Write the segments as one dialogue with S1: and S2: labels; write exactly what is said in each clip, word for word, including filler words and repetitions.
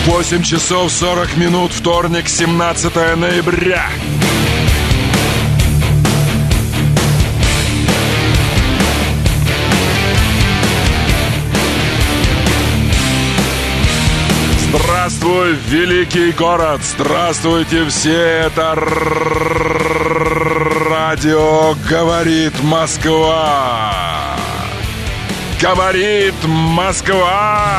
S1: восемь часов сорок минут, вторник, семнадцатое ноября. Здравствуй, великий город! Здравствуйте все! Это радио «Говорит Москва». Говорит Москва!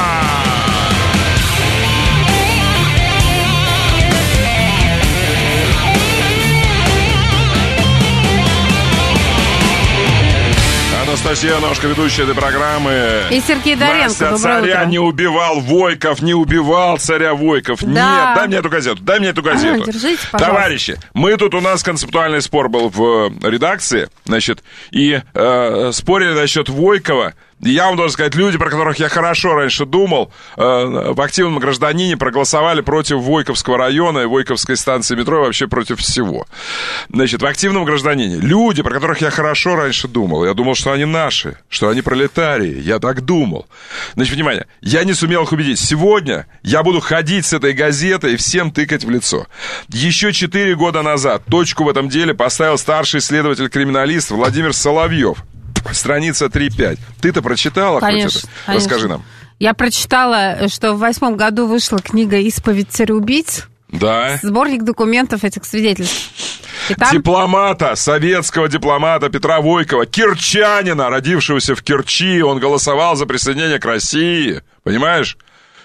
S1: Анастасия Ножка, ведущая этой программы.
S2: И Сергей Доренко.
S1: Настя,
S2: доброе
S1: царя
S2: утро.
S1: не убивал Войков, не убивал царя Войков.
S2: Да.
S1: Нет, дай мне эту газету, дай мне эту газету.
S2: А, держите, пожалуйста.
S1: Товарищи, мы тут, у нас концептуальный спор был в редакции, значит, и э, спорили насчет Войкова. Я вам должен сказать, люди, про которых я хорошо раньше думал, э, в «Активном гражданине» проголосовали против Войковского района и Войковской станции метро, и вообще против всего. Значит, в «Активном гражданине» люди, про которых я хорошо раньше думал, я думал, что они наши, что они пролетарии, я так думал. Значит, внимание, я не сумел их убедить. Сегодня я буду ходить с этой газетой и всем тыкать в лицо. Еще четыре года назад точку в этом деле поставил старший следователь-криминалист Владимир Соловьев. Страница три пять. Ты-то прочитала?
S2: Конечно,
S1: хоть это?
S2: конечно.
S1: Расскажи нам.
S2: Я прочитала, что в восьмом году вышла книга «Исповедь цареубийц».
S1: Да.
S2: Сборник документов этих свидетельств. И там...
S1: Дипломата, советского дипломата Петра Войкова, кирчанина, родившегося в Керчи. Он голосовал за присоединение к России. Понимаешь?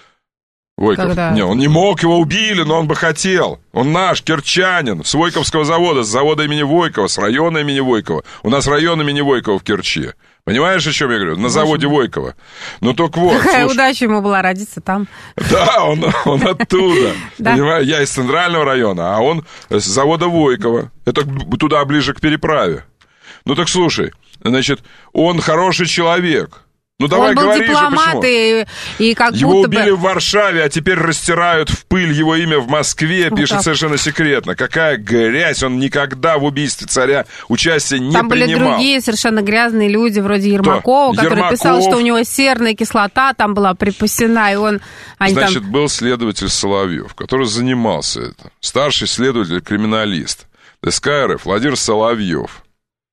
S1: Войков.
S2: Когда?
S1: Не, он не мог, его убили, но он бы хотел. Он наш, керчанин, с Войковского завода, с завода имени Войкова, с района имени Войкова. У нас район имени Войкова в Керчи. Понимаешь, о чем я говорю? На заводе Войкова. Ну, только вот.
S2: Какая
S1: слушай,
S2: удача ему была родиться там.
S1: да, он, он оттуда.
S2: Да.
S1: Понимаешь, я из центрального района, а он с завода Войкова. Это туда ближе к переправе. Ну, так слушай, значит, он хороший человек. Ну, давай
S2: Он был
S1: говори же,
S2: дипломат,
S1: почему.
S2: и, и как
S1: Его
S2: будто
S1: убили
S2: бы...
S1: в Варшаве, а теперь растирают в пыль его имя в Москве,
S2: Вот
S1: пишет
S2: так.
S1: совершенно секретно. Какая грязь, он никогда в убийстве царя участия не
S2: Там были
S1: принимал.
S2: другие совершенно грязные люди, вроде Ермакова, который
S1: Ермаков.
S2: писал, что у него серная кислота там была припасена, и он... Они
S1: Значит,
S2: там...
S1: был следователь Соловьев, который занимался этим. Старший следователь-криминалист СК РФ Владимир Соловьев.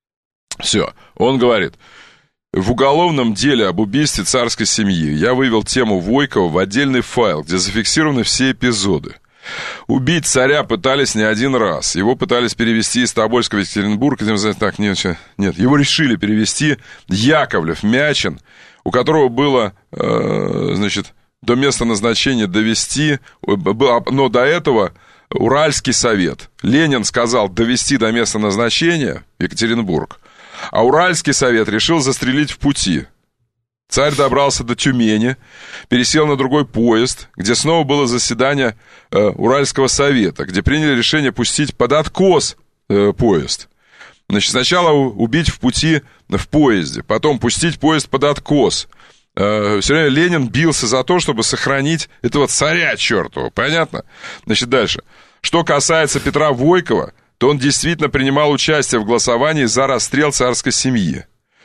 S1: Все, он говорит... В уголовном деле об убийстве царской семьи я вывел тему Войкова в отдельный файл, где зафиксированы все эпизоды. Убить царя пытались не один раз. Его пытались перевести из Тобольска в Екатеринбург. Так, нет, нет, его решили перевести Яковлев, Мячин, у которого было, э, значит, до места назначения довести, но до этого Уральский совет. Ленин сказал довести до места назначения Екатеринбург. А Уральский совет решил застрелить в пути. Царь добрался до Тюмени, пересел на другой поезд, где снова было заседание э, Уральского совета, где приняли решение пустить под откос э, поезд. Значит, сначала убить в пути в поезде, потом пустить поезд под откос. Э, все время Ленин бился за то, чтобы сохранить этого царя чертова. Понятно? Значит, дальше. Что касается Петра Войкова, то он действительно принимал участие в голосовании за расстрел царской семьи.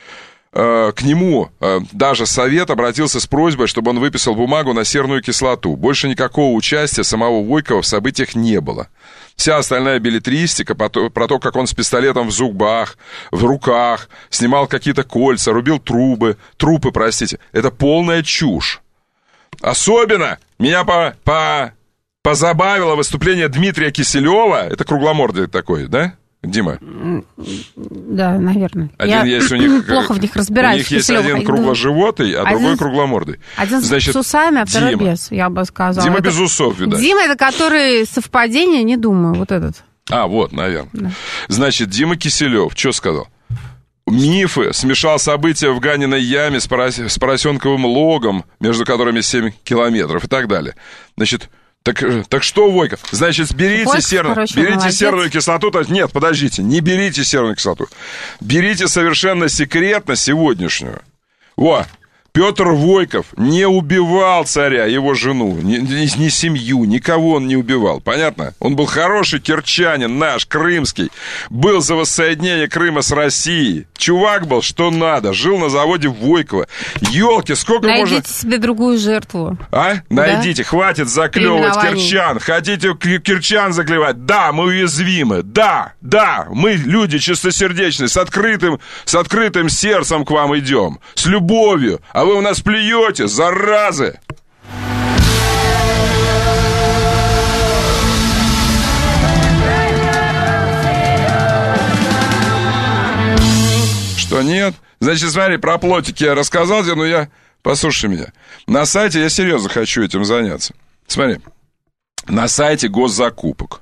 S1: К нему даже совет обратился с просьбой, чтобы он выписал бумагу на серную кислоту. Больше никакого участия самого Войкова в событиях не было. Вся остальная беллетристика про то, как он с пистолетом в зубах, в руках, снимал какие-то кольца, рубил трубы, трупы, простите, это полная чушь. Особенно меня по... по позабавило выступление Дмитрия Киселева. Это кругломордый такой, да, Дима?
S2: Да, наверное.
S1: Один
S2: Я
S1: есть у них...
S2: плохо в них разбираюсь.
S1: У них есть
S2: Киселёв.
S1: один кругложивотый, а
S2: Один
S1: другой
S2: с-
S1: кругломордый.
S2: Один
S1: Значит,
S2: с усами, а второй
S1: Дима.
S2: без, я бы сказала.
S1: Дима
S2: Это-
S1: без усов, видать.
S2: Дима, это который совпадение, не думаю, вот этот.
S1: А, вот, наверное.
S2: Да.
S1: Значит, Дима Киселев, что сказал? Мифы, смешал события в Ганиной яме с, порос... с поросенковым логом, между которыми семь километров и так далее. Значит... Так, так что, Войков? Значит, берите,
S2: Войков,
S1: серную,
S2: короче,
S1: берите
S2: молодец.
S1: серную кислоту. То, нет, подождите, не берите серную кислоту. Берите совершенно секретно сегодняшнюю. Во, Петр Войков не убивал царя, его жену, ни, ни, ни семью, никого он не убивал. Понятно? Он был хороший кирчанин, наш, крымский. Был за воссоединение Крыма с Россией. Чувак был, что надо. Жил на заводе Войкова. Ёлки, сколько
S2: Найдите
S1: можно...
S2: Найдите себе другую жертву.
S1: А? Найдите, да? Хватит заклевывать кирчан. Хотите кирчан заклевать? Да, мы уязвимы. Да, да, мы люди чистосердечные, с открытым, с открытым сердцем к вам идем. С любовью. А вы у нас плюете, заразы! Что, нет? Значит, смотри, про плотики я рассказал тебе, но я... Послушай меня. На сайте я серьезно хочу этим заняться. Смотри. На сайте госзакупок.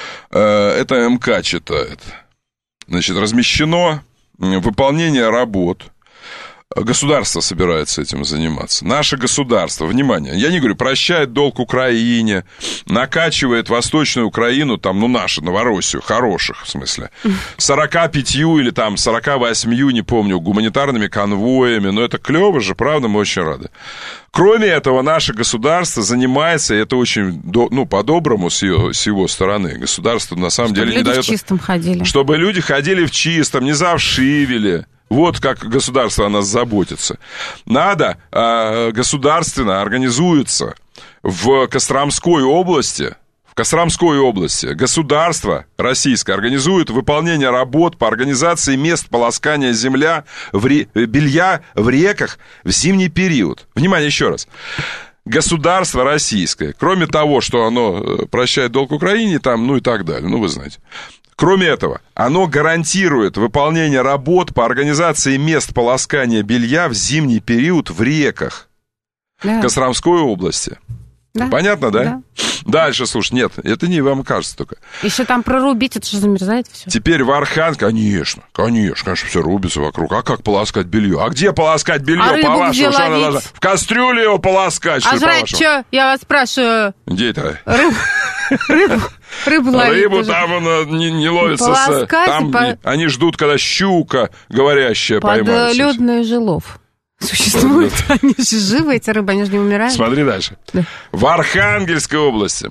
S1: Это эм ка читает. Значит, размещено выполнение работ. Государство собирается этим заниматься. Наше государство, внимание, я не говорю, прощает долг Украине, накачивает Восточную Украину, там, ну, нашу, Новороссию, хороших, в смысле, сорок пять или там сорок восемь, не помню, гуманитарными конвоями, но это клево же, правда, мы очень рады. Кроме этого, наше государство занимается, и это очень, ну, по-доброму с его, с его стороны, государство на самом
S2: чтобы
S1: деле не дает...
S2: Чтобы люди в чистом ходили.
S1: Чтобы люди ходили в чистом, не завшивели. Вот как государство о нас заботится. Надо, э, государственно организуется в Костромской области, в Костромской области государство российское организует выполнение работ по организации мест полоскания земля в ре... белья в реках в зимний период. Внимание еще раз. Государство российское, кроме того, что оно прощает долг Украине, там, ну и так далее, ну вы знаете. Кроме этого, оно гарантирует выполнение работ по организации мест полоскания белья в зимний период в реках да. Костромской области. Да. Понятно, да? да? Дальше, слушай, нет, это не вам кажется только.
S2: Еще там прорубить, это же замерзает все.
S1: Теперь в Архангельске, конечно, конечно, конечно, все рубится вокруг. А как полоскать белье? А где полоскать белье,
S2: а
S1: по-вашему? Что она должна? В кастрюле его полоскать,
S2: а
S1: что
S2: жрать по-вашему? Что? Я вас спрашиваю.
S1: Где это?
S2: Рыбу. Рыбу. Рыбу ловить.
S1: Рыбу там она не, не ловится. С, там по... Они ждут, когда щука говорящая поймается.
S2: Подлёдный жилов. Существуют, они же живы, эти рыбы, они же не умирают.
S1: Смотри дальше. Да. В Архангельской области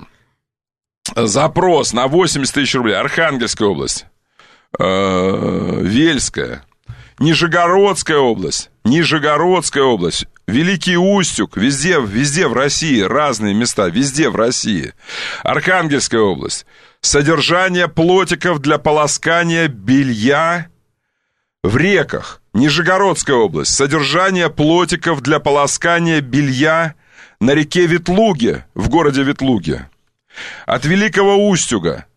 S1: запрос на восемьдесят тысяч рублей. Архангельская область, э-э- Вельская, Нижегородская область, Нижегородская область, Великий Устюг, везде, везде в России, разные места, везде в России. Архангельская область. Содержание плотиков для полоскания белья в реках. Нижегородская область. Содержание плотиков для полоскания белья на реке Ветлуге, в городе Ветлуге. От Великого Устюга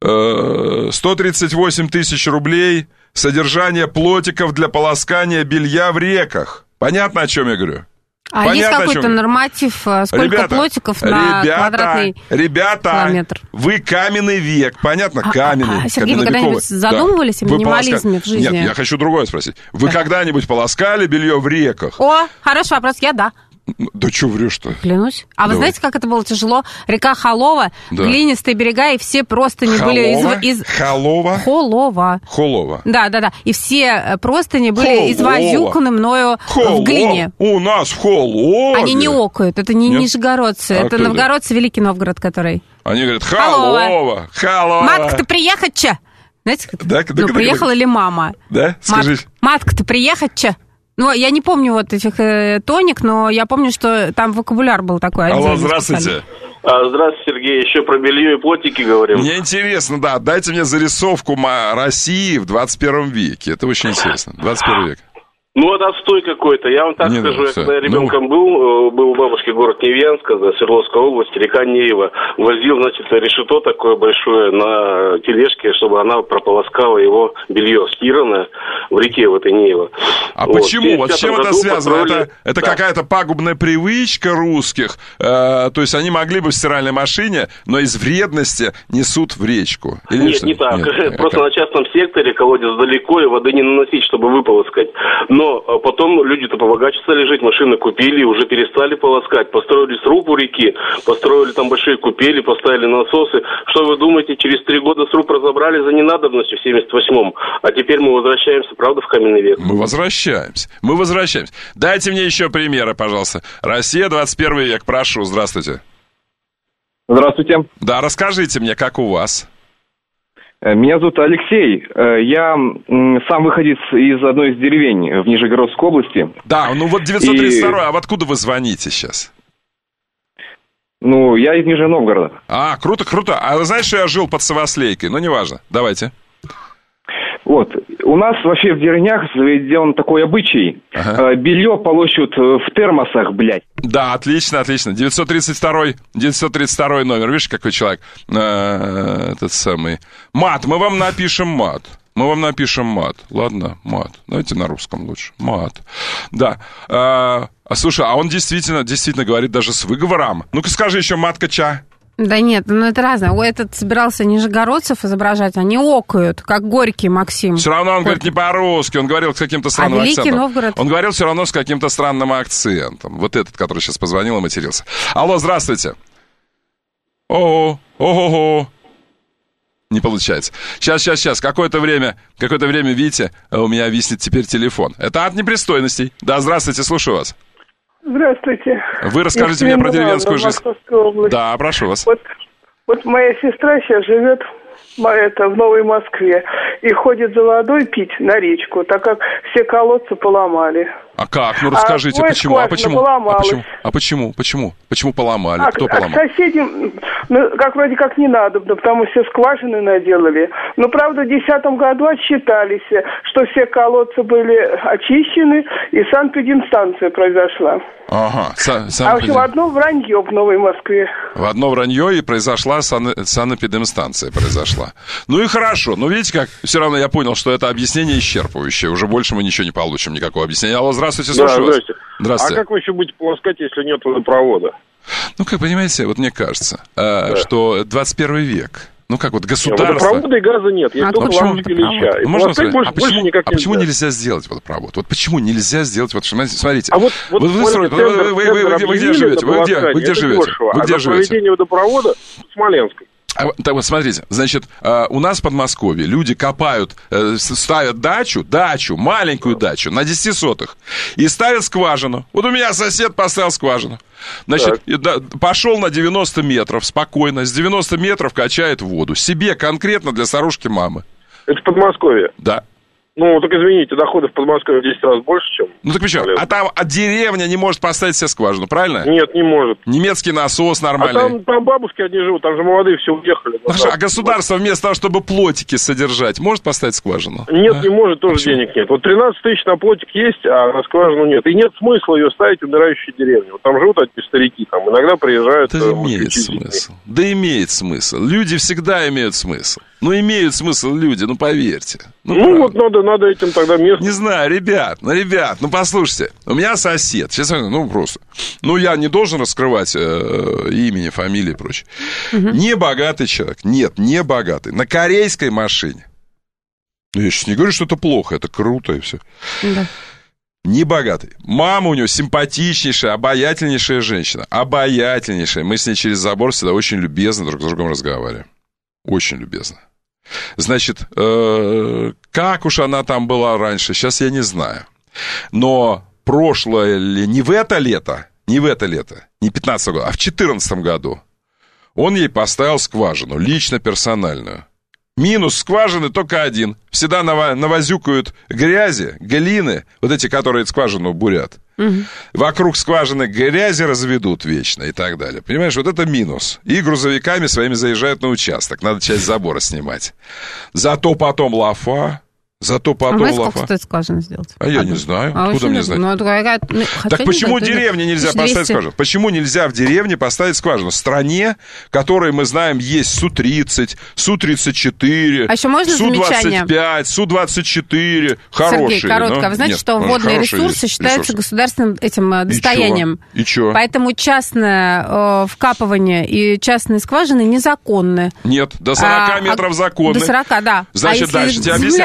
S1: сто тридцать восемь тысяч рублей. Содержание плотиков для полоскания белья в реках. Понятно, о чем я говорю?
S2: А
S1: Понятно,
S2: есть какой-то норматив, сколько ребята, плотиков на
S1: ребята,
S2: квадратный
S1: ребята,
S2: километр?
S1: Вы каменный век, понятно, каменный.
S2: А, а Сергей, вы когда-нибудь задумывались да. о минимализме
S1: полоска...
S2: в жизни?
S1: Нет, я хочу другое спросить. Вы да. когда-нибудь полоскали белье в реках?
S2: О, хороший вопрос, я да.
S1: Да что врешь-то?
S2: Клянусь. А Давай. Вы знаете, как это было тяжело? Река Холова, да. глинистые берега, и все простыни
S1: Холова?
S2: были из... из...
S1: Холова?
S2: Холова.
S1: Холова.
S2: Да, да, да. И все простыни были Холова. Извозюканы мною
S1: Холова.
S2: в глине.
S1: У нас в Холове.
S2: Они не окают, это не Нет? нижегородцы, а это новгородцы, Великий Новгород, который...
S1: Они говорят, Холова, Холова.
S2: Матка-то приехать че? Знаете, как
S1: да,
S2: ну, да, приехала да, ли мама?
S1: Да, скажи.
S2: Мат... Матка-то приехать че? Ну, я не помню вот этих э, тоник, но я помню, что там вокабуляр был такой.
S1: Алло, здравствуйте.
S3: А, здравствуйте, Сергей. Еще про белье и плотики говорим.
S1: Мне интересно, да. Дайте мне зарисовку России в двадцать первом веке. Это очень интересно. двадцать первый век.
S3: Ну, это отстой какой-то. Я вам так
S1: не
S3: скажу,
S1: да,
S3: я когда я ребенком ну... был, был у бабушки город Невьянск, Свердловская область, река Неева. Возил, значит, решето такое большое на тележке, чтобы она прополоскала его белье стиранное в реке в этой Неево.
S1: А вот. Почему? Вот с чем это связано? Построили... Это, это да. какая-то пагубная привычка русских? Э, то есть они могли бы в стиральной машине, но из вредности несут в речку? Или
S3: Нет,
S1: что?
S3: не так.
S1: Нет,
S3: Просто как? На частном секторе колодец далеко, и воды не наносить, чтобы выполоскать. Но Но потом люди-то побогаче стали жить, машины купили, уже перестали полоскать, построили сруб у реки, построили там большие купели, поставили насосы. Что вы думаете, через три года сруб разобрали за ненадобностью в семьдесят восьмом, а теперь мы возвращаемся, правда, в каменный век?
S1: Мы возвращаемся, мы возвращаемся. Дайте мне еще примеры, пожалуйста. Россия, двадцать первый век, прошу, здравствуйте.
S4: Здравствуйте.
S1: Да, расскажите мне, как у вас?
S4: Меня зовут Алексей. Я сам выходец из одной из деревень в Нижегородской области.
S1: Да, ну вот девятьсот тридцать два,
S4: И...
S1: а откуда вы звоните сейчас?
S4: Ну, я из Нижнего Новгорода.
S1: А, круто, круто. А вы знаете, что я жил под Савослейкой? Ну, неважно, давайте.
S4: Вот. У нас вообще в деревнях заведен такой обычай. Ага. Белье полощут в термосах, блядь.
S1: Да, отлично, отлично. девятьсот тридцать второй, девятьсот тридцать второй номер. Видишь, какой человек? Э, этот самый. Мат, мы вам напишем мат. Мы вам напишем мат. Ладно, мат. Давайте на русском лучше. Мат. Да. А, слушай, а он действительно, действительно говорит даже с выговором. Ну-ка скажи еще матка-ча.
S2: Да нет, ну это разное. О, этот собирался нижегородцев изображать, они окают, как Горький Максим.
S1: Все равно он говорит не по-русски, он говорил с каким-то странным
S2: а Великий
S1: акцентом.
S2: Новгород?
S1: Он говорил все равно с каким-то странным акцентом. Вот этот, который сейчас позвонил и матерился. Алло, здравствуйте. О, ого-го. Не получается. Сейчас, сейчас, сейчас. Какое-то время, какое-то время, видите, у меня виснет теперь телефон. Это от непристойностей. Да, здравствуйте, слушаю вас.
S5: Здравствуйте.
S1: Вы расскажите мне про деревенскую жизнь. Да, прошу вас.
S5: Вот, вот моя сестра сейчас живет это, в Новой Москве и ходит за водой пить на речку, так как все колодцы поломали.
S1: А как? Ну расскажите,
S5: а
S1: почему? А почему? А почему? А почему? Почему? Почему поломали?
S5: А,
S1: Кто
S5: а
S1: поломал?
S5: к соседям, ну, как вроде как не надо, потому что все скважины наделали. Но, правда, в две тысячи десятом году отсчитались, что все колодцы были очищены, и санэпидемстанция произошла.
S1: Ага. Сан-
S5: а в общем, одно вранье в Новой Москве.
S1: В одно вранье и произошла сан- санэпидемстанция произошла. Ну и хорошо. Но видите как? Все равно я понял, что это объяснение исчерпывающее. Уже больше мы ничего не получим, никакого объяснения. Алло, здравствуйте, слушаю
S6: да, здравствуйте.
S1: вас. Здравствуйте.
S6: А как вы еще будете полоскать, если нет водопровода?
S1: Ну, как понимаете, вот мне кажется, э,
S6: да.
S1: что двадцать первый век. Ну как вот государство...
S6: Водопровода и газа нет, есть
S2: а
S6: только лампочки Ильича.
S1: Ну, можно сказать,
S6: больше,
S1: а, почему,
S6: никак
S1: а почему нельзя сделать водопровод? Вот почему нельзя сделать... Вот, смотрите,
S6: а вот, вот,
S1: вот вы,
S6: смотрите,
S1: вы, вы, вы, вы, вы, вы где живете? Вы где, вы где живете?
S6: Дешево,
S1: вы где
S6: а
S1: живете?
S6: за проведение водопровода в Смоленской.
S1: А, так вот, смотрите, значит, у нас в Подмосковье люди копают, ставят дачу, дачу, маленькую дачу на десяти сотых и ставят скважину. Вот у меня сосед поставил скважину. Значит, пошел на девяносто метров спокойно, с девяноста метров качает воду. Себе конкретно для старушки мамы.
S6: Это в Подмосковье?
S1: Да.
S6: Ну, так извините, доходы в Подмосковье в десять раз больше, чем...
S1: Ну, так почему? А там а деревня не может поставить себе скважину, правильно?
S6: Нет, не может.
S1: Немецкий насос нормальный.
S6: А там, там бабушки одни живут, там же молодые все уехали.
S1: Хорошо, а государство вместо того, чтобы плотики содержать, может поставить скважину?
S6: Нет,
S1: а?
S6: не может, тоже
S1: Почему?
S6: денег нет. Вот тринадцать тысяч на плотик есть, а на скважину нет. И нет смысла ее ставить в умирающей деревне. Вот там живут одни старики, там иногда приезжают...
S1: Да имеет смысл. Да имеет смысл. Люди всегда имеют смысл. Ну, имеют смысл люди, ну, поверьте.
S6: Ну, ну вот надо, надо этим тогда место...
S1: Не знаю, ребят, ну, ребят, ну, послушайте. У меня сосед, сейчас, ну, просто... Ну, я не должен раскрывать э, имени, фамилии и прочее. Угу. Не богатый человек. Нет, не богатый. На корейской машине. Ну, я сейчас не говорю, что это плохо, это круто и все. Да. Не богатый. Мама у него симпатичнейшая, обаятельнейшая женщина. Обаятельнейшая. Мы с ней через забор всегда очень любезно друг с другом разговариваем. Очень любезно. Значит, э, как уж она там была раньше, сейчас я не знаю. Но прошлое ли, не в это лето, не в это лето, не пятнадцатого года, а в четырнадцатом году он ей поставил скважину, лично персональную. Минус скважины только один. Всегда навозюкают грязи, глины, вот эти, которые скважину бурят. Угу. Вокруг скважины грязи разведут вечно и так далее. Понимаешь, вот это минус. И грузовиками своими заезжают на участок. Надо часть забора снимать. Зато потом лафа. Зато потом
S2: а
S1: лафа.
S2: Сколько стоит скважину сделать?
S1: А я не знаю.
S2: А
S1: Откуда мне знать?
S2: Ну, такая, ну,
S1: так почему в деревне нельзя
S2: двести
S1: поставить скважину? Почему нельзя в деревне поставить скважину? В стране, в которой мы знаем, есть Су тридцать, Су тридцать четыре,
S2: а еще можно
S1: Су
S2: двадцать
S1: пять, Су двадцать четыре. Хорошие.
S2: Сергей, коротко.
S1: Но...
S2: Вы знаете,
S1: Нет,
S2: что водные ресурсы
S1: есть.
S2: считаются ресурсы. Государственным этим достоянием.
S1: И чё?
S2: Поэтому частное э, вкапывание и частные скважины незаконны.
S1: Нет, до сорока
S2: а,
S1: метров законны.
S2: До сорока, да.
S1: Значит,
S2: а
S1: дальше тебе объясняю.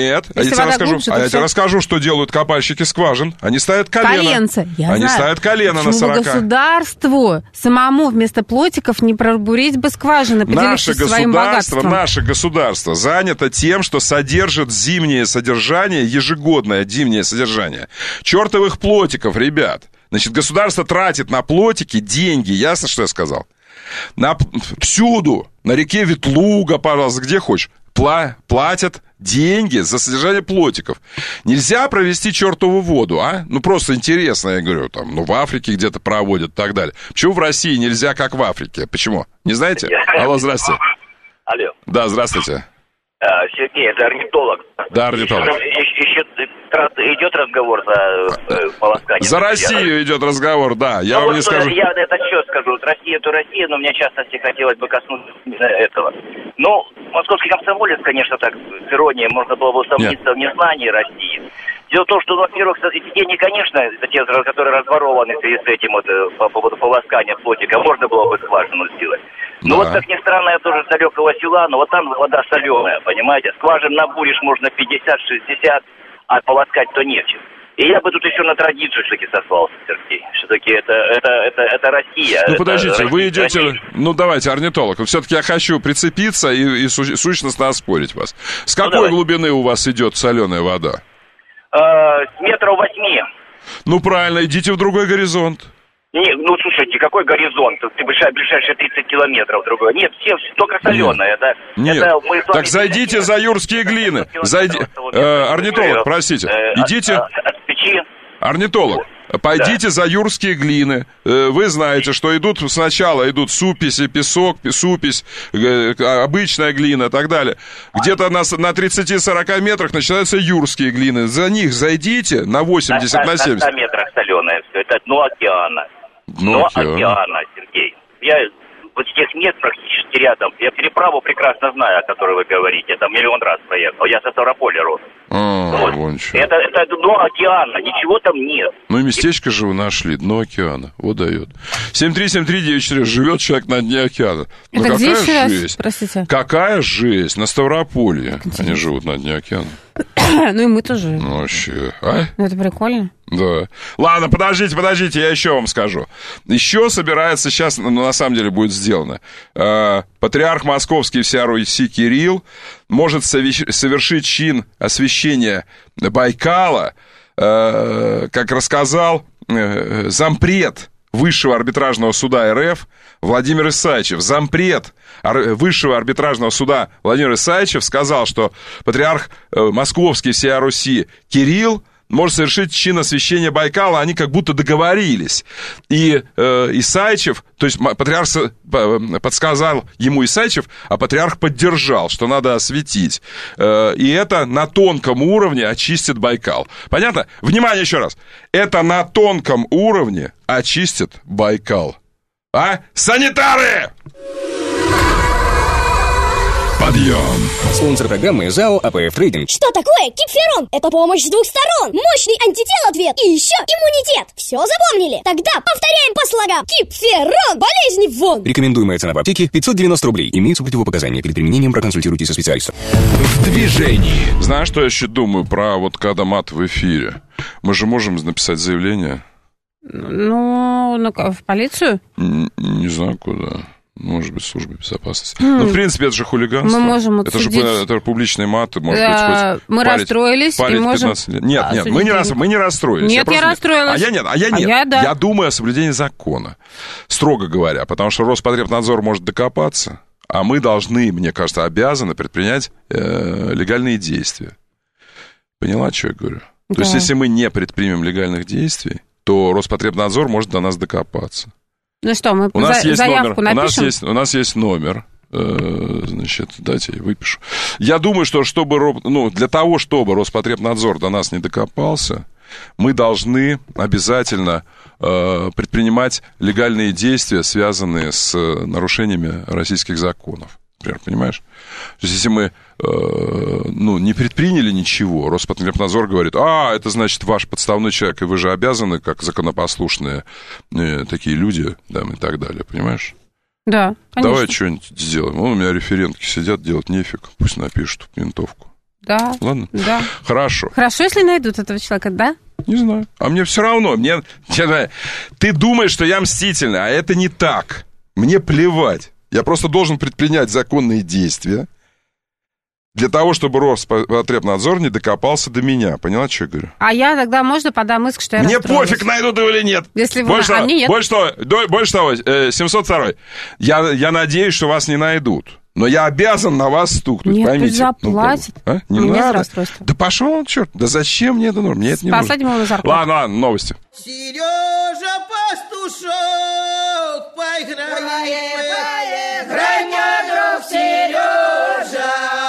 S1: Нет, а я, тебе расскажу,
S2: глубже,
S1: а я
S2: все...
S1: тебе расскажу, что делают копальщики скважин. Они ставят колено.
S2: Коленце, я
S1: Они
S2: знаю.
S1: ставят колено
S2: Почему
S1: на сорока.
S2: Государству самому вместо плотиков не пробурить бы скважины,
S1: Наше
S2: поделившись своим
S1: государство,
S2: богатством?
S1: наше государство занято тем, что содержит зимнее содержание, ежегодное зимнее содержание чертовых плотиков, ребят. Значит, государство тратит на плотики деньги, ясно, что я сказал? На, всюду, на реке Ветлуга, пожалуйста, где хочешь, пла, платят деньги за содержание плотиков. Нельзя провести чертову воду, а? Ну, просто интересно, я говорю, там, ну, в Африке где-то проводят и так далее. Почему в России нельзя, как в Африке? Почему? Не знаете? Алло, здравствуйте.
S7: Алло.
S1: Да, здравствуйте.
S7: Сергей, это орнитолог.
S1: Да, орнитолог.
S7: Еще идет разговор за полоскание.
S1: За Россию идет разговор, да. Я
S7: ну,
S1: вам
S7: вот
S1: не скажу.
S7: Я это что скажу. Россия, то Россия, но мне в частности хотелось бы коснуться этого. Ну, московский комсомолец, конечно, так, с иронией, можно было бы усомниться в незнании России. Дело в том, что, во-первых, эти деньги, конечно, те, которые разворованы в связи с этим вот, по поводу полоскания плотика, можно было бы скважину сделать. Но да. Вот, как ни странно, я тоже с далекого села, но вот там вода соленая, понимаете? Скважин набуришь можно пятьдесят-шестьдесят, а полоскать то нечем. И я бы тут еще на традицию все-таки сослался, Сергей. Все-таки это, это, это, это Россия.
S1: Ну,
S7: это
S1: подождите,
S7: Россия,
S1: вы идете...
S7: Россия.
S1: Ну, давайте, орнитолог. Все-таки я хочу прицепиться и, и сущностно оспорить вас. С какой ну, глубины у вас идет соленая вода?
S7: Э, с метров восьми.
S1: Ну, правильно, идите в другой горизонт.
S7: Не, ну, слушайте, какой горизонт? Ты ближайшие тридцать километров другой. Нет, все, только соленое. Это,
S1: Нет.
S7: Это мы
S1: так зайдите за Юрские глины. Зайди... Э, орнитолог, простите. Идите...
S7: От печи.
S1: Орнитолог. Пойдите да. за Юрские глины. Вы знаете, что идут сначала идут суписи, песок, супись, обычная глина и так далее. Где-то на, на тридцати-сорока метрах начинаются Юрские глины. За них зайдите на восемьдесят, на, на семьдесят.
S7: На ста метрах соленое все. Это дно океана.
S1: Дно,
S7: дно
S1: океана.
S7: океана, Сергей. Я вот тех мест практически рядом. Я переправу прекрасно знаю, о которой вы говорите. Я там миллион раз проехал. Я со Ставрополя рос.
S1: А,
S7: вот.
S1: вон что.
S7: Это, это дно океана, ничего там нет.
S1: Ну и местечко же вы нашли, дно океана. Вот дает. семь три семь три девять четыре. Живет человек на дне океана. Ну
S2: это
S1: какая
S2: где
S1: жесть.
S2: Простите.
S1: Какая жесть. На Ставрополье они живут на дне океана.
S2: Ну и мы тоже.
S1: Ну вообще, а?
S2: Ну это прикольно.
S1: Да. Ладно, подождите, подождите, я еще вам скажу. Еще собирается сейчас, ну, на самом деле будет сделано. Э, патриарх Московский всея Руси Кирилл может совершить чин освящения Байкала, э, как рассказал э, зампред Высшего арбитражного суда РФ Владимир Исаичев. Зампред Высшего арбитражного суда Владимир Исаичев сказал, что патриарх Московский всея Руси Кирилл может совершить чин освящения Байкала, они как будто договорились. И э, Исаичев, то есть патриарх подсказал ему Исаичев, а патриарх поддержал, что надо осветить. Э, и это на тонком уровне очистит Байкал. Понятно? Внимание еще раз. Это на тонком уровне очистит Байкал. А? Санитары! Подъем.
S8: Спонсор программы ЗАО АПФ Трейдинг.
S9: Что такое Кипферон? Это помощь с двух сторон. Мощный антител ответ и еще иммунитет. Все запомнили? Тогда повторяем по слогам. Кипферон. Болезни вон.
S8: Рекомендуемая цена в аптеке пятьсот девяносто рублей. Имеются противопоказания. Перед применением проконсультируйтесь со специалистом.
S1: В движении. Знаешь, что я еще думаю про вот когда мат в эфире? Мы же можем написать заявление.
S2: Ну, ну в полицию?
S1: Не, не знаю куда. Может быть, служба безопасности. Mm. Ну, в принципе, это же хулиганство.
S2: Мы можем
S1: это же это публичные маты, может
S2: да, быть, хоть Мы парить, расстроились
S1: парить
S2: и можем...
S1: лет. Нет, а, нет, мы не, рас... мы не расстроились.
S2: Нет, я, я расстроилась.
S1: А я нет, а я нет.
S2: А я, да.
S1: я думаю о соблюдении закона, строго говоря, потому что Роспотребнадзор может докопаться, а мы должны, мне кажется, обязаны предпринять э, легальные действия. Поняла, что я говорю? Да. То есть, если мы не предпримем легальных действий, то Роспотребнадзор может до нас докопаться.
S2: Ну что, мы
S1: у нас
S2: за,
S1: есть
S2: заявку
S1: номер,
S2: напишем?
S1: У нас есть, у нас есть номер, э, значит, дайте я выпишу. Я думаю, что чтобы, ну, для того, чтобы Роспотребнадзор до нас не докопался, мы должны обязательно э, предпринимать легальные действия, связанные с нарушениями российских законов. Например, понимаешь? То есть, если мы э, ну, не предприняли ничего, Роспотребнадзор говорит, а, это значит ваш подставной человек, и вы же обязаны, как законопослушные э, такие люди, да, и так далее, понимаешь?
S2: Да, конечно.
S1: Давай что-нибудь сделаем. Вон у меня референтки сидят, делать нефиг, пусть напишут ментовку.
S2: Да.
S1: Ладно?
S2: Да.
S1: Хорошо.
S2: Хорошо, если найдут этого человека, да?
S1: Не знаю. А мне все равно. Мне, ты думаешь, что я мстительный, а это не так. Мне плевать. Я просто должен предпринять законные действия для того, чтобы Роспотребнадзор не докопался до меня. Поняла, что я говорю?
S2: А я тогда, можно, подам иск, что я
S1: Мне
S2: расстроилась?
S1: пофиг, найдут его или нет.
S2: Если вы...
S1: Больше,
S2: а
S1: того,
S2: мне нет.
S1: больше того, до- больше того, э, семьсот второй. Я, я надеюсь, что вас не найдут. Но я обязан на вас стукнуть,
S2: Нет,
S1: поймите.
S2: пусть заплатит.
S1: Ну, а? Не
S2: Мне
S1: надо.
S2: за расстройство.
S1: Да пошел он, черт. Да зачем мне это нужно? Мне это не
S2: Посадим
S1: нужно.
S2: его на зарплату.
S1: Ладно, ладно, новости.
S10: Сережа Пастушок, поиграй, поиграй, мой друг Сережа,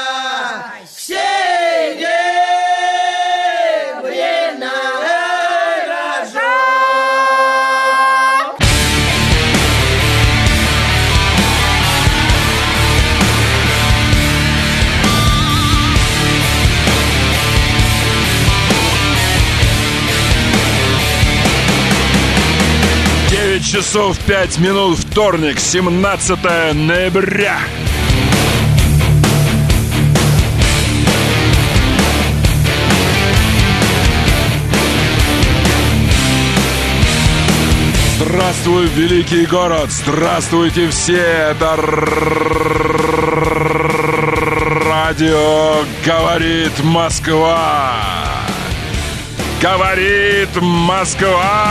S10: серебряная рожа.
S1: девять часов пять минут, вторник, семнадцатое ноября. Здравствуй, великий город! Здравствуйте все! Это радио «Говорит Москва». Говорит Москва!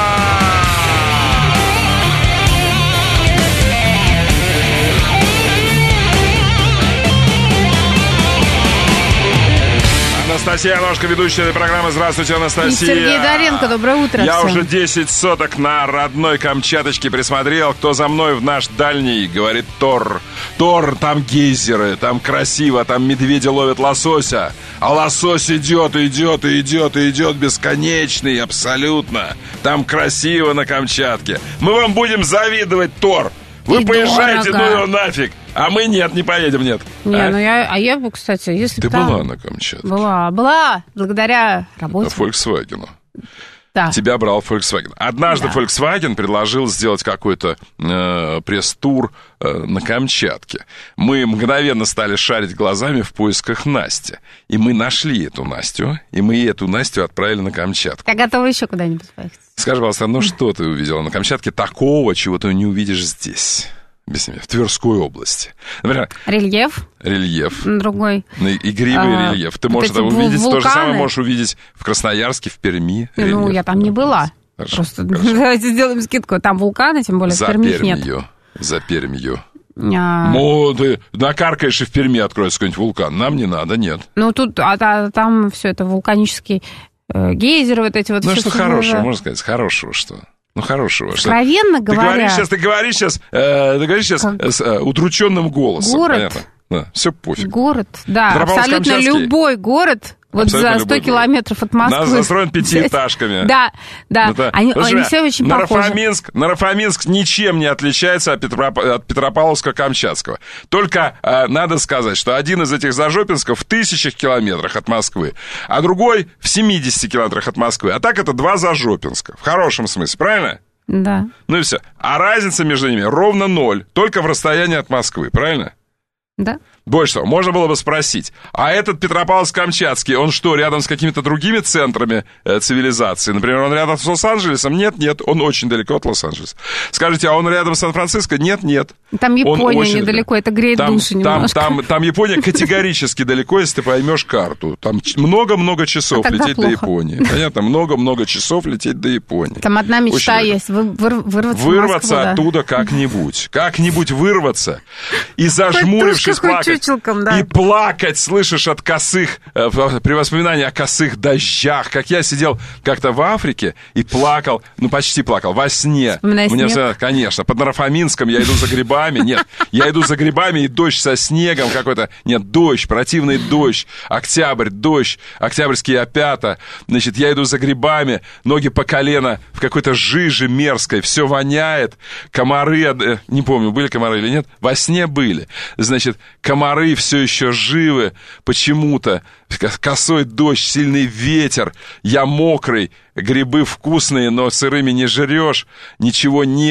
S1: Анастасия Ножка, ведущая этой программы. Здравствуйте, Анастасия.
S2: И Сергей Доренко, доброе утро
S1: Я
S2: всем.
S1: уже десять соток на родной Камчаточке присмотрел. Кто за мной в наш дальний, говорит Тор. Тор, там гейзеры, там красиво, там медведи ловят лосося. А лосось идет, идет, идет, идет бесконечный, абсолютно. Там красиво на Камчатке. Мы вам будем завидовать, Тор. Вы
S2: И
S1: поезжайте,
S2: дорого.
S1: ну его нафиг. А мы нет, не поедем, нет.
S2: Не,
S1: а?
S2: ну я, а я бы, кстати, если
S1: Ты
S2: бы там...
S1: была на Камчатке?
S2: Была, была, благодаря работе.
S1: Volkswagen.
S2: Да.
S1: Тебя брал Volkswagen. Однажды
S2: Да.
S1: Volkswagen предложил сделать какой-то э, пресс-тур э, на Камчатке. Мы мгновенно стали шарить глазами в поисках Насти. И мы нашли эту Настю, и мы эту Настю отправили на Камчатку.
S2: Я готова еще куда-нибудь поехать.
S1: Скажи, пожалуйста, ну что ты увидела на Камчатке такого, чего ты не увидишь здесь? Объясни мне, в Тверской области. Например,
S2: Рельеф
S1: рельеф.
S2: другой.
S1: Игривый
S2: А,
S1: рельеф. Ты
S2: вот
S1: можешь
S2: эти
S1: это увидеть,
S2: вулканы.
S1: то же самое можешь увидеть в Красноярске, в Перми.
S2: Ну,
S1: рельеф.
S2: я там не была.
S1: Хорошо,
S2: Просто
S1: хорошо.
S2: давайте сделаем скидку. Там вулканы, тем более
S1: За
S2: в Перми их нет.
S1: Пермью. За Пермью.
S2: А,
S1: Ну, ты накаркаешь, и в Перми откроется какой-нибудь вулкан. Нам не надо, нет.
S2: ну, тут, а, та- там все это вулканический э, гейзеры, вот эти вот.
S1: Ну,
S2: всё,
S1: что
S2: всё
S1: хорошего,
S2: было.
S1: можно сказать, хорошего что? Ну, хорошего. Что?
S2: Откровенно
S1: Ты
S2: говоря,
S1: говоришь сейчас, ты говоришь сейчас, э, ты говоришь сейчас
S2: Как-
S1: э, с э, удрученным голосом.
S2: Город.
S1: Понятно? Да, все пофиг.
S2: город, да, абсолютно
S1: Петропавловск-Камчатский.
S2: любой город, вот
S1: Абсолютно
S2: за сто
S1: любой
S2: километров от Москвы.
S1: Нас застроен пятиэтажками.
S2: Да, да,
S1: Это-
S2: они,
S1: Слушай,
S2: они все очень похожи.
S1: Нарафаминск, Нарафаминск ничем не отличается от, Петроп... от Петропавловска-Камчатского. Только э, надо сказать, что один из этих зажопинсков в тысячах километрах от Москвы, а другой в семидесяти километрах от Москвы. А так это два зажопинска. В хорошем смысле, правильно?
S2: Да.
S1: Ну и все. А разница между ними ровно ноль. Только в расстоянии от Москвы, правильно?
S2: Да.
S1: Больше того, можно было бы спросить, а этот Петропавловск-Камчатский, он что, рядом с какими-то другими центрами э, цивилизации? Например, он рядом с Лос-Анджелесом? Нет, нет, он очень далеко от Лос-Анджелеса. Скажите, а он рядом с Сан-Франциско? Нет, нет.
S2: Там
S1: Он
S2: Япония
S1: очень
S2: недалеко, это греет
S1: там,
S2: душу
S1: там,
S2: немножко.
S1: там, там Япония категорически далеко, если ты поймешь карту. Там ч- много-много часов
S2: А тогда
S1: лететь
S2: плохо.
S1: до Японии. Понятно? Много-много часов лететь до Японии.
S2: Там одна мечта
S1: Очень
S2: есть, вы, выр- вырваться, в
S1: Вырваться
S2: Москву, да.
S1: оттуда как-нибудь. Как-нибудь вырваться. И зажмурившись,
S2: Хоть тушкой, хоть
S1: плакать.
S2: чучелком, да.
S1: И плакать, слышишь, от косых, э, в- при воспоминании о косых дождях. Как я сидел как-то в Африке и плакал, ну, почти плакал, во сне.
S2: Вспоминая
S1: Мне
S2: снег.
S1: всегда, конечно, под Нарафаминском я иду за грибами. Нет, я иду за грибами, и дождь со снегом какой-то. Нет, дождь, противный дождь. Октябрь, дождь, октябрьские опята. Значит, я иду за грибами, ноги по колено в какой-то жиже мерзкой, все воняет. Комары, э, не помню, были комары или нет, во сне были. Значит, комары все еще живы почему-то. Косой дождь, сильный ветер, я мокрый, грибы вкусные, но сырыми не жрешь, ничего нет.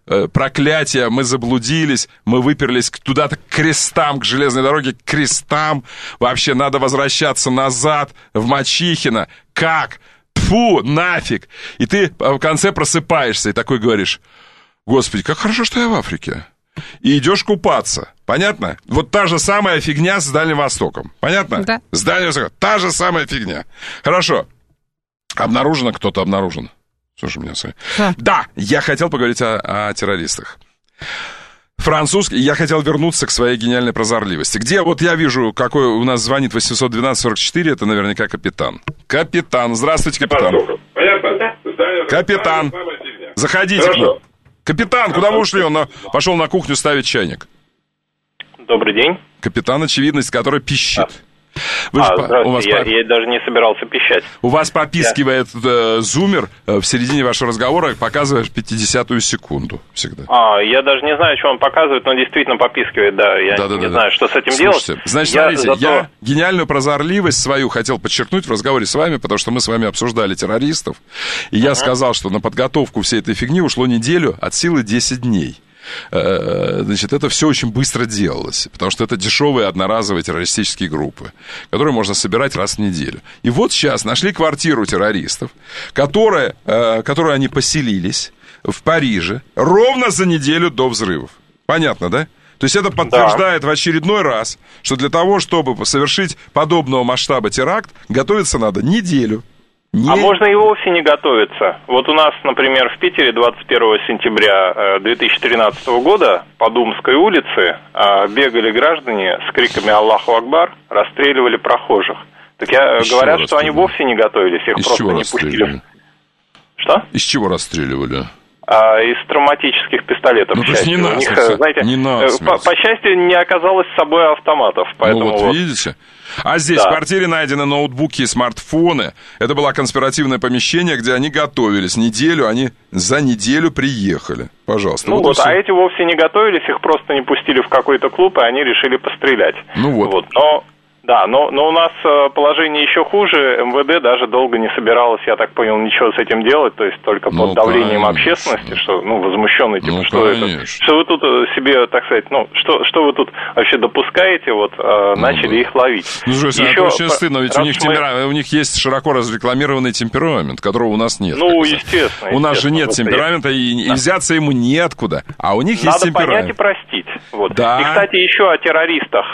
S1: э, проклятие, мы заблудились, мы выперлись туда-то к крестам, к железной дороге, к крестам. Вообще надо возвращаться назад, в Мачихино. Как? Тьфу, нафиг. И ты в конце просыпаешься и такой говоришь: Господи, как хорошо, что я в Африке. И идешь купаться. Понятно? Вот та же самая фигня с Дальним Востоком. Понятно?
S2: Да.
S1: С Дальним Востоком. Та же самая фигня. Хорошо. Обнаружено, кто-то обнаружен. Слушай меня, да. да, я хотел поговорить о, о террористах. Французский, я хотел вернуться к своей гениальной прозорливости. Где, вот я вижу, какой у нас звонит восемьсот двенадцать сорок четыре, это наверняка капитан. Капитан, здравствуйте, капитан. Капитан, заходите к нам. Капитан, куда вы ушли? Он на... пошел на кухню ставить чайник.
S11: Добрый день.
S1: Капитан, очевидность, который пищит. Вы
S11: а,
S1: же,
S11: здравствуйте,
S1: у вас
S11: я,
S1: по...
S11: я даже не собирался пищать.
S1: У вас попискивает я... э, зумер э, в середине вашего разговора, показываешь пятидесятую секунду всегда.
S11: А, я даже не знаю, что он показывает, но действительно попискивает, да. Я да, да, не да, знаю, да. что с этим
S1: Слушайте,
S11: делать.
S1: Значит,
S11: я
S1: смотрите,
S11: зато...
S1: я гениальную прозорливость свою хотел подчеркнуть в разговоре с вами, потому что мы с вами обсуждали террористов, и uh-huh. я сказал, что на подготовку всей этой фигни ушло неделю, от силы десять дней. Значит, это все очень быстро делалось, потому что это дешевые одноразовые террористические группы, которые можно собирать раз в неделю. И вот сейчас нашли квартиру террористов, которая, которую они поселились в Париже ровно за неделю до взрывов. Понятно, да? То есть это подтверждает да. в очередной раз, что для того, чтобы совершить подобного масштаба теракт, готовиться надо неделю. Не...
S11: А можно и вовсе не готовиться. Вот у нас, например, в Питере двадцать первого сентября две тысячи тринадцатого года по Думской улице бегали граждане с криками «Аллаху Акбар», расстреливали прохожих. Так я, говорят, что они вовсе не готовились, их
S1: Из
S11: просто не пустили. Что?
S1: Из чего расстреливали?
S11: А, из травматических пистолетов.
S1: Ну, то есть не
S11: у них, знаете,
S1: не
S11: по, по счастью, не оказалось с собой автоматов. Поэтому
S1: ну вот,
S11: вот
S1: видите? А здесь
S11: да.
S1: в квартире найдены ноутбуки и смартфоны. Это было конспиративное помещение, где они готовились. Неделю, они за неделю приехали. Пожалуйста.
S11: Ну
S1: вот,
S11: вот, а эти вовсе не готовились, их просто не пустили в какой-то клуб, и они решили пострелять.
S1: Ну вот.
S11: вот. Но... Да, но, но у нас положение еще хуже. МВД даже долго не собиралось, я так понял, ничего с этим делать, то есть только под ну, давлением конечно. общественности, что, ну, возмущенный, типа, ну, что конечно. это, что вы тут себе, так сказать, ну, что, что вы тут вообще допускаете, вот, ну, начали да. их ловить.
S1: Ну, слушайте, это очень стыдно, ведь у них, мы... темпера... у них есть широко разрекламированный темперамент, которого у нас нет.
S11: Ну, естественно.
S1: У нас же нет темперамента, и, и взяться ему неоткуда, а у них
S11: Надо
S1: есть темперамент.
S11: Надо понять и простить. Вот.
S1: Да.
S11: И, кстати, еще о террористах,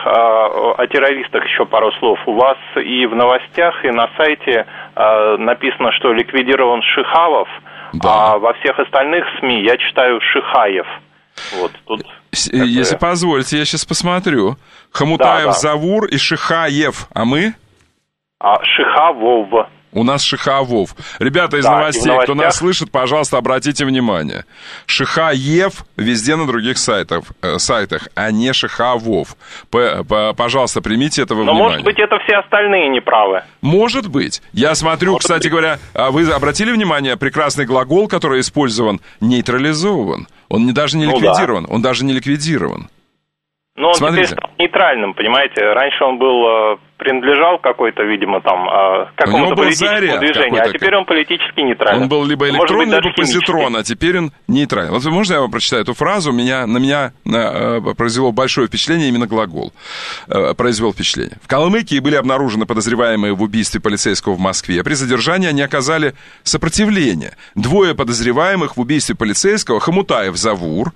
S11: о террористах еще пару слов. У вас и в новостях, и на сайте э, написано, что ликвидирован Шихавов, да. а во всех остальных СМИ я читаю Шихаев. Вот, тут
S1: Если это... позволите, я сейчас посмотрю. Хамутаев, да, да. Завур и Шихаев. А мы?
S11: А, Шихавов.
S1: У нас Шихавов. Ребята из да, новостей, кто нас слышит, пожалуйста, обратите внимание. Шихаев везде на других сайтах, э, сайтах, а не Шихавов. П- п- пожалуйста, примите это во
S11: Но,
S1: внимание.
S11: может быть, это все остальные неправы.
S1: Может быть. Я смотрю, может кстати быть. говоря, вы обратили внимание, прекрасный глагол, который использован, нейтрализован. Он не, даже не ну, ликвидирован. Да. Он даже не ликвидирован.
S11: Но он
S1: Смотрите.
S11: теперь стал нейтральным, понимаете? Раньше он был, принадлежал какой-то, видимо, там, какому-то политическому движению, а теперь он политически нейтральный.
S1: Он был либо электрон, либо позитрон, а теперь он нейтральный. Вот можно я вам прочитаю эту фразу? Меня, на меня э, произвело большое впечатление именно глагол. Э, произвел впечатление. В Калмыкии были обнаружены подозреваемые в убийстве полицейского в Москве. При задержании они оказали сопротивление. Двое подозреваемых в убийстве полицейского, Хамутаев Завур,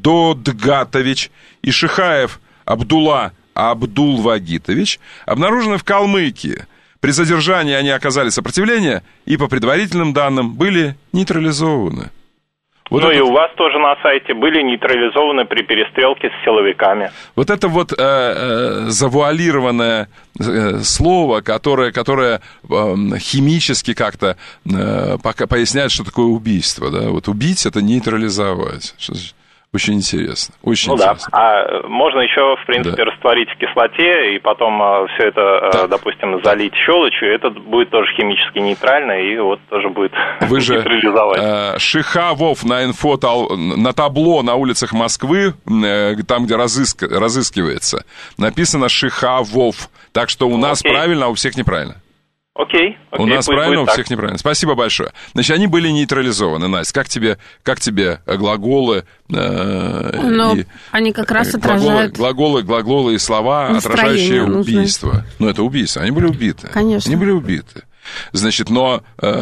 S1: Додгатович и Шихаев Абдулла Абдулвагитович, обнаружены в Калмыкии. При задержании они оказали сопротивление и, по предварительным данным, были нейтрализованы. Вот
S11: ну
S1: это...
S11: и у вас тоже на сайте были нейтрализованы при перестрелке с силовиками.
S1: Вот это вот э, э, завуалированное э, слово, которое, которое э, химически как-то э, пока поясняет, что такое убийство. Да? Вот убить — это нейтрализовать. Что значит? Очень интересно, очень
S11: ну
S1: интересно.
S11: Да, а можно еще, в принципе, да. растворить в кислоте и потом а, все это, а, допустим, залить щелочью, это будет тоже химически нейтрально и вот тоже будет
S1: Вы же
S11: нейтрализовать.
S1: Э, Шихавов на инфо, на табло на улицах Москвы, э, там, где разыск, разыскивается, написано Шихавов, так что у ну, нас окей. правильно, а у всех неправильно.
S11: Окей. окей
S1: у нас правильно, у
S11: так.
S1: всех неправильно. Спасибо большое. Значит, они были нейтрализованы, Настя. Как тебе, как тебе глаголы? Э,
S2: ну,
S1: и,
S2: они как раз
S1: глаголы,
S2: отражают...
S1: Глаголы, глаголы и слова, отражающие убийство. Нужны. Ну, это убийство. Они были убиты.
S2: Конечно.
S1: Они были убиты. Значит, но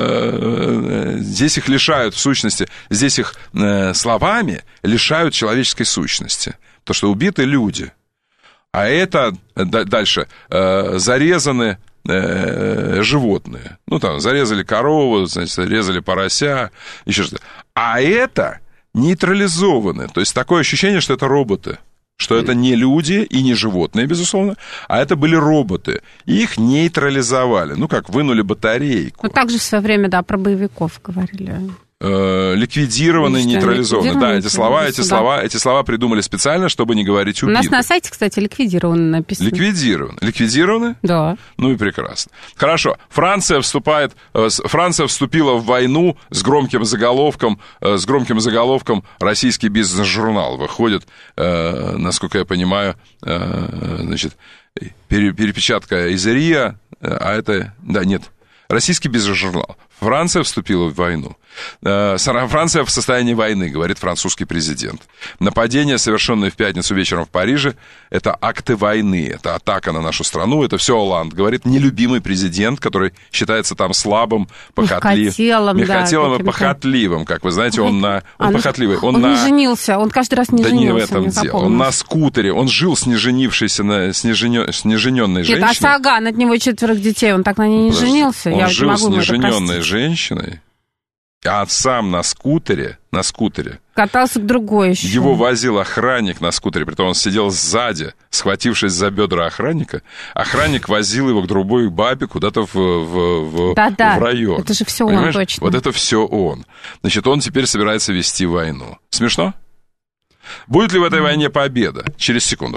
S1: э, здесь их лишают, в сущности, здесь их э, словами лишают человеческой сущности. Потому что убиты люди. А это д- дальше э, зарезаны э, животные. Ну, там, зарезали корову, значит, резали порося, еще что-то. А это нейтрализованы. То есть такое ощущение, что это роботы. Что это не люди и не животные, безусловно, а это были роботы. И их нейтрализовали. Ну, как вынули батарейку.
S2: Ну, так же в свое время, да, про боевиков говорили.
S1: Ликвидированы,
S2: Что,
S1: нейтрализованы.
S2: ликвидированы,
S1: Да, эти слова, эти
S2: да.
S1: слова, эти слова придумали специально, чтобы не говорить убитых.
S2: У нас на сайте, кстати, ликвидированы написано.
S1: Ликвидированы. Ликвидированы?
S2: Да.
S1: Ну и прекрасно. Хорошо. Франция вступает, Франция вступила в войну с громким заголовком, с громким заголовком «Российский бизнес-журнал». Выходит, насколько я понимаю, значит, перепечатка из РИА, а это, да, нет, российский бизнес-журнал. Франция вступила в войну. Франция в состоянии войны, говорит французский президент. Нападение, совершенное в пятницу вечером в Париже, это акты войны, это атака на нашу страну, это все Олланд. Говорит нелюбимый президент, который считается там слабым, похотливым.
S2: Мягкотелым,
S1: Мягкотелым
S2: да,
S1: и похотливым, как вы знаете, он на... Он, он похотливый. Он,
S2: он
S1: на...
S2: не женился, он каждый раз не
S1: да
S2: женился.
S1: Да не в этом дело. Он на скутере, он жил с неженившейся, на... с, нежене... с нежененной женщиной.
S2: Нет, а Саган, от него четверых детей, он так на ней не
S1: Подожди.
S2: женился.
S1: Он
S2: Я
S1: жил
S2: могу
S1: с нежененной женщиной, а сам на скутере, на скутере.
S2: Катался к другой еще.
S1: Его возил охранник на скутере, притом он сидел сзади, схватившись за бедра охранника. Охранник возил его к другой бабе куда-то в, в, в,
S2: да, да.
S1: в район.
S2: Это же все
S1: Понимаешь?
S2: он, точно.
S1: Вот это все он. Значит, он теперь собирается вести войну. Смешно? Будет ли в этой войне победа? Через секунду.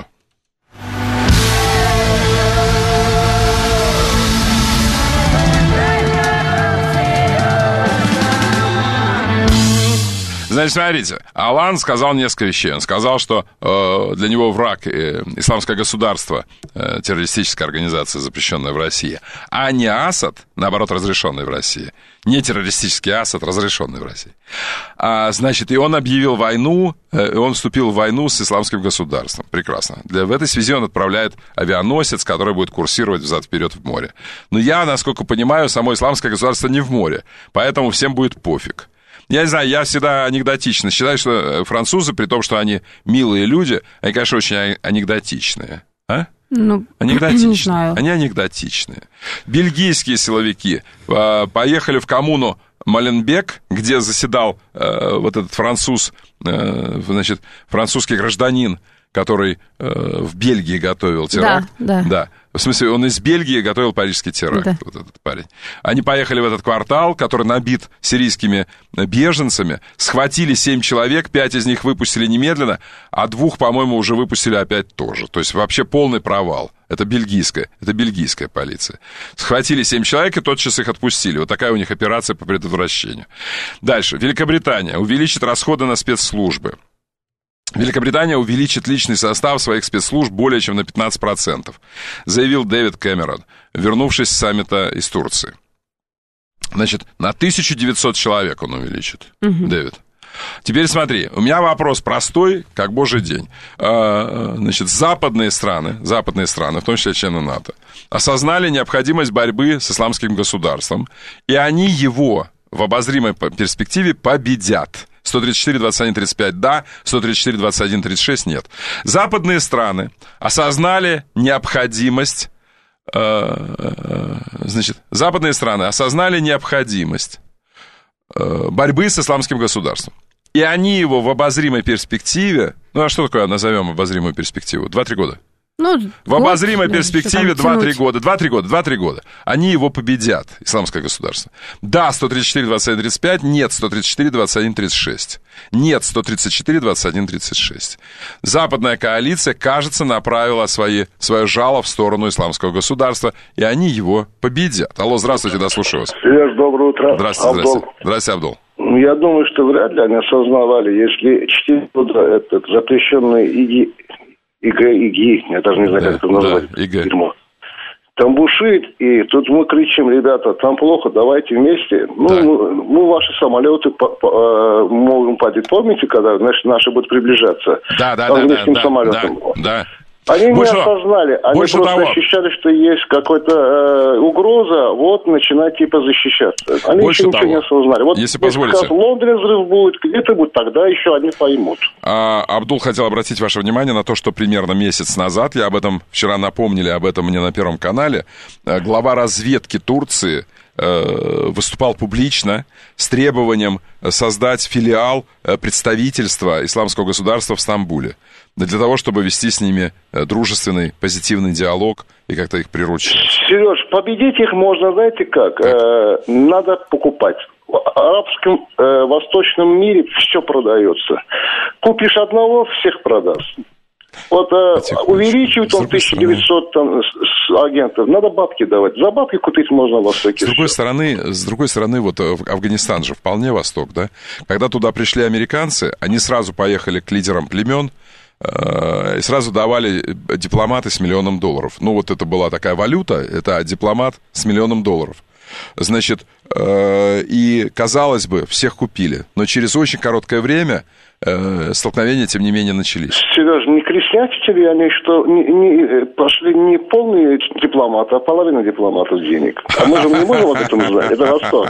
S1: Значит, смотрите, Олланд сказал несколько вещей. Он сказал, что э, для него враг э, исламское государство, э, террористическая организация, запрещенная в России, а не Асад, наоборот, разрешенный в России. Не террористический Асад, разрешенный в России. А, значит, и он объявил войну, э, он вступил в войну с исламским государством. Прекрасно. Для, в этой связи он отправляет авианосец, который будет курсировать взад-вперед в море. Но я, насколько понимаю, само исламское государство не в море, поэтому всем будет пофиг. Я не знаю, я всегда анекдотично считаю, что французы, при том, что они милые люди, они, конечно, очень анекдотичные. А?
S2: Ну,
S1: анекдотичные.
S2: Не знаю.
S1: Они анекдотичные. Бельгийские силовики э, поехали в коммуну Маленбек, где заседал э, вот этот француз, э, значит, французский гражданин, который э, в Бельгии готовил теракт.
S2: Да, да.
S1: да. В смысле, он из Бельгии готовил парижский теракт, да. Вот этот парень. Они поехали в этот квартал, который набит сирийскими беженцами, схватили семь человек, пять из них выпустили немедленно, а двух, по-моему, уже выпустили опять тоже. То есть вообще полный провал. Это бельгийская, это бельгийская полиция. Схватили семь человек и тотчас их отпустили. Вот такая у них операция по предотвращению. Дальше. Великобритания увеличит расходы на спецслужбы. Великобритания увеличит личный состав своих спецслужб более чем на пятнадцать процентов, заявил Дэвид Кэмерон, вернувшись с саммита из Турции. Значит, на тысячу девятьсот человек он увеличит, угу. Дэвид. Теперь смотри, у меня вопрос простой, как божий день. Значит, западные страны, западные страны, в том числе члены НАТО, осознали необходимость борьбы с исламским государством, и они его в обозримой перспективе победят. сто тридцать четыре, двадцать один, тридцать пять да, сто тридцать четыре, двадцать один, тридцать шесть нет. Западные страны осознали необходимость, э, значит, западные страны осознали необходимость э, борьбы с исламским государством. И они его в обозримой перспективе, ну а что такое назовем обозримую перспективу? два-три года.
S2: Ну,
S1: в обозримой
S2: год,
S1: перспективе два-три года, два-три года, два-три года, они его победят, исламское государство. Да, сто тридцать четыре, двадцать один, тридцать пять, нет, сто тридцать четыре, двадцать один, тридцать шесть. Нет, сто тридцать четыре, двадцать один, тридцать шесть. Западная коалиция, кажется, направила свои, свое жало в сторону исламского государства, и они его победят. Алло, здравствуйте, да, слушаю вас.
S12: Сереж, доброе утро.
S1: Здравствуйте,
S12: Абдул.
S1: здравствуйте. Здравствуйте, Абдул.
S12: Я думаю, что вряд ли они осознавали, если четыре года этот запрещенный ИГИ, ИГ, ИГИ, я даже не знаю,
S1: да,
S12: как это назвать,
S1: да, ИГ.
S12: дерьмо. там бушит, и тут мы кричим, ребята, там плохо, давайте вместе. Ну,
S1: да.
S12: мы, мы ваши самолеты по, по, можем падать. Помните, когда значит, наши будут приближаться?
S1: Да, да, да, да, да, да, да.
S12: Они
S1: Больше,
S12: не осознали, они
S1: больше
S12: просто
S1: того.
S12: ощущали, что есть какая-то э, угроза, вот начинать типа защищаться. Они
S1: больше
S12: еще ничего
S1: того,
S12: не осознали. Вот
S1: если позволите.
S12: Как в Лондоне взрыв будет, где-то будет, тогда еще они поймут.
S1: А, Абдул хотел обратить ваше внимание на то, что примерно месяц назад, я об этом вчера напомнили, об этом мне на Первом канале, глава разведки Турции выступал публично с требованием создать филиал представительства Исламского государства в Стамбуле. Для того, чтобы вести с ними дружественный, позитивный диалог и как-то их приручить.
S12: Сереж, победить их можно, знаете как? как? Э, надо покупать. В арабском э, восточном мире все продается. Купишь одного, всех продаст. Вот э, увеличивают он тысяча девятьсот там, с, агентов. Надо бабки давать. За бабки купить можно во всякие.
S1: С другой стороны, с другой стороны, вот Афганистан же вполне восток, да? Когда туда пришли американцы, они сразу поехали к лидерам племен и сразу давали дипломаты с миллионом долларов. Ну, вот это была такая валюта, это дипломат с миллионом долларов. Значит, и, казалось бы, всех купили. Но через очень короткое время столкновения, тем не менее, начались.
S12: Сереж, не крестьянчили они, что не, не, пошли не полные дипломаты, а половина дипломатов денег. А мы же не можем об этом знать. Это Восток.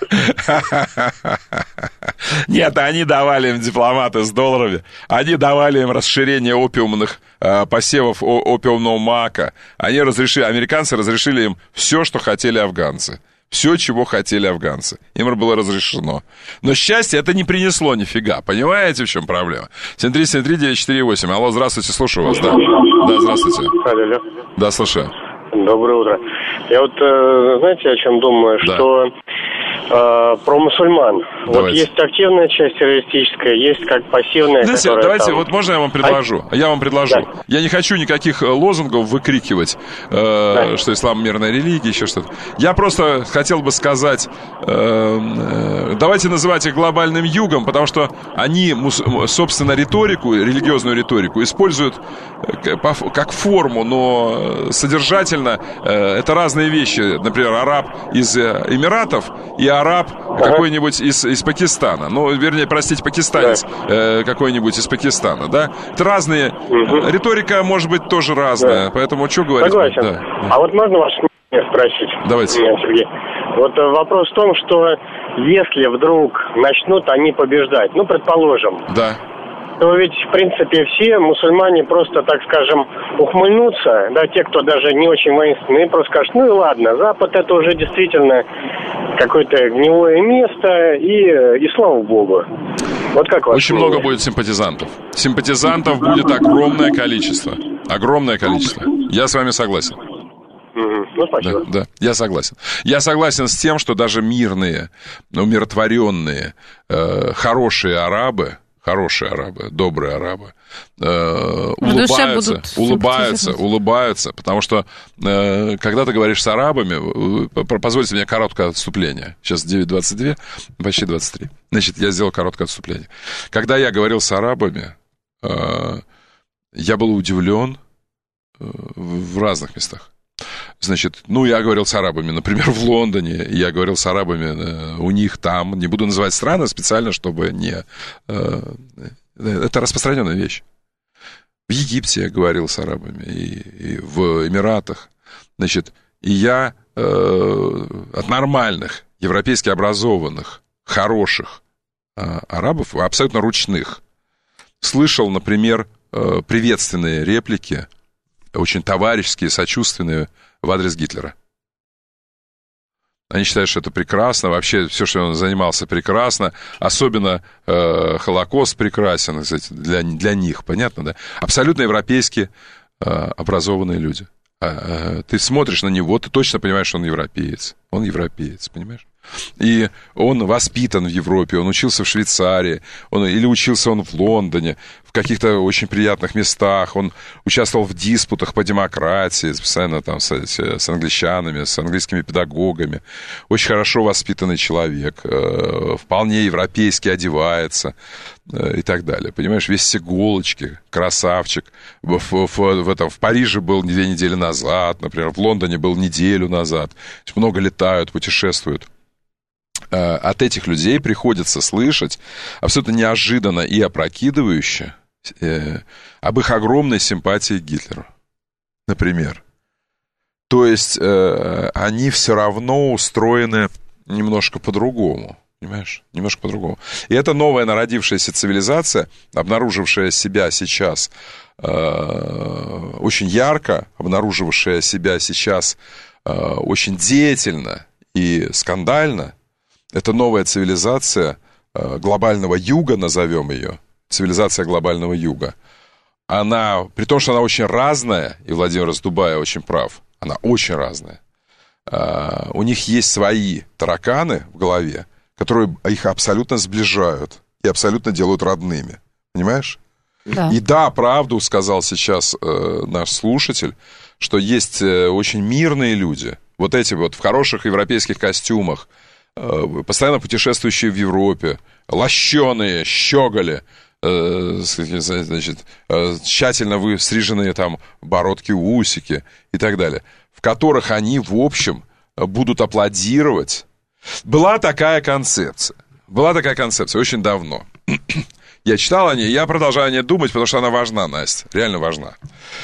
S1: Нет, они давали им дипломаты с долларами. Они давали им расширение опиумных э, посевов о, опиумного мака. Они разрешили, американцы разрешили им все, что хотели афганцы. Все, чего хотели афганцы. Им было разрешено. Но счастье это не принесло нифига. Понимаете, в чем проблема? семь три семь три девять четыре восемь. Алло, здравствуйте, слушаю вас. Да, да, здравствуйте.
S13: Алло.
S1: Да, слушаю.
S13: Доброе утро. Я вот, знаете, о чем думаю? Да. Что э, про мусульман. Давайте. Вот есть активная часть террористическая, есть как пассивная,
S1: знаете,
S13: которая
S1: давайте,
S13: там...
S1: вот можно я вам предложу? А... Я вам предложу. Да. Я не хочу никаких лозунгов выкрикивать, э, да. что ислам мирная религия, еще что-то. Я просто хотел бы сказать, э, э, давайте называть их глобальным югом, потому что они, мус... собственно, риторику, религиозную риторику используют как форму, но содержательно это разные вещи. Например, араб из Эмиратов и араб ага. какой-нибудь из, из Пакистана. Ну, вернее, простите, пакистанец да. какой-нибудь из Пакистана, да? Это разные. Угу. Риторика может быть тоже разная, да. поэтому что говорить?
S13: Согласен. Да. А вот можно ваше мнение спросить?
S1: Давайте.
S13: Сергей. Вот вопрос в том, что если вдруг начнут они побеждать, ну, предположим,
S1: да.
S13: то ведь, в принципе, все мусульмане просто, так скажем, ухмыльнутся, да, те, кто даже не очень воинственные, просто скажут, ну и ладно, Запад это уже действительно какое-то гнилое место, и, и слава богу. Вот как ваше
S1: Очень мнение? Много будет симпатизантов. Симпатизантов будет огромное количество. Огромное количество. Я с вами согласен.
S13: Ну, спасибо.
S1: Да, да, я согласен. Я согласен с тем, что даже мирные, умиротворенные, э, хорошие арабы, хорошие арабы, добрые арабы, э, улыбаются, улыбаются, улыбаются, потому что, э, когда ты говоришь с арабами, э, позвольте мне короткое отступление, сейчас девять двадцать два, почти двадцать три, значит, я сделал короткое отступление. Когда я говорил с арабами, э, я был удивлен э, в разных местах. Значит, ну, я говорил с арабами, например, в Лондоне, я говорил с арабами э, у них там, не буду называть страны специально, чтобы не... Э, это распространенная вещь. В Египте я говорил с арабами, и, и в Эмиратах, значит, и я э, от нормальных, европейски образованных, хороших э, арабов, абсолютно ручных, слышал, например, э, приветственные реплики, очень товарищеские, сочувственные в адрес Гитлера. Они считают, что это прекрасно, вообще все, что он занимался, прекрасно, особенно э, Холокост прекрасен, кстати, для, для них, понятно, да? Абсолютно европейски э, образованные люди. А, э, ты смотришь на него, ты точно понимаешь, что он европеец. Он европеец, понимаешь? И он воспитан в Европе, он учился в Швейцарии, он, или учился он в Лондоне, в каких-то очень приятных местах, он участвовал в диспутах по демократии, постоянно там с, с англичанами, с английскими педагогами. Очень хорошо воспитанный человек, э, вполне европейски одевается э, и так далее. Понимаешь, весь с иголочки, красавчик. В, в, в, в, этом, в Париже был две недели назад, например, в Лондоне был неделю назад. Много летают, путешествуют. От этих людей приходится слышать абсолютно неожиданно и опрокидывающе э, об их огромной симпатии к Гитлеру, например. То есть э, они все равно устроены немножко по-другому, понимаешь? Немножко по-другому. И это новая народившаяся цивилизация, обнаружившая себя сейчас э, очень ярко, обнаружившая себя сейчас э, очень деятельно и скандально. Это новая цивилизация э, глобального юга, назовем ее, цивилизация глобального юга. Она, при том, что она очень разная, и Владимир Раздубая очень прав, она очень разная. Э, у них есть свои тараканы в голове, которые их абсолютно сближают и абсолютно делают родными. Понимаешь?
S2: Да.
S1: И да, правду сказал сейчас э, наш слушатель, что есть э, очень мирные люди, вот эти вот в хороших европейских костюмах, постоянно путешествующие в Европе, лощеные, щеголи, значит, тщательно выстриженные там бородки, усики и так далее, в которых они, в общем, будут аплодировать. Была такая концепция, была такая концепция очень давно. Я читал о ней, я продолжаю о ней думать, потому что она важна, Настя, реально важна.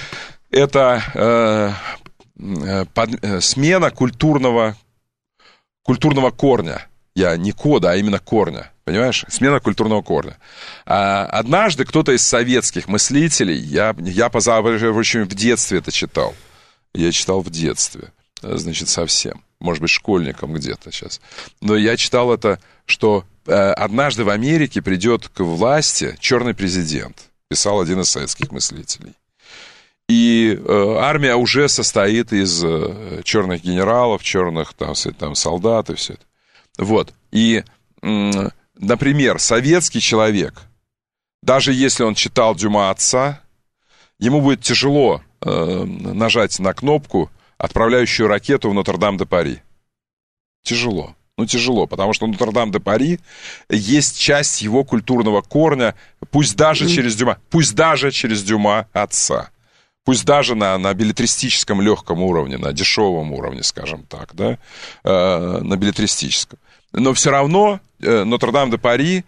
S1: Это э, под, э, смена культурного культурного корня. Я не кода, а именно корня. Понимаешь? Смена культурного корня. А однажды кто-то из советских мыслителей, я, я позавчера в детстве это читал. Я читал в детстве. Значит, совсем. Может быть, школьником где-то сейчас. Но я читал это, что э, однажды в Америке придет к власти черный президент. Писал один из советских мыслителей. И э, армия уже состоит из э, черных генералов, черных там, там, солдат и все это. Вот. И, э, например, советский человек, даже если он читал Дюма «Отца», ему будет тяжело э, нажать на кнопку, отправляющую ракету в Нотр-Дам-де-Пари. Тяжело. Ну, тяжело, потому что Нотр-Дам-де-Пари есть часть его культурного корня, пусть даже mm. через Дюма, пусть даже через Дюма «Отца». Пусть даже на, на беллетристическом легком уровне, на дешевом уровне, скажем так, да, э, на беллетристическом. Но все равно э, Нотр-Дам-де-Пари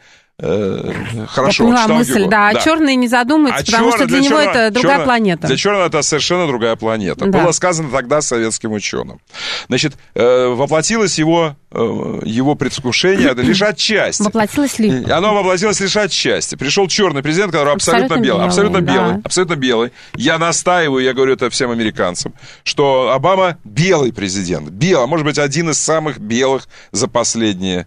S1: э, хорошо.
S2: Я поняла мысль, да, а да. Черные не задумаются, а потому черный, что для, для него черного, это другая черного, планета.
S1: Для черного это совершенно другая планета. Да. Было сказано тогда советским ученым. Значит, э, воплотилось его, э, его предвкушение лишь отчасти.
S2: Воплотилось ли?
S1: Оно воплотилось лишь отчасти. Пришел черный президент, который абсолютно, абсолютно белый. Абсолютно да. белый. Абсолютно белый. Я настаиваю, я говорю это всем американцам, что Обама белый президент. Белый, может быть, один из самых белых за последние,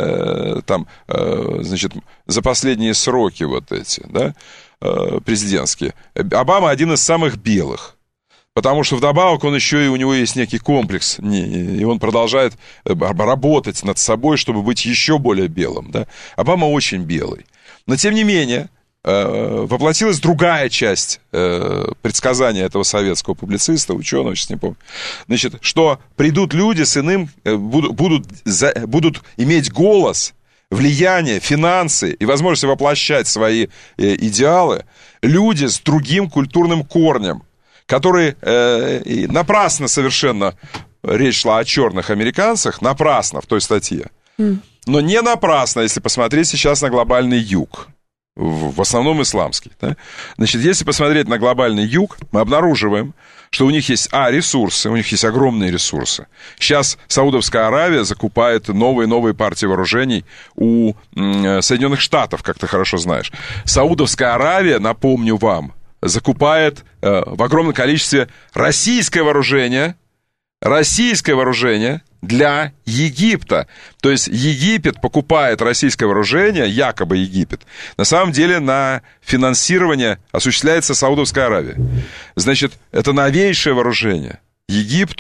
S1: э, там, э, значит, за последние сроки вот эти, да, президентские. Обама один из самых белых, потому что вдобавок он еще и, у него есть некий комплекс, и он продолжает работать над собой, чтобы быть еще более белым, да. Обама очень белый. Но, тем не менее, воплотилась другая часть предсказания этого советского публициста, ученого, сейчас не помню, значит, что придут люди с иным, будут, будут, будут иметь голос, влияние, финансы и возможность воплощать свои э, идеалы люди с другим культурным корнем, которые э, напрасно совершенно, речь шла о черных американцах, напрасно в той статье, mm. но не напрасно, если посмотреть сейчас на глобальный юг, в, в основном исламский. Да? Значит, если посмотреть на глобальный юг, мы обнаруживаем, что у них есть, а, ресурсы, у них есть огромные ресурсы. Сейчас Саудовская Аравия закупает новые-новые партии вооружений у м, Соединенных Штатов, как ты хорошо знаешь. Саудовская Аравия, напомню вам, закупает э, в огромном количестве российское вооружение, российское вооружение для Египта. То есть Египет покупает российское вооружение, якобы Египет. На самом деле на финансирование осуществляется Саудовская Аравия. Значит, это новейшее вооружение Египту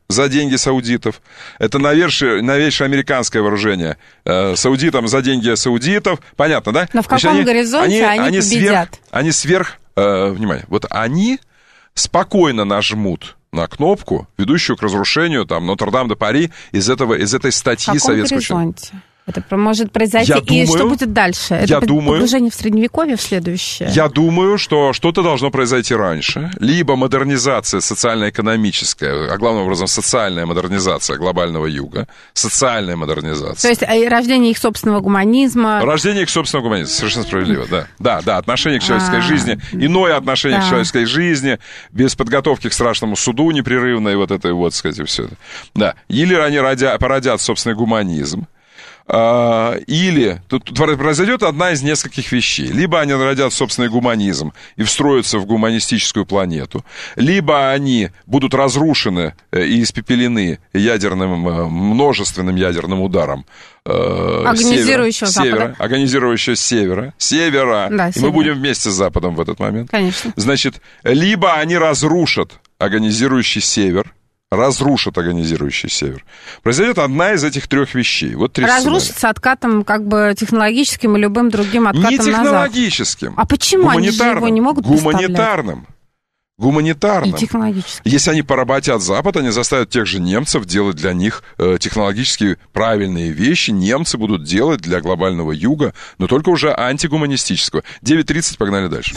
S1: за деньги саудитов. Это новейшее, новейшее американское вооружение. Э, саудитам за деньги саудитов. Понятно, да?
S2: Но в каком они, горизонте они, они победят?
S1: Сверх, они сверх... Э, внимание, вот они спокойно нажмут на кнопку, ведущую к разрушению там Нотр-Дам-де-Пари из, этого, из этой статьи советского...
S2: В каком горизонте? Это может произойти.
S1: Я
S2: и
S1: думаю,
S2: что будет дальше? Это
S1: я думаю,
S2: погружение в средневековье в следующее?
S1: Я думаю, что что-то должно произойти раньше. Либо модернизация социально-экономическая, а главным образом социальная модернизация глобального юга. Социальная модернизация.
S2: То есть рождение их собственного гуманизма.
S1: Рождение их собственного гуманизма. Совершенно справедливо, да. Да, да, отношение к человеческой А-а-а. жизни. Иное отношение да. к человеческой жизни. Без подготовки к страшному суду непрерывной. Вот это вот, сказать, все это. Да. Или они родя, породят собственный гуманизм. Или тут произойдет одна из нескольких вещей. Либо они родят собственный гуманизм и встроятся в гуманистическую планету, либо они будут разрушены и испепелены ядерным, множественным ядерным ударом
S2: агонизирующего
S1: севера,
S2: Запада.
S1: Севера, агонизирующего севера. Севера.
S2: Да,
S1: и
S2: севера.
S1: Мы будем вместе с Западом в этот момент.
S2: Конечно.
S1: Значит, либо они разрушат агонизирующий север, разрушат агонизирующий север. Произойдет одна из этих трех вещей. Вот три
S2: Разрушится
S1: сценария.
S2: Откатом как бы технологическим и любым другим откатом
S1: Не
S2: назад.
S1: технологическим.
S2: А почему они же его не могут
S1: Гуманитарным. Гуманитарным.
S2: И технологическим.
S1: Если они поработят Запад, они заставят тех же немцев делать для них э, технологически правильные вещи. Немцы будут делать для глобального юга, но только уже антигуманистического. девять тридцать, погнали дальше.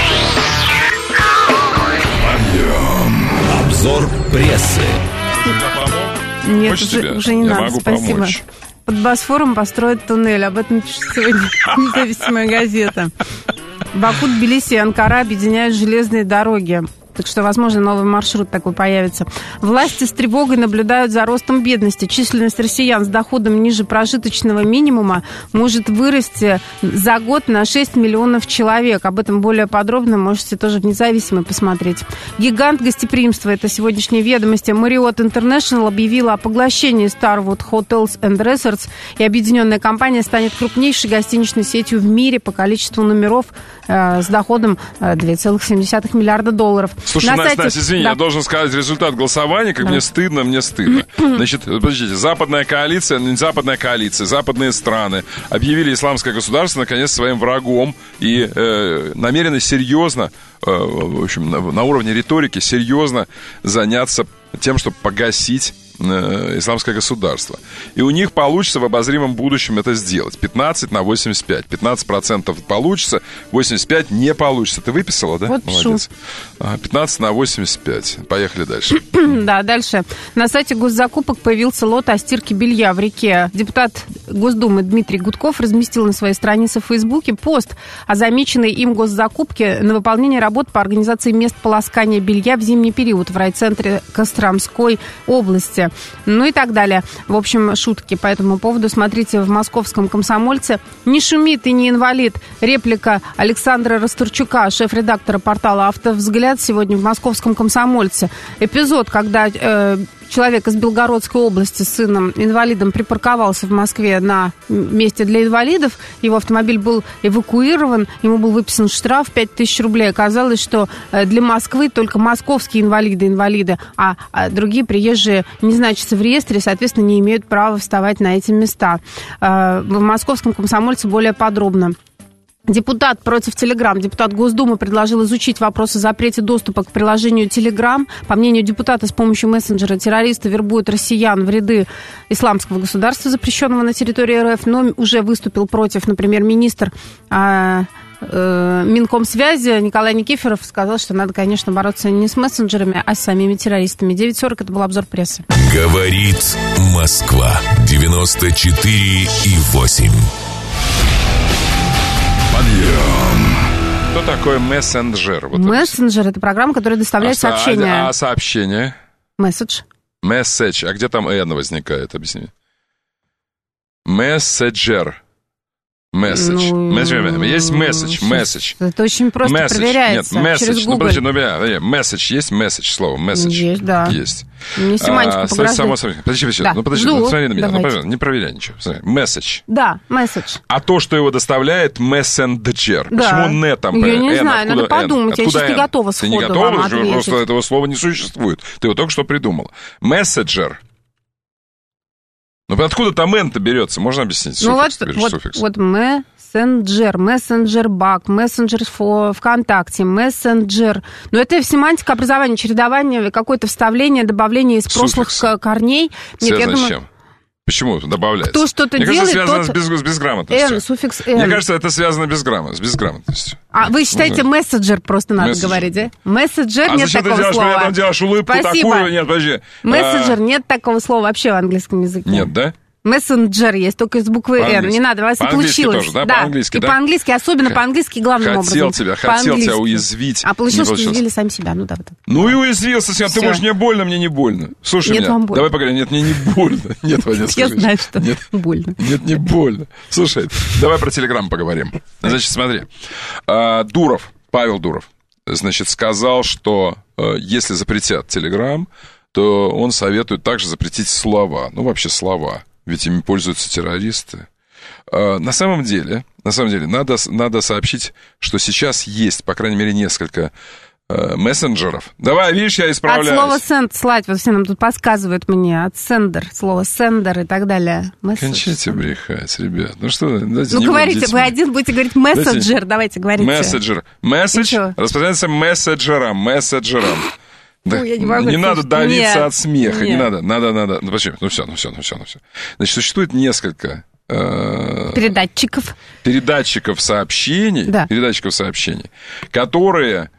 S14: Обзор прессы.
S2: Нет, уже, уже не
S1: Я
S2: надо,
S1: могу
S2: спасибо.
S1: Помочь.
S2: Под Босфором построят туннель. Об этом пишет сегодня независимая газета. Баку, Тбилиси и Анкара объединяют железные дороги. Так что, возможно, новый маршрут такой появится. Власти с тревогой наблюдают за ростом бедности. Численность россиян с доходом ниже прожиточного минимума может вырасти за год на шесть миллионов человек. Об этом более подробно можете тоже в «Независимой» посмотреть. Гигант гостеприимства, это сегодняшние ведомости. Marriott International объявила о поглощении Starwood Hotels and Resorts, и объединенная компания станет крупнейшей гостиничной сетью в мире по количеству номеров э, с доходом э, два целых семь десятых миллиарда долларов.
S1: Слушай, Настя, сайте... Настя, извини, да. я должен сказать результат голосования, как да. мне стыдно, мне стыдно. Значит, подождите, западная коалиция, не западная коалиция, западные страны объявили исламское государство, наконец, своим врагом и э, намерены серьезно, э, в общем, на, на уровне риторики, серьезно заняться тем, чтобы погасить исламское государство. И у них получится в обозримом будущем это сделать. пятнадцать на восемьдесят пять. пятнадцать процентов получится, восемьдесят пять процентов не получится. Ты выписала, да?
S2: Вот
S1: молодец. пятнадцать на восемьдесят пять. Поехали дальше.
S2: Да, дальше. На сайте госзакупок появился лот о стирке белья в реке. Депутат Госдумы Дмитрий Гудков разместил на своей странице в Фейсбуке пост о замеченной им госзакупке на выполнение работ по организации мест полоскания белья в зимний период в райцентре Костромской области. Ну и так далее. В общем, шутки по этому поводу смотрите в «Московском комсомольце». «Не шуми, ты не инвалид». Реплика Александра Расторчука, шеф-редактора портала «Автовзгляд», сегодня в «Московском комсомольце». Эпизод, когда э, человек из Белгородской области с сыном-инвалидом припарковался в Москве на месте для инвалидов. Его автомобиль был эвакуирован, ему был выписан штраф пять тысяч рублей. Оказалось, что для Москвы только московские инвалиды-инвалиды, а другие приезжие не значатся в реестре, соответственно, не имеют права вставать на эти места. В «Московском комсомольце» более подробно. Депутат против Телеграм. Депутат Госдумы предложил изучить вопрос о запрете доступа к приложению Телеграм. По мнению депутата, с помощью мессенджера террористы вербуют россиян в ряды исламского государства, запрещенного на территории РФ, но уже выступил против, например, министр а, а, Минкомсвязи Николай Никифоров сказал, что надо, конечно, бороться не с мессенджерами, а с самими террористами. девять сорок, это был обзор прессы.
S14: Говорит Москва. девяносто четыре и восемь.
S1: Подъем. Что такое мессенджер? Вот
S2: мессенджер — это программа, которая доставляет
S1: а,
S2: сообщения.
S1: А, а сообщение?
S2: Месседж.
S1: Месседж. А где там «н» возникает? Объясни. Месседжер. Месседж.
S2: Ну,
S1: есть месседж, месседж.
S2: Это очень просто
S1: message.
S2: проверяется.
S1: Нет, месседж.
S2: Через
S1: Ну,
S2: Google.
S1: подожди, ну, месседж. Есть месседж слово? Месседж.
S2: Есть, да.
S1: Есть.
S2: Не семантику
S1: а,
S2: погружать.
S1: само собой. Подожди, подожди.
S2: Да.
S1: Ну, подожди,
S2: Жду.
S1: ну, смотри на меня. Ну,
S2: Давайте.
S1: пожалуйста, не проверяй ничего. Месседж.
S2: Да, месседж.
S1: А то, что его доставляет, мессенджер.
S2: Да.
S1: Почему не там?
S2: Я не
S1: N?
S2: знаю,
S1: Откуда
S2: надо подумать.
S1: N?
S2: Я сейчас
S1: N?
S2: не готова
S1: Ты не
S2: сходу
S1: готова?
S2: вам ответить.
S1: Просто этого слова не существует. Ты его только что придумал. Месседжер. Ну, откуда там N-то берется? Можно объяснить?
S2: Ну,
S1: суффикс,
S2: вот,
S1: ты
S2: вот,
S1: суффикс.
S2: вот мессенджер, мессенджер-баг, мессенджер ВКонтакте, мессенджер. Но это семантика образования, чередование, какое-то вставление, добавление из прошлых
S1: Суффикс.
S2: корней. Нет,
S1: Связано
S2: я думаю,
S1: с чем? Почему добавляется?
S2: Кто что-то
S1: Мне
S2: делает,
S1: кажется, связано
S2: тот...
S1: с, без, с безграмотностью.
S2: N, суффикс N.
S1: Мне кажется, это связано без грамма, с безграмотностью.
S2: А вы считаете,
S1: Ну,
S2: мессенджер просто надо
S1: Мессенджер.
S2: говорить, да? Мессенджер
S1: А
S2: нет
S1: зачем ты
S2: такого
S1: делаешь,
S2: слова.
S1: при этом делаешь улыбку
S2: Спасибо.
S1: такую? Нет, подожди.
S2: Мессенджер, нет такого слова вообще в английском языке.
S1: А, нет, да?
S2: Мессенджер есть, только из буквы N.
S1: По-английски.
S2: Не надо, у вас и
S1: По-английски
S2: получилось.
S1: тоже, да? По-английски,
S2: И
S1: да?
S2: по-английски, особенно по-английски главным
S1: Хотел
S2: образом.
S1: тебя, хотел
S2: По-английски.
S1: тебя уязвить.
S2: А получилось,
S1: Не
S2: что уязвили сами себя. Ну да, вот.
S1: Ну и уязвился себя. Ты
S2: Всё.
S1: можешь, мне больно, мне не больно. Слушай
S2: Нет,
S1: меня.
S2: вам больно.
S1: Давай поговорим. Нет, мне не больно. Нет, Ваня,
S2: Я
S1: скажи.
S2: знаю, что
S1: Нет.
S2: больно.
S1: Нет, не больно. Слушай, давай про Телеграм поговорим. Значит, смотри. А, Дуров, Павел Дуров, значит, сказал, что э, если запретят Телеграм, то он советует также запретить слова. Ну, вообще слова. Ведь ими пользуются террористы. А, на самом деле, на самом деле, надо, надо сообщить, что сейчас есть, по крайней мере, несколько э, мессенджеров. Давай, видишь, я исправляюсь.
S2: От слова send, слать, вот все нам тут подсказывают мне, от sender, слово sender и так далее. Месседж.
S1: Кончайте брехать, ребят. Ну что, давайте
S2: Ну,
S1: не
S2: говорите,
S1: будем
S2: вы
S1: детьми.
S2: один будете говорить мессенджер,
S1: Давайте.
S2: давайте, говорите.
S1: Мессенджер. Месседж
S2: Ничего.
S1: распространяется мессенджером, мессенджером. Да,
S2: Ой, я не могу
S1: не
S2: это
S1: надо
S2: слушать.
S1: давиться
S2: Нет,
S1: от смеха, не
S2: нет.
S1: надо, надо, надо. Ну, почему? Ну, все, ну, все, ну, все, ну, все. Значит, существует несколько э,
S2: Передатчиков.
S1: передатчиков сообщений,
S2: Да.
S1: передатчиков сообщений, которые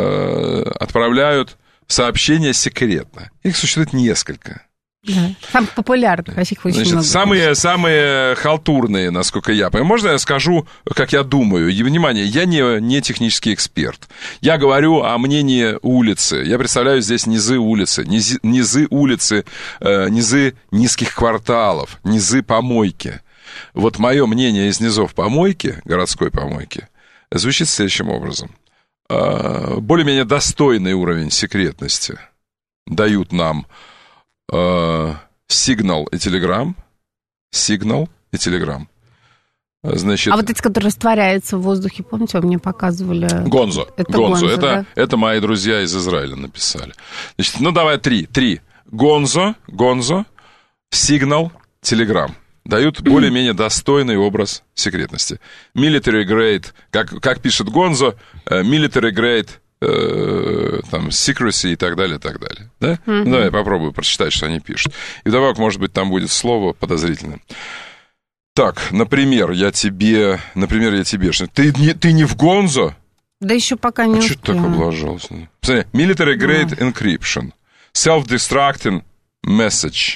S1: э, отправляют сообщения секретно. Их существует несколько.
S2: Да. Самых популярных, вообще их очень
S1: Значит,
S2: много.
S1: самые, самые халтурные, насколько я понимаю. Можно я скажу, как я думаю? И, внимание, я не, не технический эксперт. Я говорю о мнении улицы. Я представляю здесь низы улицы. Низы, низы улицы, э, низы низких кварталов, низы помойки. Вот мое мнение из низов помойки, городской помойки, звучит следующим образом. Э, более-менее достойный уровень секретности дают нам Сигнал и Телеграм. Сигнал и Телеграм. Значит,
S2: А вот эти, которые растворяются в воздухе, помните, вы мне показывали?
S1: Гонзо.
S2: Это
S1: Гонзо.
S2: Гонзо,
S1: это,
S2: да?
S1: это мои друзья из Израиля написали. Значит, ну, давай три. Три. Гонзо, Гонзо, Сигнал, Телеграм. Дают более-менее достойный образ секретности. Military grade, как, как пишет Гонзо, military grade, э, там, secrecy и так далее, и так далее. Да?
S2: Mm-hmm.
S1: Ну, давай я попробую прочитать, что они пишут. И вдобавок, может быть, там будет слово подозрительное. Так, например, я тебе... Например, я тебе... Ты не, ты не в Гонзо?
S2: Да еще пока не
S1: А
S2: успела.
S1: что ты так облажался? Посмотри, military grade
S2: Mm.
S1: encryption. Self-destructing message.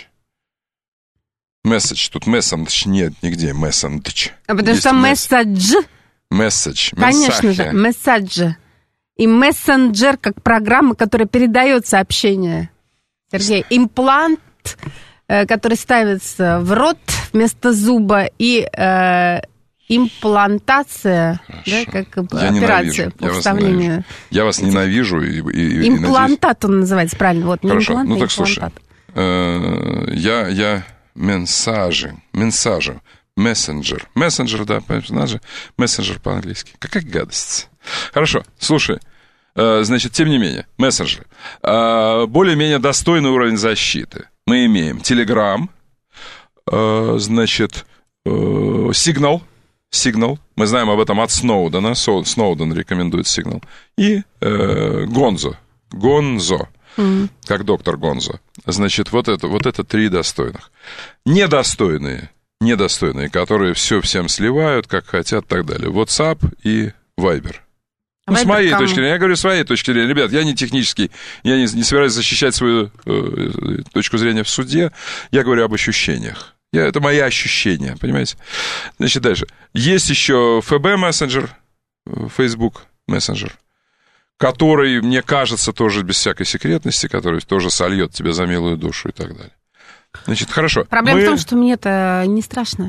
S1: Message. Тут message нет нигде. Message.
S2: А потому
S1: Есть
S2: что
S1: mess-
S2: месседж,
S1: Message.
S2: конечно же,
S1: Менсахе.
S2: месседж. И мессенджер как программа, которая передает сообщение. Сергей, имплант, э, который ставится в рот вместо зуба, и э, имплантация, да, как
S1: Я
S2: операция
S1: ненавижу.
S2: по
S1: Я вас
S2: вставлению.
S1: ненавижу. Я вас ненавижу и, и, и- и надеюсь...
S2: Имплантат он называется, правильно. Вот, не
S1: Хорошо,
S2: имплант,
S1: ну
S2: а
S1: так слушай.
S2: имплантат.
S1: Э, Я, я менсажи, менсажи, мессенджер. Мессенджер, да, надо мессенджер по-английски. Какая гадость. Хорошо, слушай. э, Значит, тем не менее, мессенджеры. Э, Более-менее достойный уровень защиты. Мы имеем Telegram, э, значит, э, Signal, Signal. Мы знаем об этом от Сноудена. Со- Сноуден рекомендует Signal. И э, Гонзо. Гонзо.
S2: Mm.
S1: Как доктор Гонзо. Значит, вот это, вот это три достойных. Недостойные, недостойные, которые все всем сливают, как хотят, и так далее. WhatsApp и Viber. Ну,
S2: Viber
S1: с моей
S2: кому?
S1: точки зрения, я говорю, с своей точки зрения. Ребят, я не технический, я не, не собираюсь защищать свою э, точку зрения в суде. Я говорю об ощущениях. Я, это мои ощущения, понимаете? Значит, дальше. Есть еще эф би мессенджер, Facebook мессенджер, который, мне кажется, тоже без всякой секретности, который тоже сольет тебя за милую душу и так далее. Значит, хорошо.
S2: Проблема
S1: Мы...
S2: в том, что мне это не страшно.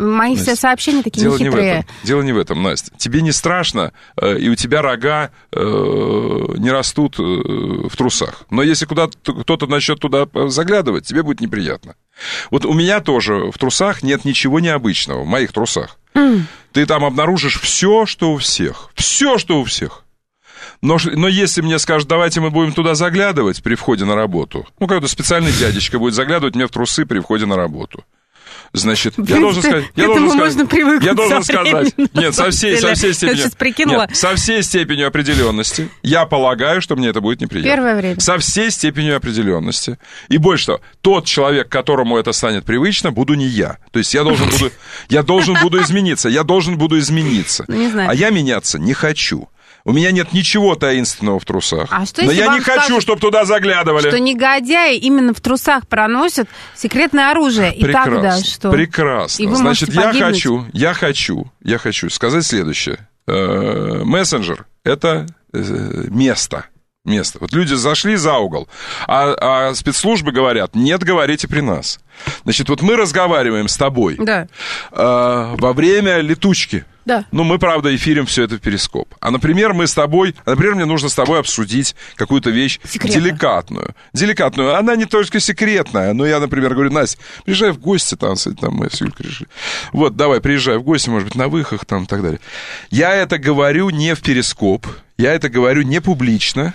S2: Мои Настя, все сообщения такие
S1: дело
S2: нехитрые.
S1: Не в этом. Дело не в этом, Настя. Тебе не страшно, и у тебя рога э, не растут в трусах. Но если куда-то кто-то начнет туда заглядывать, тебе будет неприятно. Вот у меня тоже в трусах нет ничего необычного, в моих трусах. Mm. Ты там обнаружишь все, что у всех. Все, что у всех. Но, но если мне скажут, давайте мы будем туда заглядывать при входе на работу, ну, какой-то специальный дядечка будет заглядывать мне в трусы при входе на работу. Значит, я должен сказать... Я должен сказать, я должен сказать... Нет, со всей, со всей степенью... Нет, со всей степенью определенности я полагаю, что мне это будет неприятно.
S2: Первое время.
S1: Со всей степенью определенности. И больше того, тот человек, которому это станет привычно, буду не я. То есть я должен буду... Я должен буду измениться. Я должен буду измениться.
S2: Не знаю.
S1: А я меняться не хочу. У меня нет ничего таинственного в трусах.
S2: А что,
S1: но я не хочу, скажут, чтобы туда заглядывали.
S2: Что негодяи именно в трусах проносят секретное оружие. И
S1: прекрасно,
S2: тогда что?
S1: Прекрасно.
S2: И вы
S1: Значит, я
S2: погибнуть.
S1: хочу, я хочу, я хочу сказать следующее. Мессенджер – это место. Место. Вот люди зашли за угол, а, а спецслужбы говорят, нет, говорите при нас. Значит, вот мы разговариваем с тобой
S2: да.
S1: э, во время летучки.
S2: Да.
S1: Ну, мы, правда, эфирим все это в перископ. А, например, мы с тобой... Например, мне нужно с тобой обсудить какую-то вещь
S2: секретную.
S1: деликатную. Деликатную. Она не только секретная, но я, например, говорю, Настя, приезжай в гости, там, там мы с Юлькой решили. Вот, давай, приезжай в гости, может быть, на выхах, там, и так далее. Я это говорю не в перископ, я это говорю не публично.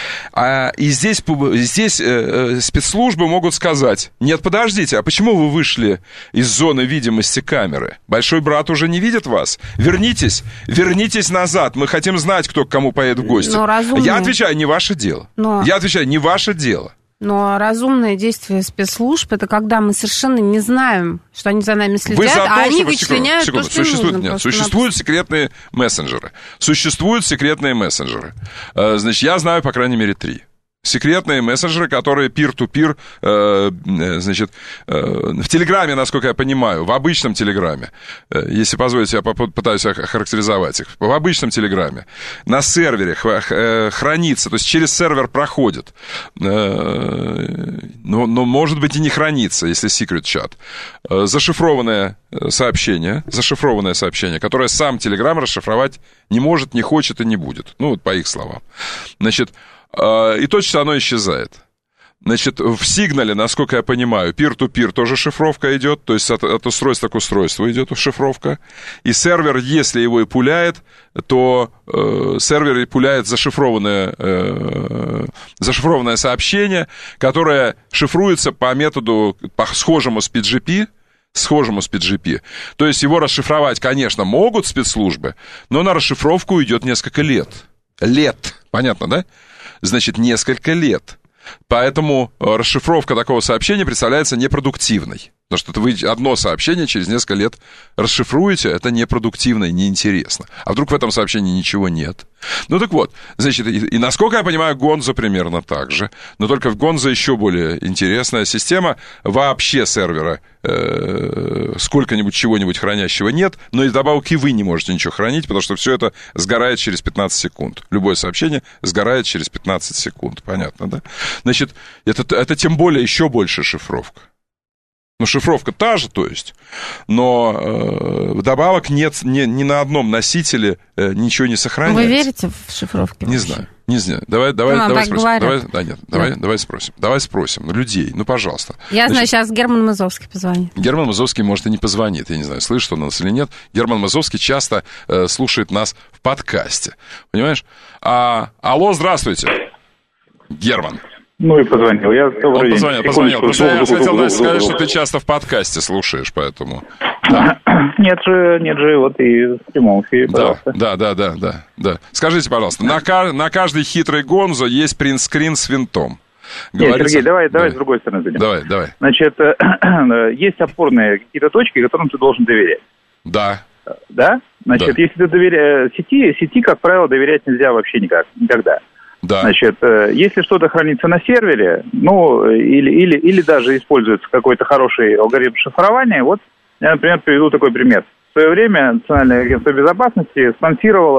S1: А, и здесь, здесь э, спецслужбы могут сказать, нет, подождите, а почему вы вышли из зоны видимости камеры? Большой брат уже не видит вас? Вернитесь, вернитесь назад, мы хотим знать, кто к кому поедет в гости. Я отвечаю, не ваше дело. Но... Я отвечаю, не ваше дело.
S2: Но разумное действие спецслужб, это когда мы совершенно не знаем, что они за нами следят,
S1: то,
S2: а они
S1: чтобы...
S2: вычленяют
S1: секунду,
S2: то, что
S1: существует,
S2: нужно.
S1: Нет, существуют
S2: нам...
S1: секретные мессенджеры. Существуют секретные мессенджеры. Значит, я знаю, по крайней мере, три. Секретные мессенджеры, которые peer-to-peer, э, значит, э, в Телеграме, насколько я понимаю, в обычном Телеграме, э, если позволите, я попытаюсь охарактеризовать их, в обычном Телеграме, на сервере э, хранится, то есть через сервер проходит, э, но, но, может быть, и не хранится, если secret chat, э, зашифрованное сообщение, зашифрованное сообщение, которое сам Телеграм расшифровать не может, не хочет и не будет, ну, вот по их словам. Значит, и точно оно исчезает. Значит, в сигнале, насколько я понимаю, peer-to-peer тоже шифровка идет, то есть от, от устройства к устройству идет шифровка. И сервер, если его и пуляет, то э, сервер и пуляет зашифрованное, э, зашифрованное сообщение, которое шифруется по методу, по схожему с пи джи пи, схожему с пи джи пи. То есть его расшифровать, конечно, могут спецслужбы, но на расшифровку идет несколько лет. Лет, понятно, да? Значит, несколько лет. Поэтому расшифровка такого сообщения представляется непродуктивной. Потому что это вы одно сообщение через несколько лет расшифруете, это непродуктивно и неинтересно. А вдруг в этом сообщении ничего нет? Ну так вот, значит, и, и насколько я понимаю, Гонзо примерно так же. Но только в Гонзо еще более интересная система. Вообще сервера э, сколько-нибудь чего-нибудь хранящего нет, но и вдобавок и вы не можете ничего хранить, потому что все это сгорает через пятнадцать секунд. Любое сообщение сгорает через пятнадцать секунд. Понятно, да? Значит, это, это тем более еще больше шифровка. Ну, шифровка та же, то есть, но э, вдобавок нет ни, ни на одном носителе э, ничего не сохраняется.
S2: Вы верите в шифровки?
S1: Не
S2: вообще?
S1: знаю, не знаю. Давай, давай,
S2: ну,
S1: давай спросим. Давай, да, нет,
S2: да.
S1: давай, давай спросим. Давай спросим. Ну, людей, ну, пожалуйста.
S2: Я Значит, знаю, сейчас Герман Мазовский позвонит.
S1: Герман Мазовский, может, и не позвонит. Я не знаю, слышит он нас или нет. Герман Мазовский часто э, слушает нас в подкасте. Понимаешь? А, алло, здравствуйте. Герман.
S15: Ну и позвонил. Я
S1: Он позвонил, позвонил. Просто я хотел Настя, сказать, что ты часто в подкасте слушаешь, поэтому...
S15: Да. Нет же, нет же, вот и в прямом эфире, пожалуйста.
S1: Да, да, да, да, да. Скажите, пожалуйста, на, на каждый хитрый Гонзо есть принтскрин с винтом.
S15: Нет, Сергей, давай, давай с другой стороны зайдем.
S1: Давай, давай.
S15: Значит, есть опорные какие-то точки, которым ты должен доверять.
S1: Да.
S15: Да? Значит, да. Если ты доверяешь сети, сети, как правило, доверять нельзя вообще никак, никогда.
S1: Да.
S15: Значит, если что-то хранится на сервере, ну, или, или, или даже используется какой-то хороший алгоритм шифрования, вот я, например, приведу такой пример. В свое время Национальное агентство безопасности спонсировало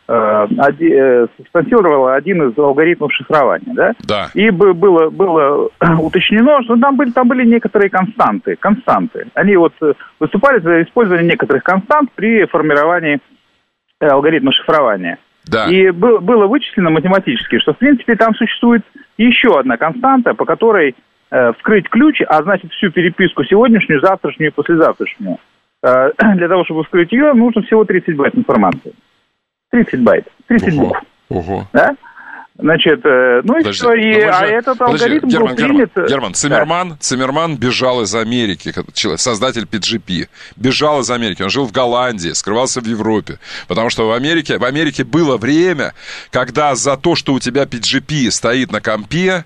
S15: спонсировала один из алгоритмов шифрования, да?
S1: Да.
S15: И было, было уточнено, что там были, там были некоторые константы, константы. Они вот выступали за использование некоторых констант при формировании алгоритма шифрования.
S1: Да.
S15: И было, было вычислено математически, что, в принципе, там существует еще одна константа, по которой э, вскрыть ключ, а значит, всю переписку сегодняшнюю, завтрашнюю и послезавтрашнюю. Э, для того, чтобы вскрыть ее, нужно всего тридцать байт информации. тридцать байт, тридцать букв.
S1: Ого.
S15: Да? Значит, э, ну
S1: подожди,
S15: и что, и,
S1: же,
S15: а этот
S1: подожди,
S15: алгоритм
S1: Герман,
S15: был принят...
S1: Герман, Герман, Циммерман, да. Циммерман бежал из Америки, создатель пи джи пи, бежал из Америки, он жил в Голландии, скрывался в Европе, потому что в Америке, в Америке было время, когда за то, что у тебя пи джи пи стоит на компе,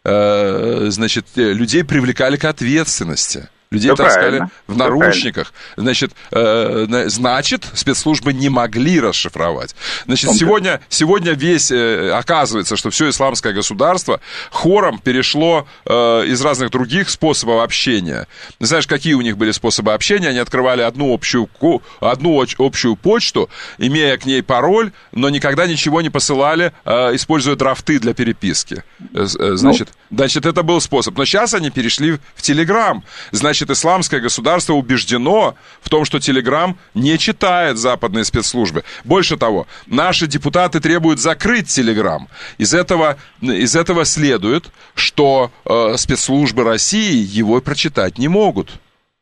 S1: э, значит, людей привлекали к ответственности. Людей
S15: Все
S1: таскали
S15: правильно.
S1: в наручниках. Значит, э, значит, спецслужбы не могли расшифровать. Значит, сегодня, сегодня весь, э, оказывается, что все исламское государство хором перешло э, из разных других способов общения. Знаешь, какие у них были способы общения? Они открывали одну общую, одну общую почту, имея к ней пароль, но никогда ничего не посылали, э, используя драфты для переписки. Э, значит, ну. значит, это был способ. Но сейчас они перешли в Телеграм. Значит, Значит, исламское государство убеждено в том, что Телеграм не читает западные спецслужбы. Больше того, наши депутаты требуют закрыть Телеграм. Из этого, из этого следует, что э, спецслужбы России его прочитать не могут.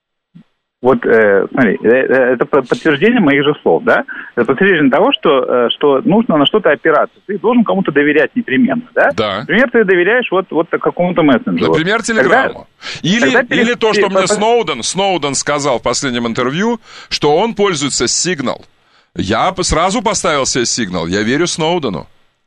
S15: Вот, э, смотри, это подтверждение моих же слов, да? Это подтверждение того, что, что нужно на что-то опираться. Ты должен кому-то доверять непременно, да?
S1: Да.
S15: Например, ты доверяешь вот, вот какому-то мессенджеру.
S1: Например, Телеграму. Или,
S15: Тогда перес...
S1: или то, что мне Сноуден, Сноуден сказал в последнем интервью, что он пользуется Signal. Я сразу поставил себе Signal. Я верю Сноудену.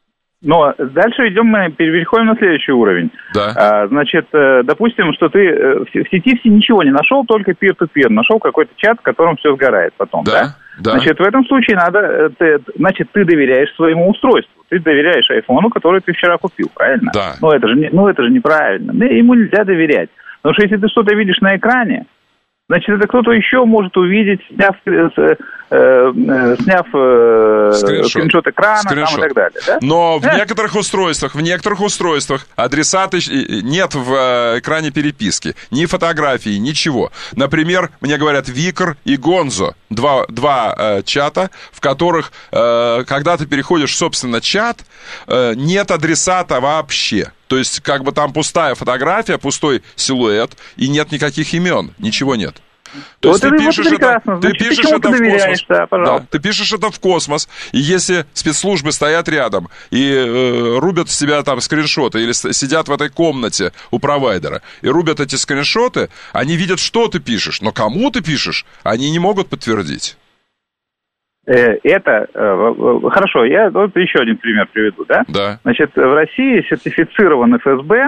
S15: Но дальше идем, мы переходим на следующий уровень.
S1: Да.
S15: А, значит, допустим, что ты в сети ничего не нашел, только peer-to-peer. Нашел какой-то чат, в котором все сгорает потом, да?
S1: Да. Да.
S15: Значит, в этом случае надо, ты, значит, ты доверяешь своему устройству. Ты доверяешь айфону, который ты вчера купил, правильно?
S1: Да.
S15: Ну, это же, не, ну, это же неправильно. Ему нельзя доверять. Потому что если ты что-то видишь на экране, значит, это кто-то еще может увидеть, сняв, э, э, сняв э, скриншот. скриншот экрана скриншот. Там, и так далее. Да?
S1: Но в
S15: да?
S1: некоторых устройствах, в некоторых устройствах адресаты нет в экране переписки, ни фотографии, ничего. Например, мне говорят Викр и Гонзо, два, два э, чата, в которых, э, когда ты переходишь, собственно, чат, э, нет адресата вообще. То есть, как бы там пустая фотография, пустой силуэт, и нет никаких имен, ничего нет. То
S15: вот
S1: есть ты пишешь,
S15: вот
S1: это, ты
S15: Значит,
S1: пишешь
S15: ты
S1: это в космос.
S15: Да,
S1: да, ты пишешь это в космос. И если спецслужбы стоят рядом и э, рубят в себя там скриншоты, или сидят в этой комнате у провайдера и рубят эти скриншоты, они видят, что ты пишешь. Но кому ты пишешь, они не могут подтвердить.
S15: Это, хорошо, я вот еще один пример приведу, да?
S1: Да.
S15: Значит, в России сертифицирован эф эс бэ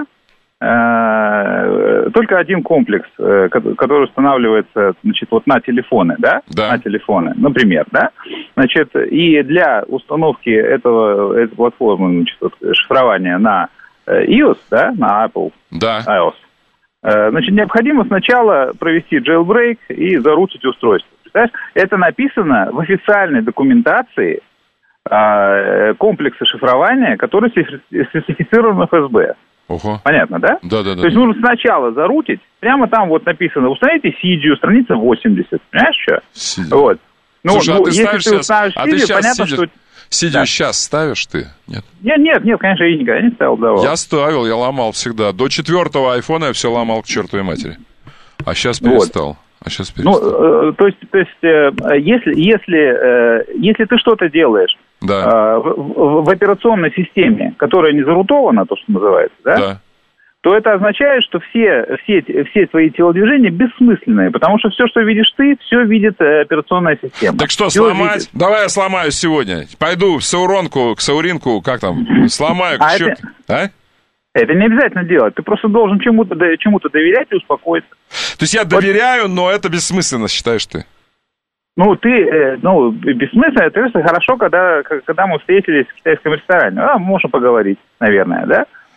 S15: э, только один комплекс, э, который устанавливается, значит, вот на телефоны, да?
S1: Да.
S15: На телефоны, например, да? Значит, и для установки этого, этой платформы, значит, вот, шифрования на iOS, да, на Apple,
S1: да.
S15: iOS, э, значит, необходимо сначала провести jailbreak и зарутить устройство. Это написано в официальной документации э, комплекса шифрования, который сертифицирован эф эс бэ.
S1: Ого.
S15: Понятно, да?
S1: Да, да, да.
S15: То есть нужно сначала зарутить, прямо там вот написано, установите Сидию, страница восемьдесят, понимаешь, что?
S1: Сидию.
S15: Вот. Ну,
S1: Слушай,
S15: ну,
S1: а ты
S15: если
S1: ставишь
S15: ты установишь
S1: сейчас...
S15: Сидию,
S1: а ты сейчас
S15: понятно,
S1: Сидию...
S15: что...
S1: Сидию
S15: да.
S1: сейчас ставишь ты? Нет?
S15: Нет, нет, нет, конечно, я никогда не ставил, давал.
S1: Я ставил, я ломал всегда. До четвертого айфона я все ломал к чертовой матери. А сейчас перестал. Вот. А сейчас перестал.
S15: Ну, э, то есть, то есть э, если, если, э, если ты что-то делаешь
S1: да.
S15: э, в, в, в операционной системе, которая не зарутована, то, что называется, да,
S1: да.
S15: то это означает, что все, все, все твои телодвижения бессмысленные, потому что все, что видишь ты, все видит операционная система.
S1: Так что,
S15: все
S1: сломать? Видит. Давай я сломаюсь сегодня. Пойду в Сауронку, к Сауринку, как там, сломаю.
S15: А,
S1: черт...
S15: это...
S1: а?
S15: Это не обязательно делать. Ты просто должен чему-то, чему-то доверять и успокоиться.
S1: То есть я доверяю, но это бессмысленно, считаешь ты?
S15: Ну, ты, э, ну, бессмысленно, это хорошо, когда, когда мы встретились в китайском ресторане. А, мы можем поговорить, наверное, да?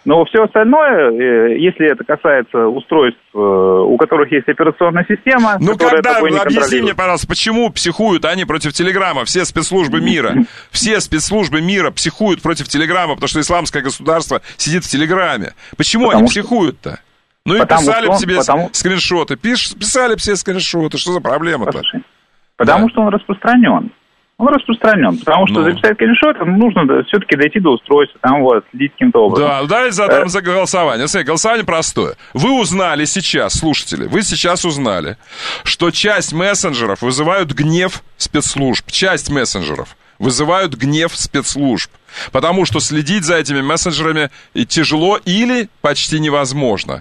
S15: Но все остальное, если это касается устройств, у которых есть операционная система...
S1: Ну, когда, объясни мне, пожалуйста, почему психуют они против Телеграма, все спецслужбы мира, все спецслужбы мира психуют против Телеграма, потому что исламское государство сидит в Телеграме. Почему потому они психуют-то? Ну и писали бы себе потому... скриншоты, Пиш, писали бы все скриншоты, что за проблема-то?
S15: Потому да. что он распространен. Он распространен, потому что ну. записать скриншот нужно все-таки дойти до устройства, там вот, следить каким-то образом.
S1: Да, давайте задам за голосование. Смотри, голосование простое. Вы узнали сейчас, слушатели, вы сейчас узнали, что часть мессенджеров вызывают гнев спецслужб. Часть мессенджеров вызывают гнев спецслужб. Потому что следить за этими мессенджерами тяжело или почти невозможно.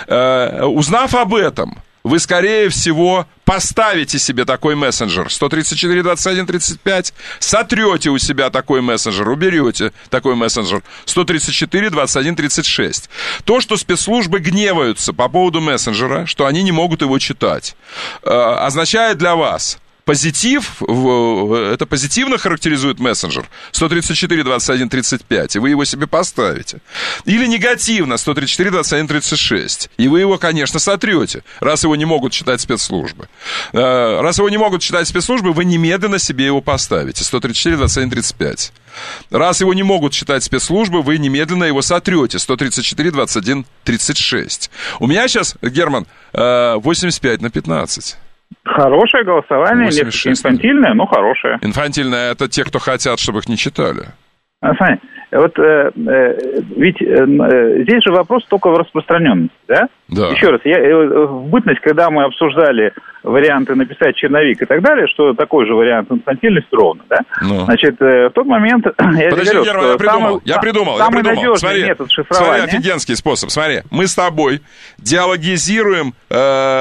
S1: Э, узнав об этом, вы, скорее всего, поставите себе такой мессенджер сто тридцать четыре двадцать один тридцать пять, сотрете у себя такой мессенджер, уберете такой мессенджер сто тридцать четыре двадцать один тридцать шесть. То, что спецслужбы гневаются по поводу мессенджера, что они не могут его читать, э, означает для вас... Позитив, это позитивно характеризует мессенджер сто тридцать четыре двадцать один тридцать пять, и вы его себе поставите. Или негативно сто тридцать четыре двадцать один тридцать шесть, и вы его, конечно, сотрете, раз его не могут читать спецслужбы. Раз его не могут читать спецслужбы, вы немедленно себе его поставите, сто тридцать четыре двадцать один тридцать пять. Раз его не могут читать спецслужбы, вы немедленно его сотрете, сто тридцать четыре двадцать один тридцать шесть. У меня сейчас, Герман, восемьдесят пять на пятнадцать.
S15: Хорошее голосование, несколько инфантильное, но хорошее.
S1: Инфантильное — это те, кто хотят, чтобы их не читали.
S15: А, смотри, вот э, э, ведь э, здесь же вопрос только в распространенности, да?
S1: Да.
S15: Еще раз, я, э, в бытность, когда мы обсуждали варианты написать черновик и так далее, что такой же вариант инфантильность ровно, да? Ну. Значит, э, в тот момент... Я
S1: Подожди,
S15: говорю,
S1: Герман, я придумал,
S15: самый,
S1: я придумал,
S15: самый
S1: я придумал.
S15: надежный
S1: Смотри,
S15: метод шифрования...
S1: Смотри, офигенский способ, смотри. Мы с тобой диалогизируем э,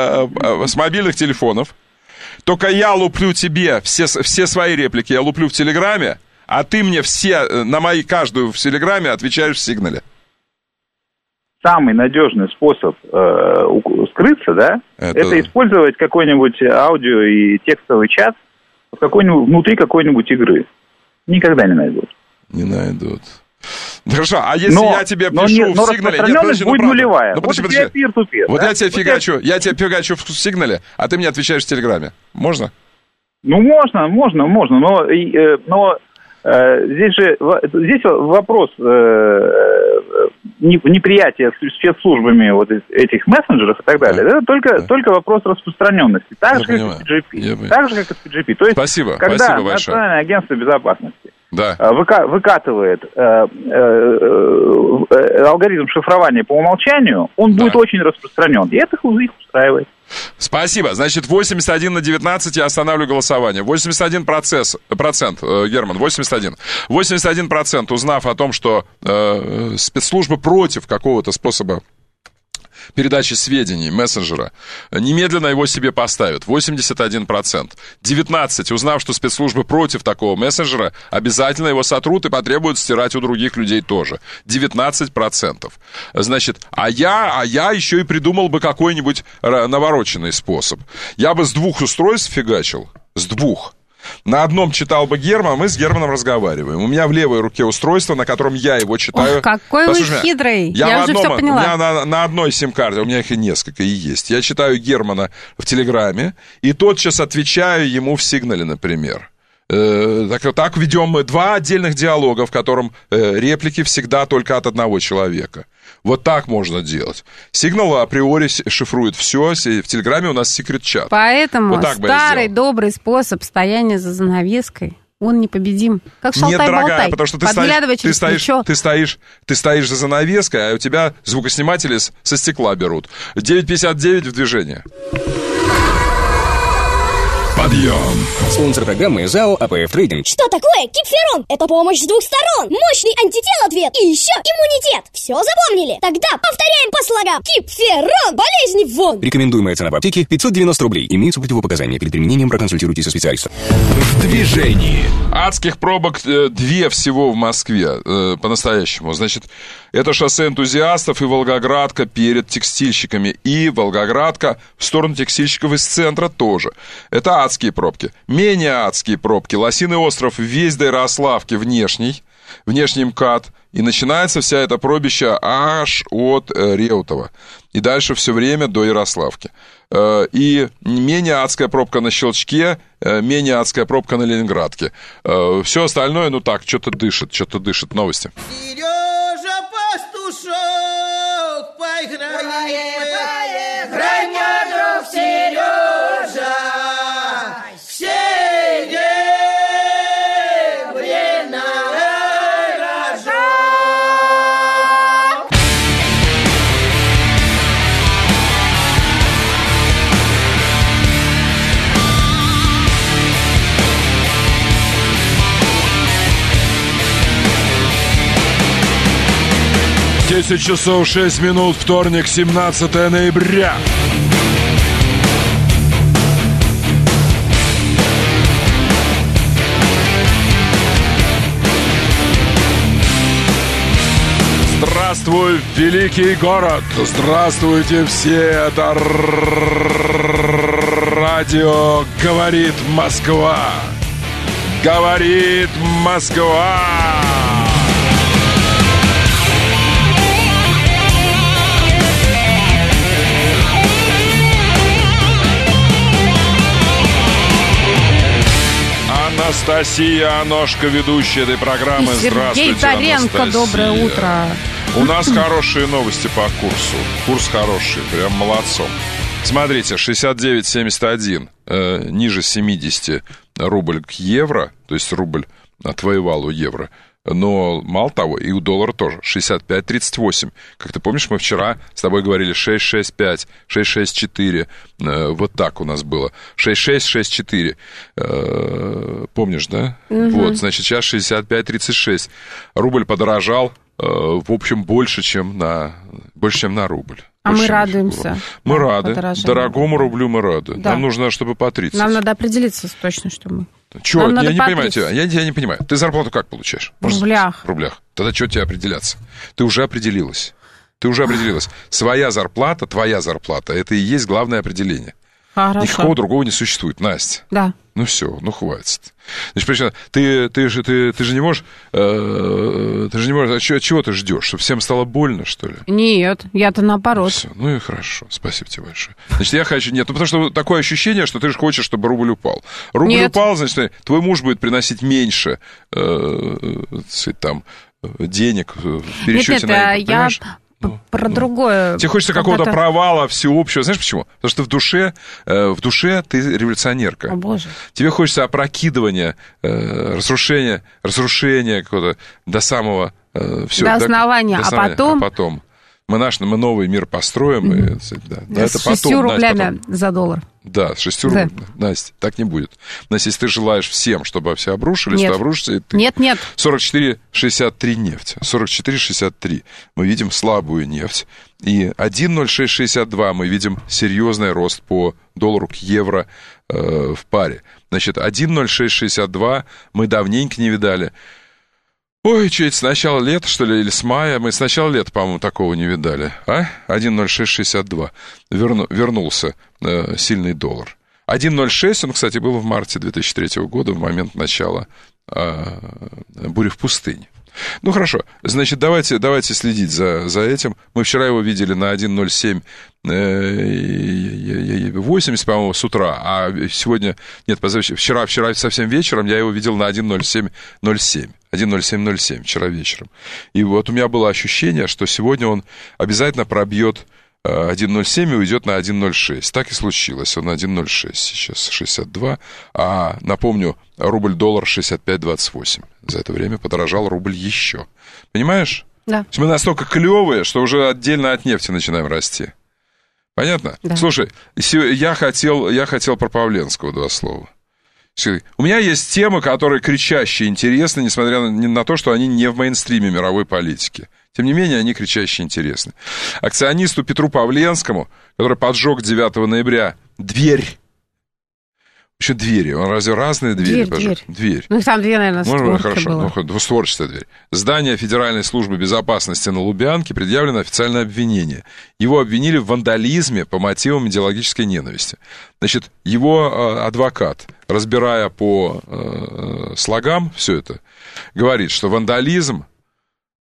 S1: э, с мобильных телефонов, только я луплю тебе все, все свои реплики, я луплю в Телеграме, а ты мне все, на мои каждую в Телеграме отвечаешь в Сигнале.
S15: Самый надежный способ э, скрыться, да, это... это использовать какой-нибудь аудио и текстовый чат в какой-нибудь, внутри какой-нибудь игры. Никогда не найдут.
S1: Не найдут. Хорошо, а если
S15: но,
S1: я тебе
S15: но
S1: пишу
S15: не,
S1: в Сигнале... Нет, подожди,
S15: будет
S1: ну,
S15: нулевая.
S1: Ну, подожди,
S15: вот
S1: подожди.
S15: Пир-ту-пир,
S1: вот
S15: да?
S1: я тебе
S15: вот
S1: фигачу,
S15: я...
S1: я тебе фигачу в Сигнале, а ты мне отвечаешь в Телеграме. Можно?
S15: Ну, можно, можно, можно, но, э, но э, здесь же здесь вопрос э, неприятия спецслужбами вот этих мессенджеров и так далее. Да. Это только, да. только вопрос распространенности. Так же, как и пи джи пи. Так же, как и пи джи пи. То есть,
S1: спасибо,
S15: когда
S1: спасибо
S15: Национальное агентство безопасности
S1: да.
S15: выка- выкатывает э, э, э, алгоритм шифрования по умолчанию, он да. будет очень распространен. И это их устраивает.
S1: Спасибо. Значит, восемьдесят один на девятнадцать я останавливаю голосование. восемьдесят один процент, процент Герман, восемьдесят один. восемьдесят один процент, узнав о том, что э, спецслужбы против какого-то способа передачи сведений мессенджера, немедленно его себе поставят. восемьдесят один процент. девятнадцать. Узнав, что спецслужбы против такого мессенджера, обязательно его сотрут и потребуют стирать у других людей тоже. девятнадцать процентов. Значит, а я, а я еще и придумал бы какой-нибудь навороченный способ. Я бы с двух устройств фигачил. С двух. На одном читал бы Герман, мы с Германом разговариваем. У меня в левой руке устройство, на котором я его читаю.
S2: Ох, какой
S1: Послушай,
S2: вы хитрый.
S1: Я,
S2: я уже
S1: одном,
S2: все поняла.
S1: У меня на, на одной сим-карте, у меня их и несколько и есть. Я читаю Германа в Телеграме и тотчас отвечаю ему в Сигнале, например. Э, так, так ведем мы два отдельных диалога, в котором э, реплики всегда только от одного человека. Вот так можно делать. Сигнал априори шифрует все. В Телеграме у нас секрет-чат.
S2: Поэтому вот старый добрый способ стояния за занавеской, он непобедим. Как шалтай-болтай.
S1: Нет, дорогая, потому что ты стоишь, ты, стоишь, ты, стоишь, ты стоишь за занавеской, а у тебя звукосниматели со стекла берут. девять пятьдесят девять в движение. Подъем.
S8: Спонсор программы ЗАО АПФ Трейдинг.
S9: Что такое Кипферон? Это помощь с двух сторон. Мощный антител-ответ и еще иммунитет. Все запомнили? Тогда повторяем по слогам. Кипферон. Болезни вон.
S8: Рекомендуемая цена в аптеке пятьсот девяносто рублей. Имеются противопоказания. Перед применением проконсультируйтесь со специалистом.
S14: В движении.
S1: Адских пробок э, две всего в Москве, э, по-настоящему. Значит, это шоссе энтузиастов и Волгоградка перед текстильщиками. И Волгоградка в сторону текстильщиков из центра тоже. Это адские пробки. Менее адские пробки. Лосиный остров весь до Ярославки внешний. Внешний МКАД. И начинается вся эта пробища аж от э, Реутова. И дальше все время до Ярославки. Э, и менее адская пробка на Щелчке, э, менее адская пробка на Ленинградке. Э, все остальное, ну так, что-то дышит, что-то дышит. Новости.
S10: Сережа Пастушок, поиграй, поиграй, мой друг Сережа,
S1: десять часов шесть минут, вторник, семнадцатое ноября. Здравствуй, великий город! Здравствуйте все! Это радио «Говорит Москва». Говорит Москва! Анастасия Аношка, ведущая этой программы.
S2: И Сергей
S1: Здравствуйте,
S2: Таренко,
S1: Анастасия.
S2: доброе утро.
S1: У нас хорошие новости по курсу. Курс хороший, прям молодцом. Смотрите, шестьдесят девять семьдесят один, э, ниже семьдесят рубль к евро, то есть рубль отвоевал у евро. Но мало того, и у доллара тоже, шестьдесят пять тридцать восемь. Как ты помнишь, мы вчера с тобой говорили шесть шесть пять, шесть шесть четыре, э, вот так у нас было. шесть шесть шесть четыре, э, помнишь, да?
S2: Угу.
S1: Вот, значит, сейчас шестьдесят пять тридцать шесть. Рубль подорожал, э, в общем, больше, чем на, больше, чем на рубль.
S2: А мы радуемся.
S1: Мы рады.
S2: Подорожанию.
S1: Дорогому рублю мы рады.
S2: Да.
S1: Нам нужно, чтобы по тридцать.
S2: Нам надо определиться точно, что мы.
S1: Чего?
S2: Нам
S1: Я
S2: надо
S1: не
S2: по
S1: понимаю
S2: тридцать.
S1: тебя. Я, я не понимаю. Ты зарплату как получаешь?
S2: В рублях.
S1: В рублях. Тогда что тебе определяться? Ты уже определилась. Ты уже определилась. Своя зарплата, твоя зарплата, это и есть главное определение.
S2: Хорошо.
S1: Никакого другого не существует, Настя.
S2: Да.
S1: Ну все, ну хватит. Значит, причем, ты, ты, же, ты, ты же не можешь... Э, ты же не можешь... А чего, чего ты ждешь? Чтобы всем стало больно, что ли?
S2: Нет, я-то наоборот.
S1: Все, ну и хорошо. Спасибо тебе большое. Значит, я хочу... Нет, ну потому что такое ощущение, что ты же хочешь, чтобы рубль упал. Рубль
S2: Нет.
S1: упал, значит, твой муж будет приносить меньше э, там, денег в пересчете
S2: нет, нет,
S1: на...
S2: я...
S1: понимаешь?
S2: Про другое.
S1: Тебе хочется какого-то
S2: Когда-то...
S1: провала всеобщего. Знаешь почему? Потому что в душе, э, в душе ты революционерка.
S2: О, Боже.
S1: Тебе хочется опрокидывания, э, разрушения, разрушения какого-то до самого... Э, всё,
S2: до основания,
S1: до
S2: а
S1: основания.
S2: потом...
S1: А потом. Мы, наш, мы новый мир построим. Mm-hmm. И, да, да,
S2: с
S1: это
S2: шестью
S1: потом,
S2: рублями
S1: Настя,
S2: за доллар.
S1: Да, с шестью
S2: Да.
S1: рублями. Настя, так не будет. Настя, если ты желаешь всем, чтобы все обрушились,
S2: Нет.
S1: то обрушится и ты.
S2: Нет, нет.
S1: сорок четыре шестьдесят три нефть. сорок четыре шестьдесят три. Мы видим слабую нефть. И один ноль шесть шестьдесят два мы видим серьезный рост по доллару к евро э, в паре. Значит, один ноль шесть шестьдесят два мы давненько не видали. Ой, что это, с начала лета, что ли, или с мая? Мы с начала лета, по-моему, такого не видали. А? один ноль шесть шестьдесят два. Верну, вернулся э, сильный доллар. один ноль шесть, он, кстати, был в марте две тысячи третьего года, в момент начала э, бури в пустыне. Ну, хорошо. Значит, давайте, давайте следить за, за этим. Мы вчера его видели на один ноль семь восемьдесят, по-моему, с утра. А сегодня... Нет, позавчера. Вчера, вчера совсем вечером я его видел на один ноль семь ноль семь. один ноль семь ноль семь вчера вечером. И вот у меня было ощущение, что сегодня он обязательно пробьет один ноль семь и уйдет на один ноль шесть. Так и случилось. Он один ноль шесть сейчас, шестьдесят два. А, напомню, рубль-доллар шестьдесят пять двадцать восемь. За это время подорожал рубль еще. Понимаешь?
S2: Да.
S1: Мы настолько клевые, что уже отдельно от нефти начинаем расти. Понятно?
S2: Да.
S1: Слушай, я хотел, я хотел про Павленского два слова. У меня есть темы, которые кричаще интересны, несмотря на, на то, что они не в мейнстриме мировой политики. Тем не менее, они кричаще интересны. Акционисту Петру Павленскому, который поджег девятого ноября дверь. Еще двери. Он разве разные двери
S2: Дверь,
S1: поджег?
S2: дверь.
S1: Дверь.
S2: Ну, их там две, наверное,
S1: Можно,
S2: створки
S1: хорошо,
S2: было.
S1: ну, двустворчатая дверь. Здание Федеральной службы безопасности на Лубянке предъявлено официальное обвинение. Его обвинили в вандализме по мотивам идеологической ненависти. Значит, его э, адвокат, разбирая по э, слогам все это, говорит, что вандализм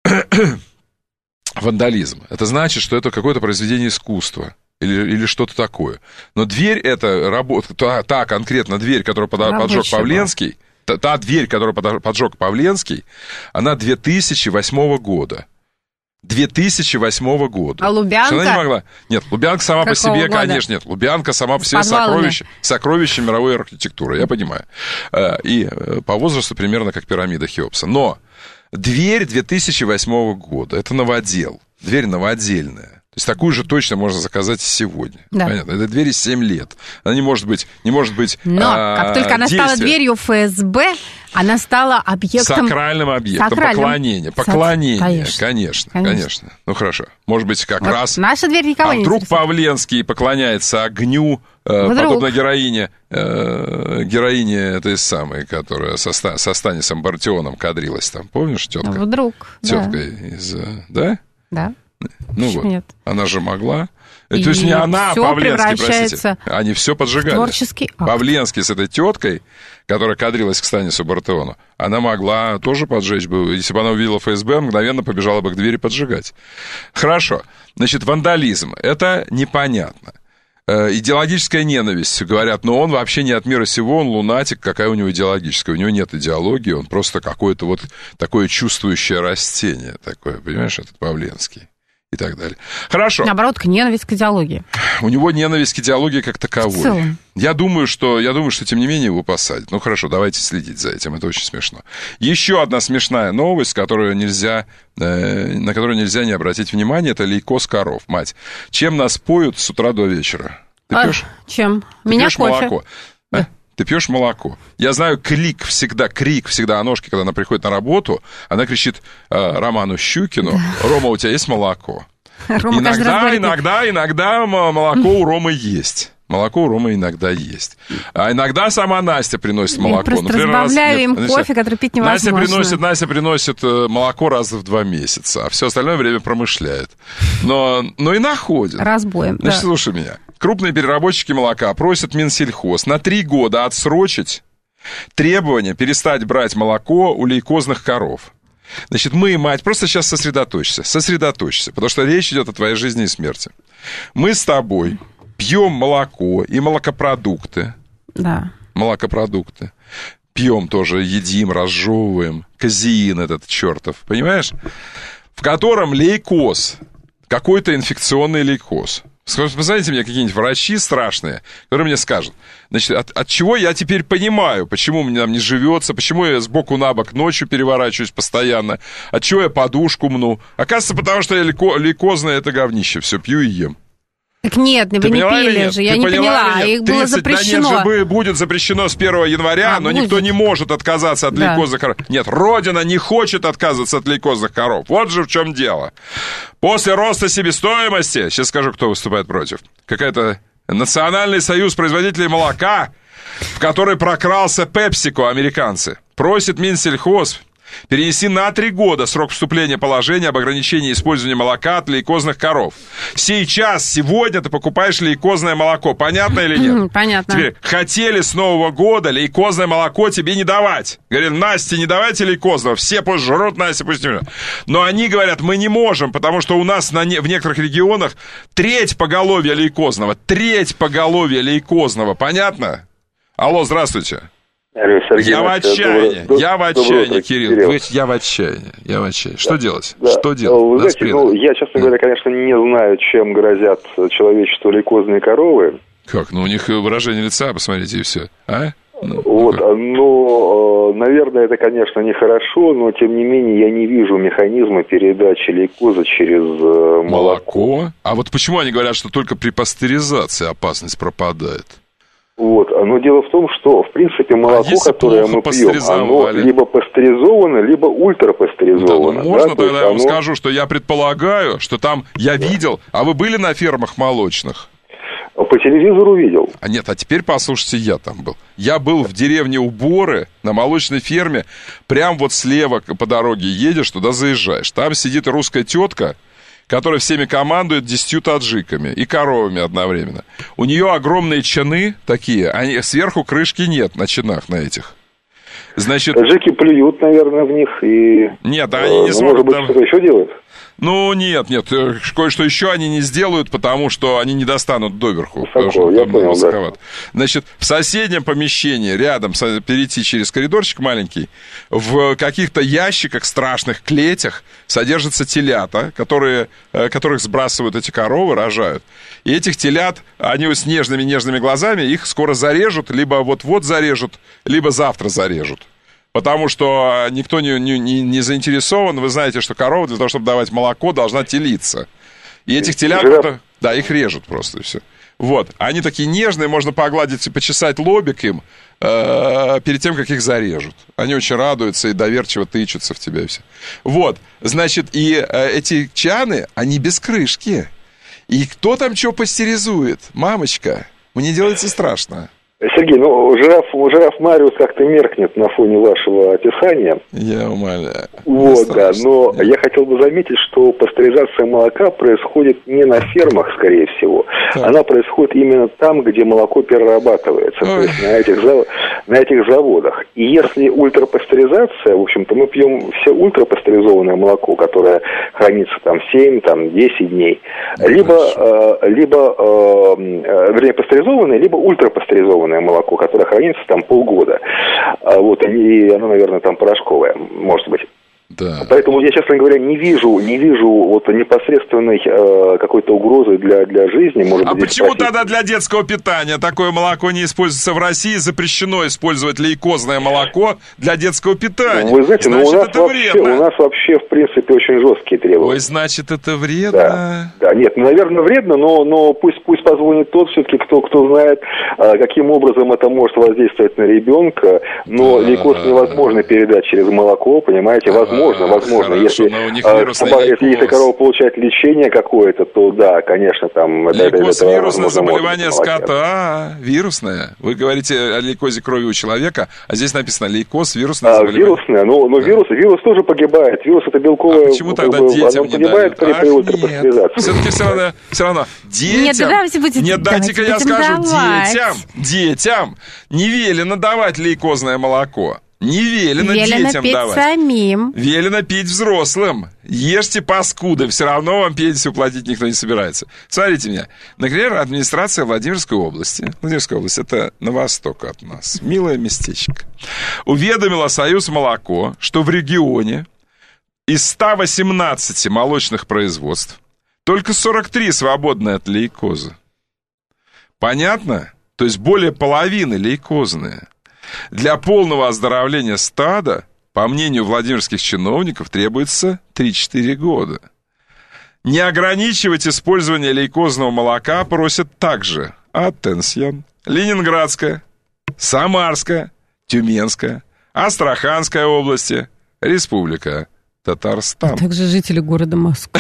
S1: вандализм. Это значит, что это какое-то произведение искусства. Или, или что-то такое. Но дверь эта, работа, та, та конкретно дверь, которую под, поджег Павленский, та, та дверь, которую под, поджег Павленский, она две тысячи восьмого года. две тысячи восьмого года.
S2: А Лубянка?
S1: Она не могла... Нет, Лубянка сама Какого по себе, года? Конечно, нет. Лубянка сама по себе сокровище, сокровище мировой архитектуры, я понимаю. И по возрасту примерно как пирамида Хеопса. Но дверь две тысячи восьмого года, это новодел. Дверь новодельная. То есть такую же точно можно заказать и сегодня. Да. Понятно? Этой двери семь лет. Она не может быть... Не может быть
S2: Но а, как только она действия. стала дверью эф эс бэ, она стала объектом...
S1: Сакральным объектом. Сакральным. Поклонения. Поклонения. Конечно. Конечно, конечно. Конечно. Ну, хорошо. Может быть, как вот раз...
S2: Наша дверь никого
S1: а
S2: не
S1: вдруг
S2: интересует.
S1: Павленский поклоняется огню, э, подобно героине, э, героине этой самой, которая со, со Станисом Бартионом кадрилась там. Помнишь, тетка?
S2: Вдруг,
S1: Тетка
S2: да.
S1: из... Да?
S2: Да.
S1: Ну вот,
S2: нет.
S1: Она же могла.
S2: И
S1: то есть не она, а Павленский, простите.
S2: В
S1: Они все поджигали.
S2: Творческий акт.
S1: Павленский с этой теткой, которая кадрилась к Станису Бартеону, она могла тоже поджечь бы. Если бы она увидела эф эс бэ, мгновенно побежала бы к двери поджигать. Хорошо. Значит, вандализм. Это непонятно. Идеологическая ненависть, говорят, но он вообще не от мира сего, он лунатик, какая у него идеологическая. У него нет идеологии, он просто какое-то вот такое чувствующее растение такое, понимаешь, этот Павленский. И так далее. Хорошо.
S2: Наоборот, к ненависть к идеологии.
S1: У него ненависть к идеологии как таковой. Я думаю, что, я думаю, что тем не менее его посадят. Ну хорошо, давайте следить за этим, это очень смешно. Еще одна смешная новость, которую нельзя, э, на которую нельзя не обратить внимание, это лейкоз коров. Мать, чем нас поют с утра до вечера? Ты
S2: а,
S1: пьешь?
S2: Чем?
S1: Ты
S2: Меня
S1: пьешь
S2: кофе.
S1: молоко? Да. Ты пьешь молоко. Я знаю, крик всегда, крик всегда о ножке, когда она приходит на работу, она кричит э, Роману Щукину: Рома, у тебя есть молоко?
S2: Рома
S1: иногда, иногда, иногда молоко у Ромы есть. Молоко у Ромы иногда есть. А иногда сама Настя приносит молоко.
S2: Я просто
S1: Например,
S2: разбавляю
S1: раз,
S2: им
S1: нет,
S2: кофе, который пить невозможно.
S1: Настя приносит, Настя приносит молоко раз в два месяца, а все остальное время промышляет. Но, но и находит.
S2: Разбоем,
S1: Значит,
S2: да.
S1: слушай меня. Крупные переработчики молока просят Минсельхоз на три года отсрочить требование перестать брать молоко у лейкозных коров. Значит, мы, мать, просто сейчас сосредоточься, сосредоточься, потому что речь идет о твоей жизни и смерти. Мы с тобой пьем молоко и молокопродукты.
S2: Да.
S1: Молокопродукты. Пьем тоже, едим, разжевываем. Казеин этот чертов, понимаешь? В котором лейкоз, какой-то инфекционный лейкоз. Посмотрите мне какие-нибудь врачи страшные, которые мне скажут, значит, от, от чего я теперь понимаю, почему мне там не живется, почему я сбоку на бок ночью переворачиваюсь постоянно, от чего я подушку мну. Оказывается, потому что я лейко, лейкозное это говнище, все пью и ем.
S2: Так нет, вы не пили же, я не поняла, их было запрещено.
S1: Да нет же, будет запрещено с первого января, но никто не может отказаться от лейкозных коров. Нет, Родина не хочет отказываться от лейкозных коров. Вот же в чем дело. После роста себестоимости, сейчас скажу, кто выступает против, какая-то Национальный союз производителей молока, в который прокрался Пепсико, американцы, просит Минсельхоз перенести на три года срок вступления положения об ограничении использования молока от лейкозных коров. Сейчас, сегодня ты покупаешь лейкозное молоко. Понятно или нет?
S2: Понятно.
S1: Теперь, хотели с Нового года лейкозное молоко тебе не давать. Говорят, Насте, не давайте лейкозного. Все пусть жрут, Настя пусть не жрут. Но они говорят, мы не можем, потому что у нас на не... в некоторых регионах треть поголовья лейкозного. Треть поголовья лейкозного. Понятно? Алло, здравствуйте.
S16: Алло, Сергей,
S1: я в отчаянии,
S16: добрый,
S1: я в отчаянии,
S16: добрый,
S1: Кирилл,
S16: Кирилл.
S1: Вы, я в отчаянии, я в отчаянии. Что да, делать?
S16: Да.
S1: Что делать?
S16: Вы знаете, ну, я, честно говоря, конечно, не знаю, чем грозят человечеству лейкозные коровы.
S1: Как? Ну, у них выражение лица, посмотрите, и все. А? Ну,
S16: вот, ну, но, наверное, это, конечно, нехорошо, но, тем не менее, я не вижу механизма передачи лейкоза через молоко.
S1: Молоко? А вот почему они говорят, что только при пастеризации опасность пропадает?
S16: Вот, но дело в том, что, в принципе, молоко, а которое мы пьем, оно либо пастеризовано, либо ультрапастеризовано.
S1: Да, ну, можно
S16: да,
S1: тогда я вам
S16: оно...
S1: скажу, что я предполагаю, что там я да. видел, а вы были на фермах молочных?
S16: По телевизору видел.
S1: А нет, а теперь послушайте, я там был. Я был в деревне Уборы, на молочной ферме, прям вот слева по дороге едешь, туда заезжаешь. Там сидит русская тетка, которая всеми командует десятью таджиками и коровами одновременно. У нее огромные чаны такие, они, сверху крышки нет на чанах на этих. Значит...
S16: Таджики плюют, наверное, в них и...
S1: Нет, они не
S16: ну,
S1: смогут...
S16: Может быть,
S1: там...
S16: что-то еще делают?
S1: Ну, нет, нет, кое-что еще они не сделают, потому что они не достанут доверху.
S16: Высоко, я понял,
S1: высоковато. Да. Значит, в соседнем помещении, рядом, перейти через коридорчик маленький, в каких-то ящиках, страшных клетях содержатся телята, которые, которых сбрасывают эти коровы, рожают. И этих телят, они с нежными-нежными глазами, их скоро зарежут, либо вот-вот зарежут, либо завтра зарежут. Потому что никто не, не, не заинтересован. Вы знаете, что корова для того, чтобы давать молоко, должна телиться. И этих телят,
S16: Жираф.
S1: да, их режут просто, и все. Вот. Они такие нежные, можно погладить и почесать лобик им э, перед тем, как их зарежут. Они очень радуются и доверчиво тычутся в тебя и все. Вот. Значит, и э, эти чаны, они без крышки. И кто там что пастеризует? Мамочка, мне делается страшно.
S16: Сергей, ну, жираф, жираф Мариус как-то меркнет на фоне вашего описания.
S1: Я умоляю.
S16: Вот, да, но я хотел бы заметить, что пастеризация молока происходит не на фермах, скорее всего. Так. Она происходит именно там, где молоко перерабатывается, Ой. то есть на этих, зав... на этих заводах. И если ультрапастеризация, в общем-то, мы пьем все ультрапастеризованное молоко, которое хранится там семь, там, десять дней, да, либо, э, либо э, вернее, пастеризованное, либо ультрапастеризованное молоко, которое хранится там полгода. Вот, и оно, наверное, там порошковое, может быть.
S1: Да.
S16: Поэтому я, честно говоря, не вижу, не вижу вот непосредственной э, какой-то угрозы для, для жизни. Может
S1: а
S16: быть,
S1: почему
S16: спросить...
S1: тогда для детского питания такое молоко не используется в России? Запрещено использовать лейкозное молоко для детского питания.
S16: Вы знаете,
S1: значит,
S16: ну, у нас
S1: это
S16: вообще,
S1: вредно.
S16: у нас вообще, в принципе, очень жесткие требования.
S1: Ой, значит, это вредно.
S16: Да, да, нет, ну, наверное, вредно, но, но пусть, пусть позвонит тот все-таки, кто, кто знает, каким образом это может воздействовать на ребенка. Но да, лейкоз невозможно передать через молоко, понимаете? Возможно, а, возможно. Если,
S1: но у них
S16: а, если, если корова получает лечение какое-то, то да, конечно, там...
S1: Лейкоз это, это, вирусное заболевание скота. Вирусное? Вы говорите о лейкозе крови у человека, а здесь написано лейкоз, вирусное а, заболевание.
S16: Вирусное, ну, ну да. вирус, вирус тоже погибает. Вирус это белковое...
S1: А почему тогда бы, детям не
S16: погибает
S1: дают?
S16: при ультрапастеризации.
S1: Все-таки все равно, все равно. Детям...
S2: Нет, давайте будем,
S1: Нет, дайте-ка я скажу.
S2: Давать.
S1: Детям, детям не велено давать лейкозное молоко. Не велено,
S2: велено
S1: детям
S2: пить
S1: давать.
S2: Самим.
S1: Велено пить взрослым. Ешьте паскуды, все равно вам пенсию платить никто не собирается. Смотрите меня. Например, администрация Владимирской области, Владимирская область, это на восток от нас, милое местечко, уведомила Союз молоко, что в регионе из ста восемнадцати молочных производств только сорок три свободны от лейкоза. Понятно? То есть более половины лейкозные. Для полного оздоровления стада, по мнению владимирских чиновников, требуется три-четыре года. Не ограничивать использование лейкозного молока просят также Атенсьон, Ленинградская, Самарская, Тюменская, Астраханская области, Республика Татарстан.
S2: А также жители города Москвы.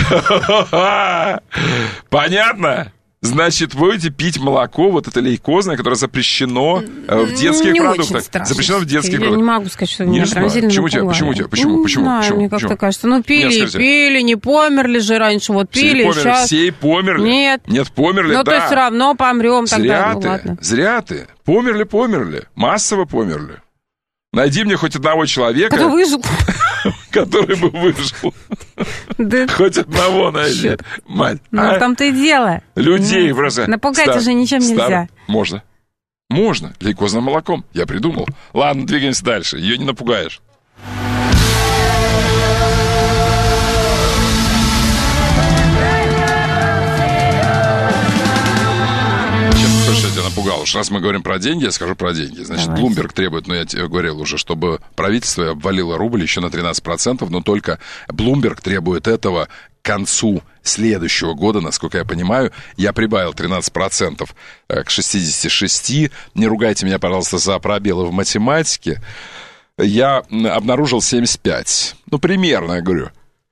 S1: Понятно? Значит, вы будете пить молоко, вот это лейкозное, которое запрещено в детских
S2: не
S1: продуктах.
S2: Очень
S1: запрещено в детских
S2: я
S1: продуктах.
S2: Я не могу сказать, что
S1: не
S2: меня прям сильно
S1: почему тебя, почему тебя? Почему?
S2: Ну,
S1: почему?
S2: Не знаю,
S1: почему?
S2: мне как-то
S1: почему?
S2: кажется. Ну, пили, Нет, пили, не померли же раньше. Вот пили,
S1: все
S2: сейчас...
S1: Все померли.
S2: Нет.
S1: Нет, померли,
S2: ну,
S1: да.
S2: Ну, то есть все равно помрем
S1: зря
S2: тогда.
S1: Ты,
S2: ну, ладно.
S1: Зря ты. Померли, померли. Массово померли. Найди мне хоть одного человека...
S2: Кто выжил?
S1: Который бы выжил. Да. Хоть одного найди. Мать.
S2: Ну, а? Там-то и дело.
S1: Людей ну, просто.
S2: Напугать Стар... уже ничем Стар... нельзя.
S1: Можно. Можно. Лейкозным молоком. Я придумал. Ладно, двигаемся дальше. Ее не напугаешь. Что я тебя напугал? Уж раз мы говорим про деньги, я скажу про деньги. Значит, Давайте. Bloomberg требует, ну, я тебе говорил уже, чтобы правительство обвалило рубль еще на тринадцать процентов, но только Bloomberg требует этого к концу следующего года, насколько я понимаю. Я прибавил тринадцать процентов к шестьдесят шесть. Не ругайте меня, пожалуйста, за пробелы в математике. Я обнаружил семьдесят пять. Ну, примерно, я говорю.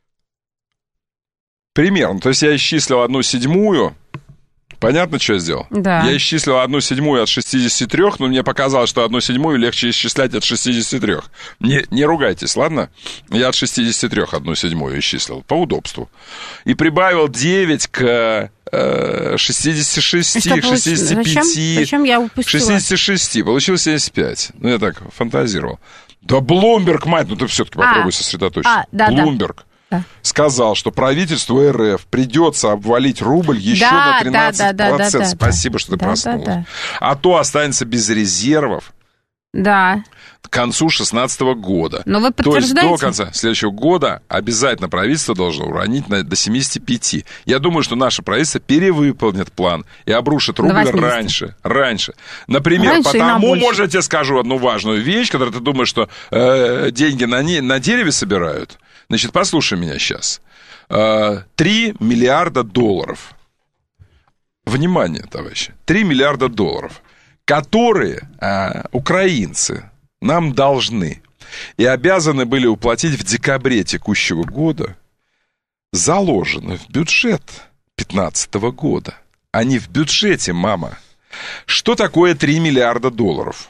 S1: Примерно. То есть я исчислил одну седьмую. Понятно, что я сделал?
S2: Да.
S1: Я исчислил одну седьмую от шестидесяти трёх, но мне показалось, что одну седьмую легче исчислять от шестидесяти трёх. Не, не ругайтесь, ладно? Я от шестидесяти трёх одну седьмую исчислил, по удобству. И прибавил девять к э, шестидесяти шести, к шестидесяти пяти.
S2: Зачем? Зачем я упустила?
S1: шестидесяти шести, получилось семьдесят пять. Ну, я так фантазировал. Да Блумберг, мать, ну ты все-таки попробуй
S2: А.
S1: сосредоточиться.
S2: А, да, да.
S1: Блумберг
S2: Да.
S1: сказал, что правительству РФ придется обвалить рубль еще
S2: Да,
S1: на
S2: да,
S1: тринадцать процентов.
S2: да, да, да, да.
S1: Спасибо, что ты
S2: Да,
S1: проснулась.
S2: да, да.
S1: А то останется без резервов
S2: Да.
S1: к концу шестнадцатого года.
S2: Но вы
S1: То есть
S2: подтверждаете?
S1: до конца следующего года обязательно правительство должно уронить на, до семидесяти пяти. Я думаю, что наше правительство перевыполнит план и обрушит рубль
S2: восьмидесяти.
S1: раньше. Раньше. Например,
S2: Раньше и на
S1: потому,
S2: больше.
S1: может, я тебе скажу одну важную вещь, когда ты думаешь, что э, деньги на, не, на дереве собирают. Значит, послушай меня сейчас. три миллиарда долларов. Внимание, товарищи. три миллиарда долларов, которые э, украинцы нам должны и обязаны были уплатить в декабре текущего года, заложены в бюджет две тысячи пятнадцатого года, а не в бюджете, мама. Что такое три миллиарда долларов?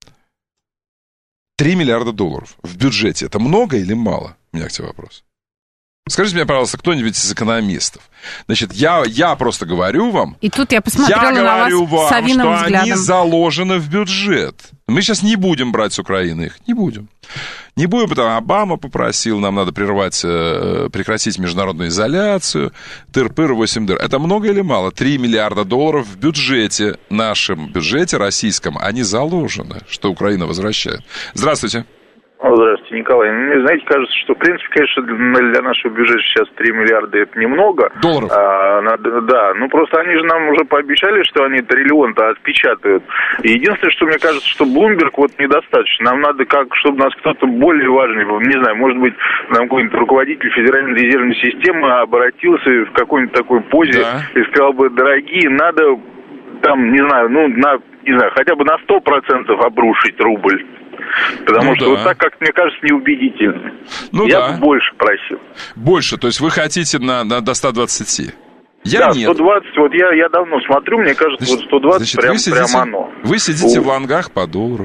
S1: три миллиарда долларов в бюджете. Это много или мало? У меня к тебе вопрос. Скажите мне, пожалуйста, кто-нибудь из экономистов. Значит, я, я просто говорю вам...
S2: И тут я посмотрела
S1: я
S2: на
S1: говорю
S2: вас
S1: вам,
S2: совиным
S1: что
S2: взглядом.
S1: они заложены в бюджет. Мы сейчас не будем брать с Украины их. Не будем. Не будем, потому что Обама попросил, нам надо прервать, прекратить международную изоляцию. Тыр-пыр, восемь дыр. Это много или мало? три миллиарда долларов в бюджете, нашем бюджете российском, они заложены, что Украина возвращает. Здравствуйте.
S17: Здравствуйте, Николай. Мне, знаете, кажется, что, в принципе, конечно, для нашего бюджета сейчас три миллиарда это немного.
S1: Долларов.
S17: А, надо, да, ну просто они же нам уже пообещали, что они триллион-то отпечатают. И единственное, что мне кажется, что Bloomberg вот недостаточно. Нам надо, как, чтобы нас кто-то более важный, не знаю, может быть, нам какой-нибудь руководитель Федеральной резервной системы обратился в какой-нибудь такой позе да. и сказал бы, дорогие, надо там, не знаю, ну, на, не знаю, хотя бы на сто процентов обрушить рубль. Потому ну, что да. вот так, как мне кажется, неубедительно.
S1: Ну,
S17: я
S1: да.
S17: бы больше просил.
S1: Больше, то есть вы хотите на, на, до ста двадцати? Я
S17: да,
S1: нет.
S17: сто двадцать, вот я, я давно смотрю, мне кажется, значит, вот сто двадцать значит, прям, сидите, прям оно.
S1: Вы сидите
S17: вот.
S1: в лонгах по доллару.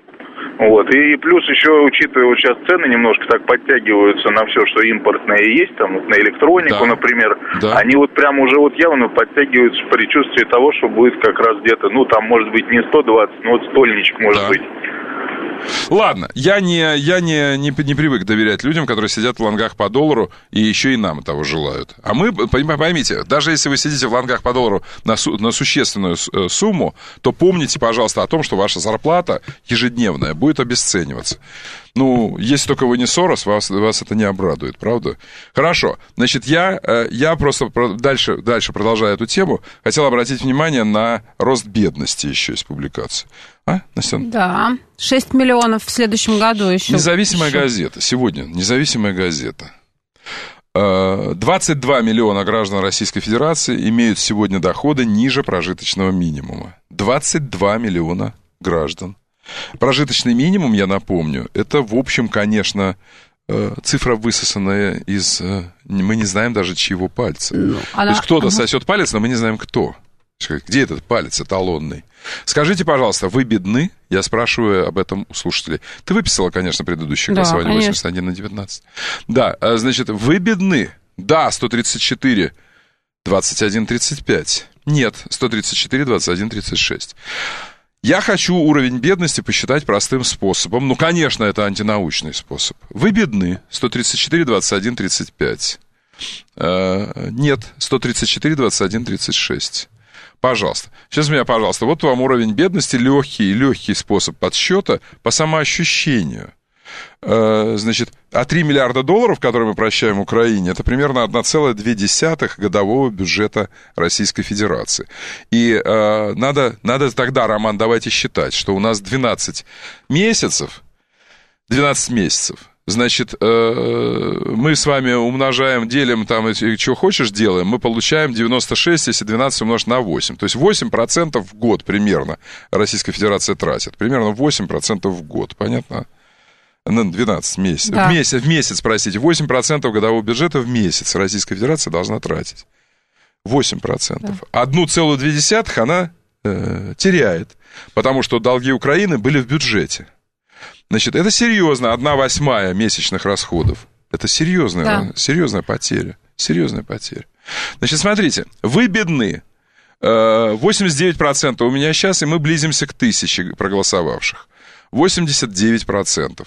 S17: Вот, и плюс еще, учитывая, вот сейчас цены немножко так подтягиваются на все, что импортное есть, там, на электронику, да. например, да. они вот прям уже вот явно подтягиваются в предчувствии того, что будет как раз где-то, ну, там, может быть, не сто двадцать, но вот стольничек, может да. быть.
S1: Ладно, я, не, я не, не, не привык доверять людям, которые сидят в лонгах по доллару, и еще и нам того желают. А мы, поймите, даже если вы сидите в лонгах по доллару на, су, на существенную сумму, то помните, пожалуйста, о том, что ваша зарплата ежедневная будет обесцениваться. Ну, если только вы не Сорос, вас, вас это не обрадует, правда? Хорошо, значит, я, я просто дальше, дальше продолжая эту тему, хотел обратить внимание на рост бедности еще из публикации. А, Настен?
S2: Да, шесть миллионов в следующем году еще.
S1: Независимая
S2: еще.
S1: газета, сегодня, независимая газета. двадцать два миллиона граждан Российской Федерации имеют сегодня доходы ниже прожиточного минимума. двадцать два миллиона граждан. Прожиточный минимум, я напомню, это, в общем, конечно, цифра, высосанная из... Мы не знаем даже, чьего пальца. Ну, она... То есть кто-то сосет палец, но мы не знаем, кто. Где этот палец эталонный? Скажите, пожалуйста, вы бедны? Я спрашиваю об этом у слушателей. Ты выписала, конечно, предыдущее да, голосование восемьдесят один на девятнадцать. Да, значит, вы бедны? Да, сто тридцать четыре, двадцать один, тридцать пять. Нет, сто тридцать четыре, двадцать один, тридцать шесть. Я хочу уровень бедности посчитать простым способом. Ну, конечно, это антинаучный способ. Вы бедны. сто тридцать четыре, двадцать один, тридцать пять. Э, нет, сто тридцать четыре, двадцать один, тридцать шесть. Пожалуйста. Сейчас меня, пожалуйста. Вот вам уровень бедности. Легкий, легкий способ подсчета по самоощущению. Э, значит, а три миллиарда долларов, которые мы прощаем Украине, это примерно одна целая две десятых годового бюджета Российской Федерации. И э, надо, надо тогда, Роман, давайте считать, что у нас двенадцать месяцев, двенадцать месяцев, значит, э, мы с вами умножаем, делим, там, что хочешь делаем, мы получаем девяносто шесть, если двенадцать умножить на восемь. То есть восемь процентов в год примерно Российская Федерация тратит. Примерно восемь процентов в год, понятно? двенадцать месяцев. Да. В месяц, в месяц, простите, восемь процентов годового бюджета в месяц Российская Федерация должна тратить. восемь процентов. Да. одна целая две десятых она э, теряет, потому что долги Украины были в бюджете. Значит, это серьезно, одна восьмая месячных расходов. Это серьезная, да. серьезная потеря. Серьезная потеря. Значит, смотрите, вы бедны. восемьдесят девять процентов у меня сейчас, и мы близимся к тысяче проголосовавших. восемьдесят девять процентов.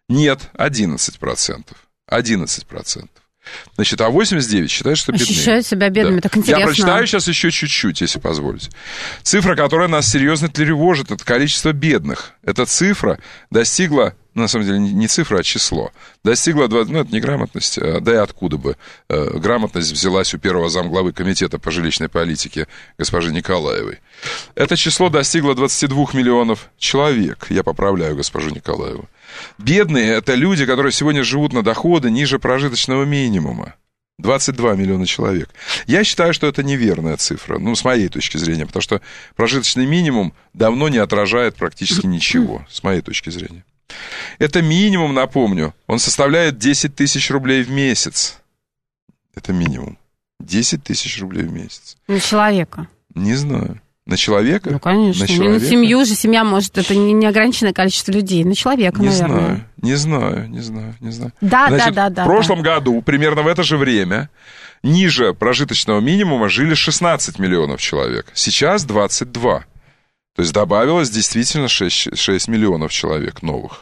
S1: Нет, одиннадцать процентов. одиннадцать процентов. Значит, а восемьдесят девять считают, что бедные.
S2: Ощущают себя бедными, да. Так интересно.
S1: Я прочитаю сейчас еще чуть-чуть, если позволите. Цифра, которая нас серьезно тревожит, это количество бедных. Эта цифра достигла, ну, на самом деле, не цифра, а число. Достигла, ну, это не грамотность, да и откуда бы. Грамотность взялась у первого замглавы комитета по жилищной политике госпожи Николаевой. Это число достигло двадцать два миллионов человек. Я поправляю госпожу Николаеву. Бедные – это люди, которые сегодня живут на доходы ниже прожиточного минимума. двадцать два миллиона человек. Я считаю, что это неверная цифра, ну, с моей точки зрения, потому что прожиточный минимум давно не отражает практически ничего, с моей точки зрения. Это минимум, напомню, он составляет десять тысяч рублей в месяц. Это минимум. десять тысяч рублей в месяц.
S2: На человека?
S1: Не знаю. На человека?
S2: Ну, конечно.
S1: На, человека?
S2: На семью же. Семья, может, это не неограниченное количество людей. На человека,
S1: не
S2: наверное.
S1: Знаю, не знаю, не знаю, не знаю.
S2: Да,
S1: Значит,
S2: да, да, да.
S1: В прошлом
S2: да.
S1: году, примерно в это же время, ниже прожиточного минимума жили шестнадцать миллионов человек. Сейчас двадцать два. То есть добавилось действительно шесть, шесть миллионов человек новых.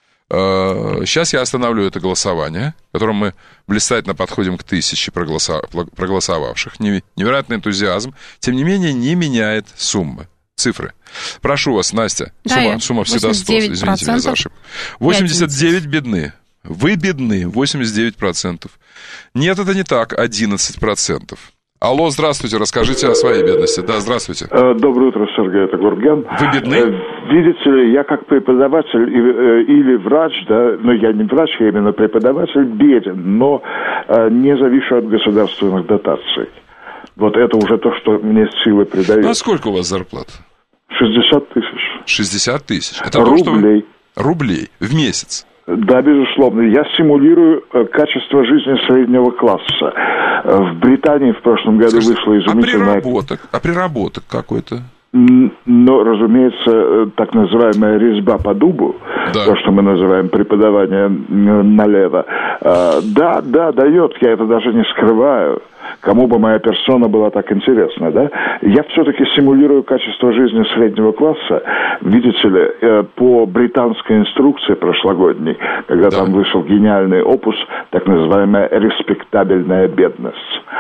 S1: Сейчас я остановлю это голосование, в котором мы блистательно подходим к тысяче проголосовавших. Невероятный энтузиазм. Тем не менее, не меняет суммы, цифры. Прошу вас, Настя.
S2: Да,
S1: сумма, сумма всегда сто. Извините меня за ошибку. восемьдесят девять бедны. Вы бедны. восемьдесят девять процентов. Нет, это не так. одиннадцать процентов. Алло, здравствуйте, расскажите о своей бедности. Да, здравствуйте.
S18: Доброе утро, Сергей, это Гурген.
S1: Вы бедны?
S18: Видите ли, я как преподаватель или врач, да, но я не врач, я именно преподаватель, беден, но не завишу от государственных дотаций. Вот это уже то, что мне силы придает.
S1: А сколько у вас зарплата?
S18: шестьдесят тысяч.
S1: шестьдесят тысяч? Это
S18: рублей.
S1: То, что вы... Рублей в месяц?
S18: Да, безусловно. Я симулирую качество жизни среднего класса. В Британии в прошлом году
S1: Скажите,
S18: вышло изумительное...
S1: А приработок? А приработок какой-то?
S18: Но, разумеется, так называемая резьба по дубу, да. То, что мы называем преподавание налево, да, да, дает, я это даже не скрываю. Кому бы моя персона была так интересна, да? Я все-таки симулирую качество жизни среднего класса. Видите ли, по британской инструкции прошлогодней, когда да. там вышел гениальный опус, так называемая респектабельная бедность.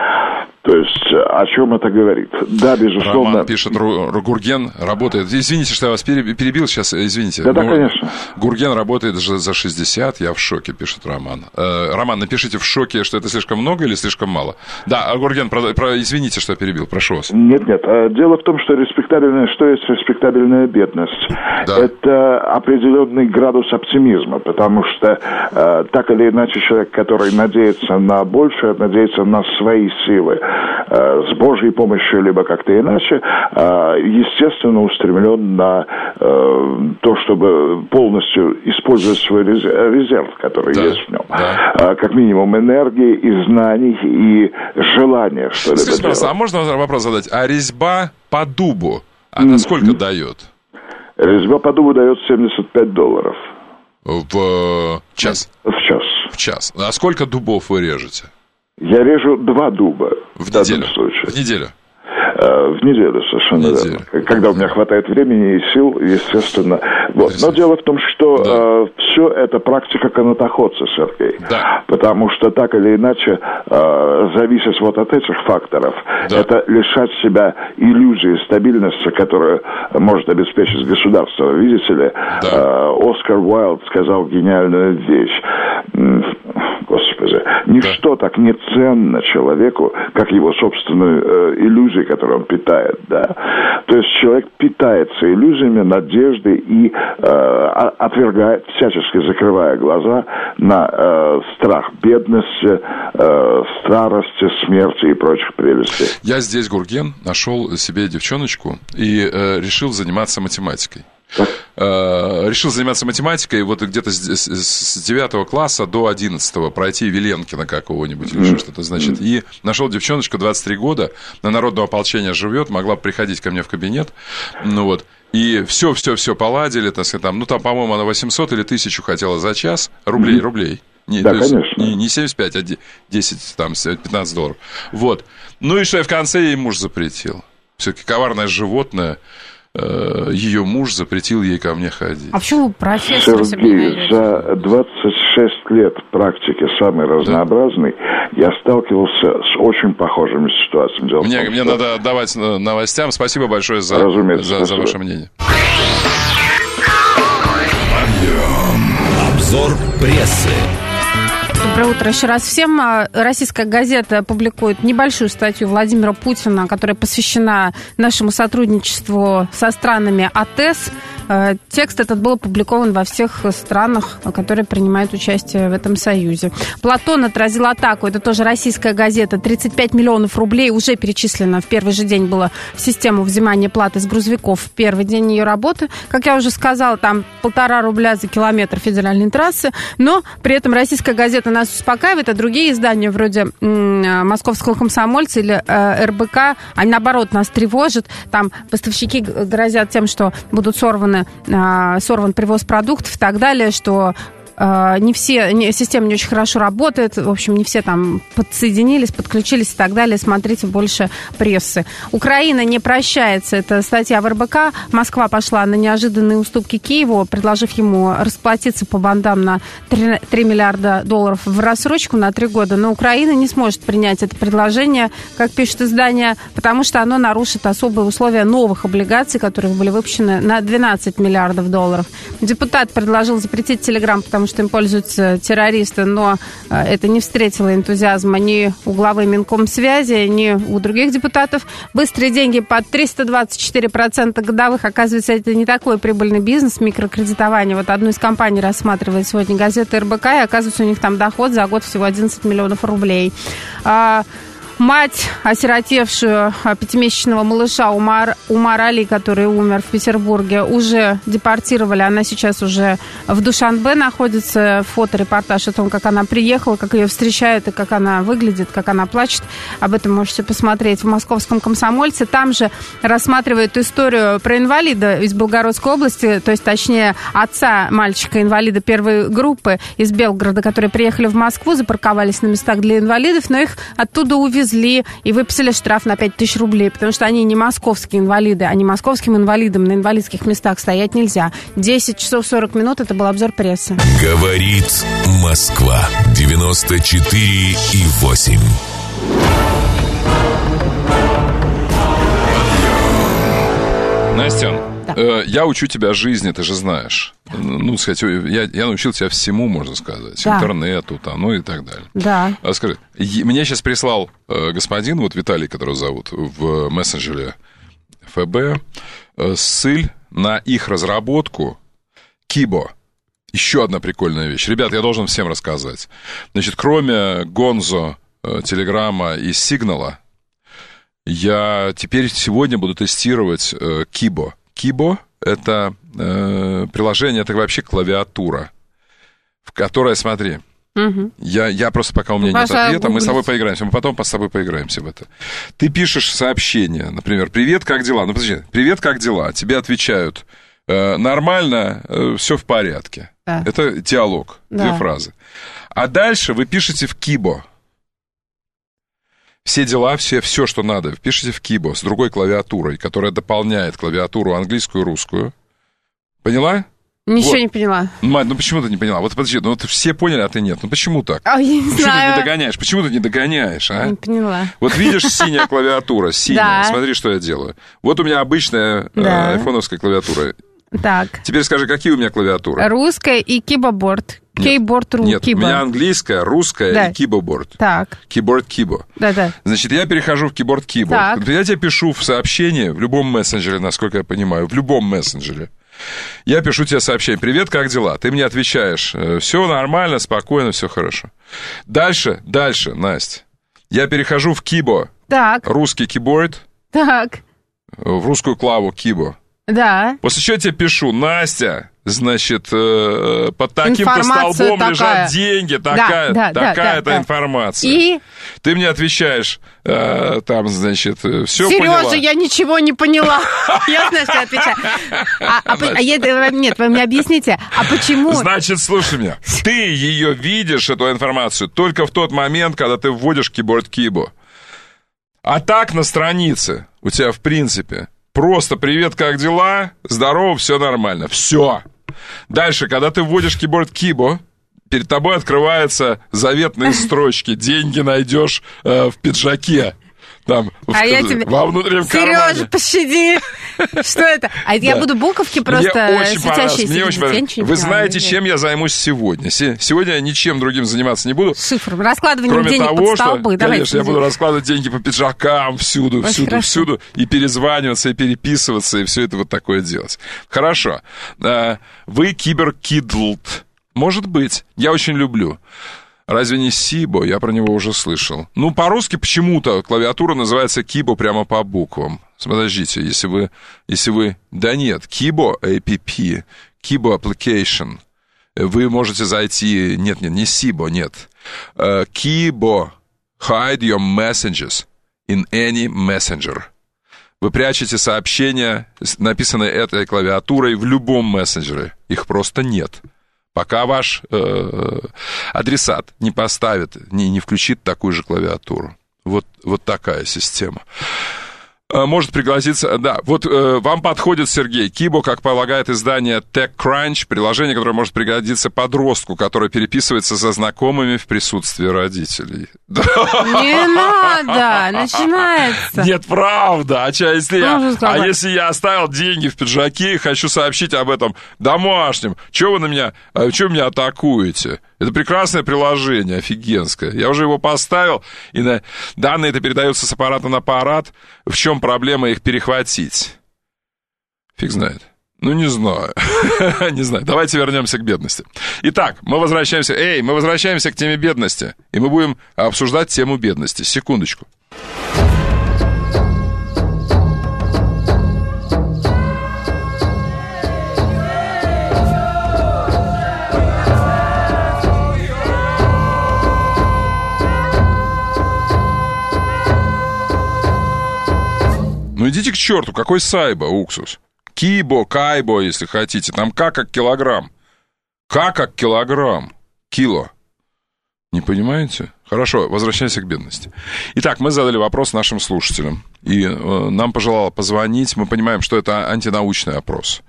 S18: То есть, о чем это говорит? Да, безусловно...
S1: Роман пишет, Гурген работает... Извините, что я вас перебил сейчас, извините.
S18: Да, да, конечно.
S1: Гурген работает же за шестьдесят, я в шоке, пишет Роман. Э, Роман, напишите в шоке, что это слишком много или слишком мало. Да, Гурген, про, про, извините, что я перебил, прошу вас.
S18: Нет, нет, дело в том, что респектабельная, что есть респектабельная бедность? Да. Это определенный градус оптимизма, потому что э, так или иначе человек, который надеется на большее, надеется на свои силы, с Божьей помощью, либо как-то иначе, естественно, устремлен на то, чтобы полностью использовать свой резерв, который да, есть в нем. Да. Как минимум энергии и знаний, и желания что-либо
S1: Скажите,
S18: делать.
S1: А можно вопрос задать? А резьба по дубу, она сколько mm-hmm. дает?
S18: Резьба по дубу дает семьдесят пять долларов.
S1: В час?
S18: В час.
S1: В час. А сколько дубов вы режете?
S18: Я режу два дуба
S1: в,
S18: в
S1: неделю.
S18: данном случае.
S1: В неделю?
S18: В неделю, совершенно
S1: неделю.
S18: верно. Когда у меня хватает времени и сил, естественно. Вот. Но дело в том, что да. э, все это практика канатоходца, Сергей.
S1: Да.
S18: Потому что так или иначе, э, зависит вот от этих факторов, да. это лишать себя иллюзии стабильности, которую может обеспечить государство. Видите ли, да. э, Оскар Уайлд сказал гениальную вещь. Господи, ничто да. так не ценно человеку, как его собственную э, иллюзию, которую он питает, да. То есть человек питается иллюзиями, надеждой и э, отвергает, всячески закрывая глаза на э, страх бедности, э, старости, смерти и прочих прелестей.
S1: Я здесь, Гурген, нашел себе девчоночку и э, решил заниматься математикой. Э, решил заниматься математикой, вот где-то с, с девятого класса до одиннадцатого пройти Веленкина какого-нибудь или mm-hmm. что-то, значит. И нашел девчоночку, двадцать три года, на народного ополчения живет, могла приходить ко мне в кабинет, ну вот. И все-все-все поладили, так сказать, там, ну там, по-моему, она восемьсот или тысячу хотела за час, рублей, mm-hmm. рублей. Не,
S18: да,
S1: то есть,
S18: конечно.
S1: Не, не семьдесят пять, а десять, там, пятнадцать долларов. Вот. Ну и что, и в конце ей муж запретил. Все-таки коварное животное. ее муж запретил ей ко мне ходить.
S2: А почему профессор?
S18: Сергей, за двадцать шесть лет практики самой разнообразной я сталкивался с очень похожими ситуациями. Дело
S1: Мне,
S18: том,
S1: мне
S18: что...
S1: надо давать новостям. Спасибо большое за, за, за ваше мнение.
S14: Обзор прессы.
S2: Доброе утро еще раз всем. Российская газета публикует небольшую статью Владимира Путина, которая посвящена нашему сотрудничеству со странами АТЭС. Текст этот был опубликован во всех странах, которые принимают участие в этом союзе. Платон отразил атаку. Это тоже российская газета. тридцать пять миллионов рублей уже перечислено. В первый же день было в систему взимания платы с грузовиков. В первый день ее работы. Как я уже сказала, там полтора рубля за километр федеральной трассы. Но при этом российская газета нас успокаивает, а другие издания, вроде м- «Московского комсомольца» или э, эр бэ ка, они, наоборот, нас тревожат. Там поставщики грозят тем, что будут сорваны сорван привоз продуктов и так далее, что э, не все, не, система не очень хорошо работает, в общем, не все там подсоединились, подключились и так далее. Смотрите больше прессы. Украина не прощается. Это статья в эр бэ ка. Москва пошла на неожиданные уступки Киеву, предложив ему расплатиться по бандам на три миллиарда долларов в рассрочку на три года. Но Украина не сможет принять это предложение, как пишет издание, потому что оно нарушит особые условия новых облигаций, которые были выпущены на двенадцать миллиардов долларов. Депутат предложил запретить Телеграм, потому что им пользуются террористы, но это не встретило энтузиазма ни у главы Минкомсвязи, ни у других депутатов. Быстрые деньги под триста двадцать четыре процента годовых. Оказывается, это не такой прибыльный бизнес, микрокредитование. Вот одну из компаний рассматривает сегодня газета эр бэ ка, и оказывается, у них там доход за год всего одиннадцать миллионов рублей. Мать, осиротевшую пятимесячного малыша Умар, Умар Али, который умер в Петербурге, уже депортировали. Она сейчас уже в Душанбе находится. Фоторепортаж о том, как она приехала, как ее встречают и как она выглядит, как она плачет. Об этом можете посмотреть в «Московском комсомольце». Там же рассматривают историю про инвалида из Белгородской области, то есть, точнее, отца мальчика-инвалида первой группы из Белгорода, которые приехали в Москву, запарковались на местах для инвалидов, но их оттуда увезли и выписали штраф на пять тысяч рублей, потому что они не московские инвалиды, а не московским инвалидам на инвалидских местах стоять нельзя. десять часов сорок минут, это был обзор прессы.
S14: Говорит Москва. девяносто четыре и восемь.
S1: Настя, да. э, я учу тебя жизни, ты же знаешь. Ну, сказать, я, я научил тебя всему, можно сказать. Да. Интернету, там, ну и так далее.
S2: Да.
S1: А скажи, мне сейчас прислал э, господин, вот Виталий, которого зовут, в мессенджере эф бэ, э, ссыль на их разработку Кибо. Еще одна прикольная вещь. Ребят, я должен всем рассказать. Значит, кроме Гонзо, э, Телеграма и Сигнала, я теперь сегодня буду тестировать э, Кибо. Кибо — это э, приложение, это вообще клавиатура, в которой, смотри, угу. я, я просто пока у меня Пожалуйста, нет ответа, мы с тобой поиграемся, мы потом с тобой поиграемся в это. Ты пишешь сообщение, например, «Привет, как дела?» Ну, подожди, «Привет, как дела?» Тебе отвечают э, «Нормально, э, все в порядке». Да. Это диалог, да. Две фразы. А дальше вы пишете в Кибо. Все дела, все, все, что надо, пишите в Кибо с другой клавиатурой, которая дополняет клавиатуру английскую и русскую. Поняла?
S2: Ничего
S1: вот.
S2: Не поняла.
S1: Мать, ну почему ты не поняла? Вот подожди, ну вот все поняли, а ты нет. Ну почему так?
S2: А, я не
S1: почему
S2: знаю.
S1: ты не догоняешь? Почему ты не догоняешь, а?
S2: Не поняла.
S1: Вот видишь синяя клавиатура, синяя. Да. Смотри, что я делаю. Вот у меня обычная да. айфоновская клавиатура.
S2: Так.
S1: Теперь скажи, какие у меня клавиатуры?
S2: Русская и кибоборд. Кейборд ру.
S1: Нет,
S2: кибо.
S1: У меня английская, русская да. и кибоборд.
S2: Так.
S1: Keyboard Кибо.
S2: Да-да.
S1: Значит, я перехожу в Keyboard Кибо. Я тебе пишу в сообщение в любом мессенджере, насколько я понимаю, в любом мессенджере. Я пишу тебе сообщение: «Привет, как дела?» Ты мне отвечаешь: «Все нормально, спокойно, все хорошо». Дальше, дальше, Настя, я перехожу в Кибо. Так. Русский keyboard.
S2: Так.
S1: В русскую клаву Кибо.
S2: Да.
S1: После чего я тебе пишу: «Настя, значит, э, под таким-то столбом такая. Лежат деньги, такая, да, да, такая-то да, да, информация». И? Ты мне отвечаешь, э, там, значит, все поняла.
S2: Сережа, я ничего не поняла. Я знаю, что отвечаю. Нет, вы мне объясните, а почему?
S1: Значит, слушай меня, ты ее видишь, эту информацию, только в тот момент, когда ты вводишь Keyboard Кибо. А так на странице у тебя, в принципе, Просто привет, как дела? Здорово, все нормально. Все. Дальше, когда ты вводишь keyboard Kibo, перед тобой открываются заветные строчки. Деньги найдешь э, в пиджаке. Там,
S2: а
S1: в,
S2: я тебе...
S1: во внутреннем кармане.
S2: Сережа, пощади. Что это? А я буду буковки просто светящиеся.
S1: Мне очень понравилось. Вы знаете, чем я займусь сегодня? Сегодня я ничем другим заниматься не буду.
S2: Шифром, раскладыванием
S1: кроме
S2: денег
S1: того,
S2: под столбы.
S1: Что, конечно, я буду раскладывать деньги по пиджакам всюду,
S2: очень
S1: всюду,
S2: хорошо.
S1: всюду. И перезваниваться, и переписываться, и все это вот такое делать. Хорошо. Вы киберкидлд. Может быть. Я очень люблю. Разве не Сибо? Я про него уже слышал. Ну, по-русски почему-то клавиатура называется Кибо прямо по буквам. Подождите, если вы... Если вы... Да нет, Кибо эй пи пи, Кибо Application. Вы можете зайти... Нет, нет, не Сибо, нет. Кибо Hide your messages in any messenger. Вы прячете сообщения, написанные этой клавиатурой, в любом мессенджере. Их просто нет. Пока ваш э, адресат не поставит, не, не включит такую же клавиатуру. Вот, вот такая система. Может пригласиться... Да, вот э, вам подходит, Сергей, Кибо, как полагает издание TechCrunch, приложение, которое может пригодиться подростку, который переписывается со знакомыми в присутствии родителей.
S2: Не надо, начинается.
S1: Нет, правда. А, че, если я, а если я оставил деньги в пиджаке и хочу сообщить об этом домашним, что вы на меня, что вы меня атакуете? Это прекрасное приложение, офигенское. Я уже его поставил, и на... данные это передаются с аппарата на аппарат. В чем проблема их перехватить? Фиг знает. Ну, не знаю. Не знаю. Давайте вернемся к бедности. Итак, мы возвращаемся... Эй, мы возвращаемся к теме бедности. И мы будем обсуждать тему бедности. Секундочку. Ну идите к черту, какой сайбо, уксус? Кибо, кайбо, если хотите. Там К как килограмм. К как килограмм. Кило. Не понимаете? Хорошо, возвращаемся к бедности. Итак, мы задали вопрос нашим слушателям. И э, нам пожелало позвонить. Мы понимаем, что это антинаучный опрос.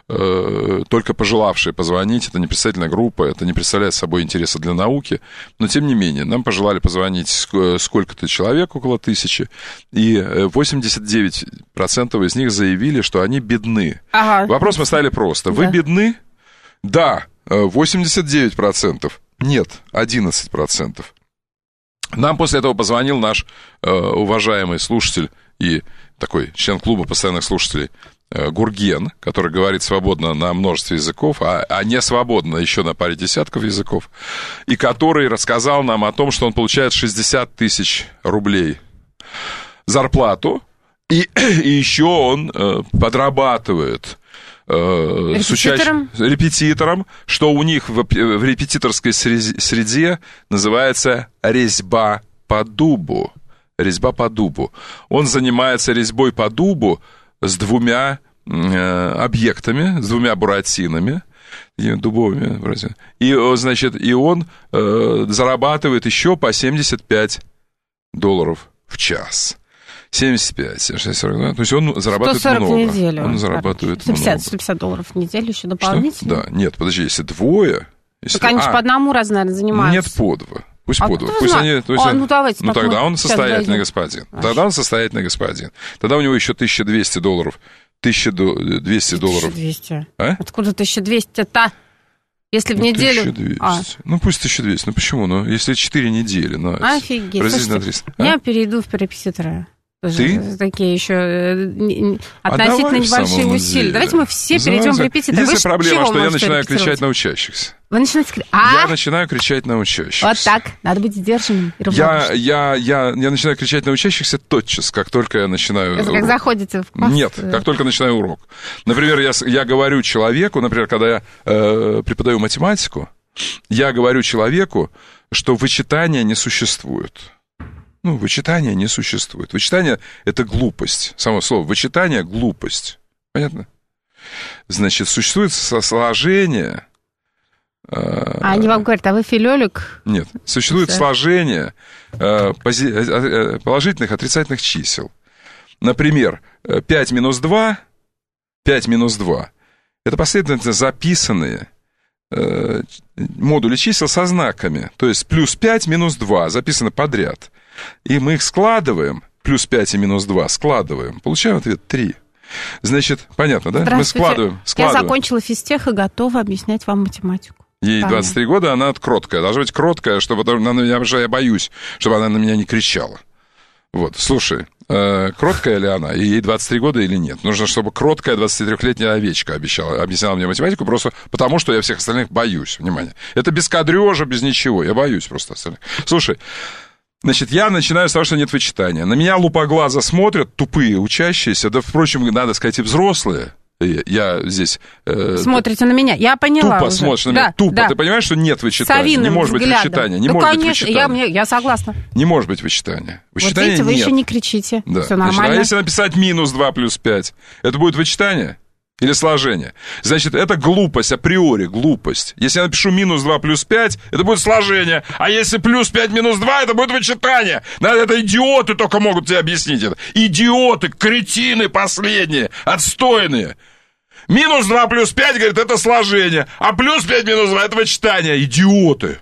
S1: Э, только пожелавшие позвонить. Это не представительная группа, это не представляет собой интереса для науки. Но, тем не менее, нам пожелали позвонить сколько-то человек, около тысячи. И восемьдесят девять процентов из них заявили, что они бедны. Ага. Вопрос мы ставили просто. Вы да. бедны? Да, восемьдесят девять процентов. Нет, одиннадцать процентов. Нам после этого позвонил наш э, уважаемый слушатель и такой член клуба постоянных слушателей э, Гурген, который говорит свободно на множестве языков, а, а не свободно еще на паре десятков языков, и который рассказал нам о том, что он получает шестьдесят тысяч рублей зарплату, и, и еще он э, подрабатывает э, с учащим, репетитором, что у них в, в репетиторской среде называется резьба по дубу. Резьба по дубу. Он занимается резьбой по дубу с двумя э, объектами, с двумя буратинами, дубовыми буратинами. И, значит, и он э, зарабатывает еще по семьдесят пять долларов в час. семьдесят пять, семьдесят, сорок, да? То есть он зарабатывает
S2: сто сорок
S1: много.
S2: В неделю.
S1: Он зарабатывает
S2: сто пятьдесят,
S1: много.
S2: сто пятьдесят долларов в неделю еще дополнительно.
S1: Что? Да, нет, подожди, если двое... Если...
S2: Так они же
S1: а,
S2: по одному раз, наверное, занимаются.
S1: Нет, по два. Пусть
S2: а
S1: по два. Пусть они, то есть, а, ну, давайте,
S2: ну
S1: тогда он состоятельный господин. А тогда он состоятельный господин. Тогда у него еще тысяча двести долларов. тысяча двести долларов.
S2: тысяча двести. А? Откуда тысяча двести-то? Если в ну, неделю...
S1: тысяча двести. А. Ну, пусть тысяча двести. Ну, почему? Ну, если четыре недели. Ну,
S2: офигеть.
S1: Слушайте, на триста. А?
S2: Я перейду в репетитора.
S1: Ты?
S2: Такие еще относительно а небольшие усилия. Деле. Давайте мы все
S1: Давай
S2: перейдем в репетитор.
S1: Единственная проблема, что я начинаю кричать на учащихся.
S2: Вы начинаете кричать? А?
S1: Я начинаю кричать на учащихся.
S2: Вот так. Надо быть сдержанным и
S1: я, я, я, я начинаю кричать на учащихся тотчас, как только я начинаю
S2: Это
S1: урок.
S2: Как заходите в класс?
S1: Нет, как только начинаю урок. Например, я, я говорю человеку, например, когда я э, преподаю математику, я говорю человеку, что вычитания не существует. Ну, вычитания не существует. Вычитание – это глупость. Само слово вычитание – глупость. Понятно? Значит, существует сложение...
S2: А они вам говорят, а вы филёлик?
S1: Нет, существует Все. сложение положительных, отрицательных чисел. например, пять минус два, пять минус два, это последовательно записанные э, модули чисел со знаками. То есть плюс пять, минус два записаны подряд. И мы их складываем, плюс пять и минус два складываем, получаем ответ три. Значит, понятно, да? Мы складываем, складываем.
S2: Я закончила физтех и готова объяснять вам математику.
S1: Ей двадцать три года, она кроткая. Должна быть кроткая, чтобы она на меня, я боюсь, чтобы она на меня не кричала. Вот, слушай, э, кроткая ли она, и ей двадцать три года или нет? Нужно, чтобы кроткая двадцатитрёхлетняя овечка обещала, объясняла мне математику, просто потому, что я всех остальных боюсь. Внимание. Это без кадрёжа, без ничего. Я боюсь просто остальных. Слушай, значит, я начинаю с того, что нет вычитания. На меня лупоглаза смотрят, тупые учащиеся, да, впрочем, надо сказать, и взрослые. Я здесь... Э,
S2: Смотрите на меня, я поняла.
S1: Тупо
S2: уже.
S1: смотришь на
S2: да,
S1: меня, тупо.
S2: Да.
S1: Ты понимаешь, что нет вычитания?
S2: Совиным
S1: не может
S2: взглядом.
S1: быть вычитания. Не
S2: ну,
S1: может
S2: конечно,
S1: быть вычитания.
S2: я, я согласна.
S1: Не может быть вычитания. Вычитания
S2: вот видите, вы
S1: нет.
S2: еще не кричите.
S1: Да.
S2: Все
S1: Значит,
S2: нормально.
S1: а если написать минус два плюс пять, это будет вычитание? Или сложение? Значит, это глупость, априори глупость. Если я напишу минус два плюс пять, это будет сложение. А если плюс пять минус два, это будет вычитание. Надо, это идиоты только могут тебе объяснить это. Идиоты, кретины последние, отстойные. Минус два плюс пять, говорит, это сложение. А плюс пять минус два, это вычитание. Идиоты.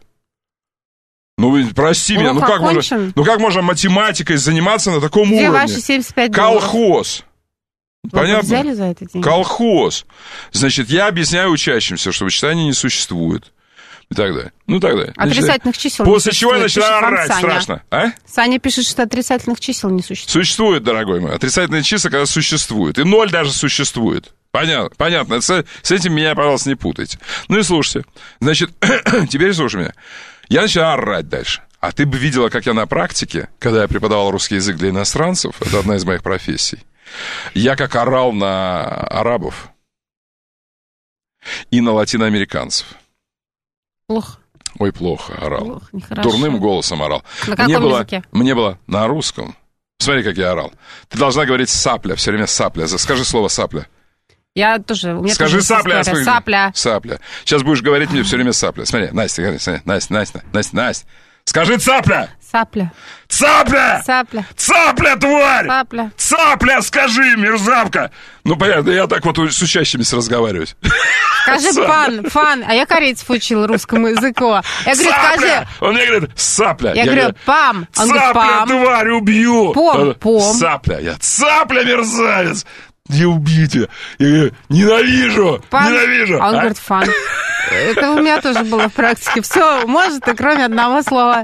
S1: Ну, прости меня, ну как, можно, ну как можно математикой заниматься на таком
S2: Где
S1: уровне?
S2: ваши семьдесят пять долларов?
S1: Колхоз.
S2: Вы
S1: Понятно?
S2: взяли за это деньги?
S1: Колхоз. Значит, я объясняю учащимся, что вычитания не существует. И так далее. Ну, так далее.
S2: Отрицательных чисел
S1: После
S2: не
S1: чего я
S2: существует,
S1: начинаю
S2: пишет
S1: орать
S2: вам Саня.
S1: страшно. А?
S2: Саня пишет, что отрицательных чисел не существует.
S1: Существует, дорогой мой. Отрицательные числа, когда существуют. И ноль даже существует. Понятно, понятно. С, с этим меня, пожалуйста, не путайте. Ну и слушайте. Значит, теперь слушай меня. Я начинаю орать дальше. А ты бы видела, как я на практике, когда я преподавал русский язык для иностранцев, это одна из моих профессий, я как орал на арабов и на латиноамериканцев.
S2: Плохо.
S1: Ой, плохо орал.
S2: Плохо, нехорошо.
S1: Дурным голосом орал.
S2: На каком
S1: мне было,
S2: языке?
S1: Мне было на русском. Смотри, как я орал. Ты должна говорить сапля, все время сапля. Скажи слово сапля.
S2: Я тоже, у меня
S1: Скажи
S2: тоже
S1: сапля.
S2: история. Сапля.
S1: Сапля. Сейчас будешь говорить мне все время сапля. Смотри, Настя, говори, смотри, Настя, Настя, Настя, Настя. Скажи цапля!
S2: Сапля.
S1: Цапля!
S2: Сапля.
S1: Цапля, тварь!
S2: Сапля.
S1: Цапля, скажи, мерзавка! Ну, понятно, я так вот с учащимися разговаривать.
S2: Скажи фан, фан. А я корейцев учила русскому языку. Я говорю,
S1: сапля!
S2: скажи...
S1: Он мне говорит, сапля.
S2: Я, я говорю, говорю, пам. Он
S1: цапля,
S2: говорит, пам.
S1: тварь, убью.
S2: Пом, пом.
S1: Сапля. Я цапля, мерзавец. Я убью тебя. Я говорю, ненавижу,
S2: Пан.
S1: ненавижу.
S2: А он
S1: а?
S2: говорит, фан. Это у меня тоже было в практике. Все, может, и кроме одного слова.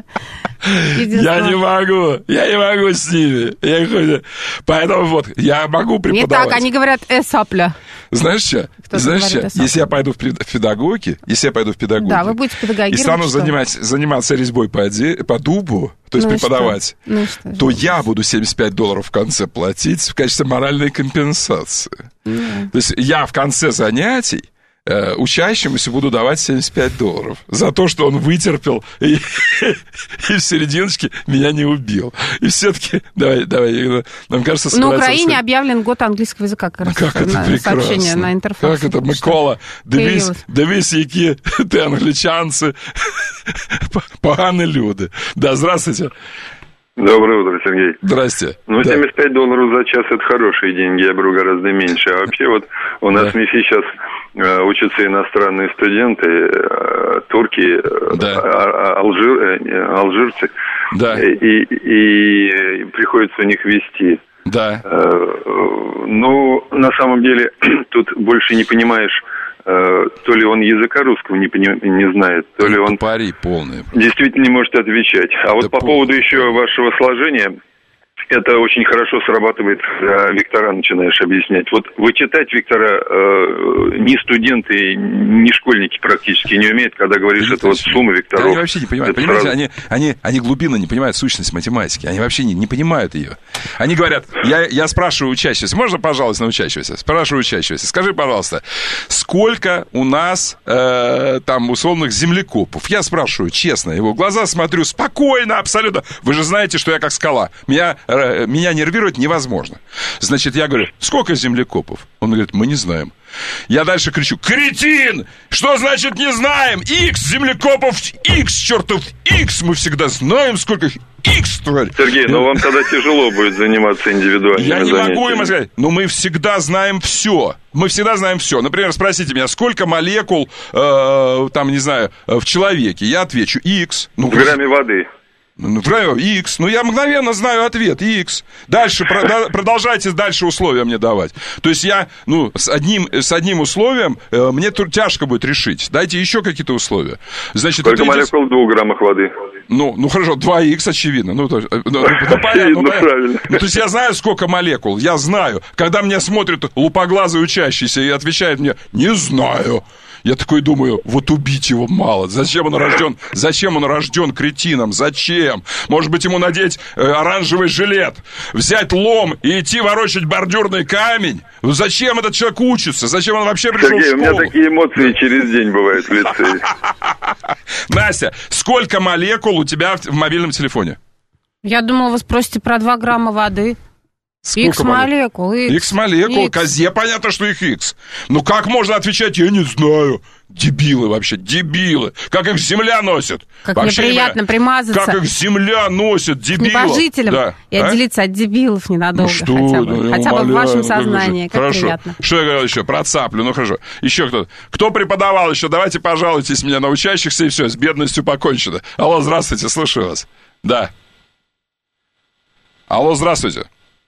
S1: Я не могу, я не могу с ними. Я их... Поэтому вот, я могу преподавать.
S2: Не так, они говорят, э, сапля.
S1: Знаешь что?
S2: Кто
S1: Знаешь
S2: говорит,
S1: что? Если я пойду в педагоги, если я пойду в педагоги,
S2: да, вы будете педагогировать,
S1: и стану
S2: что?
S1: занимать, заниматься резьбой по, оде... по дубу, то есть
S2: ну
S1: преподавать,
S2: ну что
S1: то я буду семьдесят пять долларов в конце платить в качестве моральной компенсации. Mm. То есть я в конце занятий э, учащемуся буду давать семьдесят пять долларов за то, что он вытерпел и, и в серединочке меня не убил. И все-таки, давай, давай, нам кажется...
S2: На Украине с... объявлен год английского языка, как раз.
S1: Как это
S2: на
S1: прекрасно.
S2: Сообщение на интерфейсе.
S1: Как это, Микола, дивись, дивись, які ти англичанці, погані люди. Да, здравствуйте.
S19: Доброе утро, Сергей.
S1: Здрасте.
S19: Ну, семьдесят пять долларов за час – это хорошие деньги, я беру гораздо меньше. А вообще вот у нас да. в МИФИ сейчас э, учатся иностранные студенты, э, турки, да. э, алжир, э, алжирцы.
S1: Да.
S19: И, и, и приходится у них вести.
S1: Да.
S19: Э, ну, на самом деле, тут больше не понимаешь, то ли он языка русского не, не знает, то ли он
S1: пари полные.
S19: Действительно не может отвечать. А вот
S1: да
S19: по поводу еще вашего сложения, это очень хорошо срабатывает, когда вектора начинаешь объяснять. Вот вычитать вектора э, ни студенты, ни школьники практически не умеют, когда говоришь, это вот сумма векторов.
S1: Да, они вообще не понимают.
S19: Это
S1: Понимаете,
S19: сразу...
S1: они, они, они глубинно не понимают сущность математики. Они вообще не, не понимают ее. Они говорят, я, я спрашиваю учащегося, можно, пожалуйста, на учащегося? Спрашиваю учащегося, скажи, пожалуйста, сколько у нас э, там условных землекопов? Я спрашиваю, честно, его в глаза смотрю, спокойно, абсолютно. Вы же знаете, что я как скала. Меня... Меня нервировать невозможно. Значит, я говорю, сколько землекопов? Он говорит, мы не знаем. Я дальше кричу, кретин! Что значит не знаем? Икс, землекопов, икс, чертов икс! Мы всегда знаем, сколько X, тварь.
S19: Сергей, ну вам тогда тяжело будет заниматься индивидуальными
S1: Я не
S19: занятиями.
S1: могу им сказать, но мы всегда знаем все. Мы всегда знаем все. Например, спросите меня, сколько молекул, э, там, не знаю, в человеке. Я отвечу X. Ну,
S19: в грамме воды.
S1: Ну, X. Ну, я мгновенно знаю ответ. X. Дальше, продолжайте дальше условия мне давать. То есть я, ну, с одним, с одним условием э, мне тут тяжко будет решить. Дайте еще какие-то условия. Значит,
S19: сколько молекул в двух граммах воды?
S1: Ну, ну хорошо, два икс очевидно. Ну, то, ну, ну, ну, понятно, ну, правильно. Ну, то есть я знаю, сколько молекул. Я знаю. Когда меня смотрит лупоглазый учащийся и отвечает мне, не знаю. Я такой думаю, вот убить его мало. Зачем он рожден? Зачем он рожден кретином? Зачем? Может быть, ему надеть э, оранжевый жилет, взять лом и идти ворочать бордюрный камень? Ну, зачем этот человек учится? Зачем он вообще пришел
S19: Сергей,
S1: в школу?
S19: у меня такие эмоции через день бывают в лице.
S1: Настя, сколько молекул у тебя в, в мобильном телефоне?
S2: Я думала, вы спросите про два грамма воды. Икс молекул.
S1: Икс молекул. Козе понятно, что их икс. Ну как можно отвечать, я не знаю. Дебилы вообще, дебилы. Как их земля носит.
S2: Как
S1: вообще
S2: неприятно
S1: не
S2: примазаться.
S1: Как их земля носит, дебилов.
S2: Небожителям. Да. И а? отделиться от дебилов ненадолго. Ну, что, хотя бы, да, хотя бы в вашем сознании. Как
S1: хорошо.
S2: Приятно.
S1: Что я говорил еще? Про цаплю. Ну хорошо. Еще кто-то. Кто преподавал еще? Давайте пожалуйтесь мне на учащихся, и все, с бедностью покончено. Алло, здравствуйте, слушаю вас. Да. Алло, здравствуйте.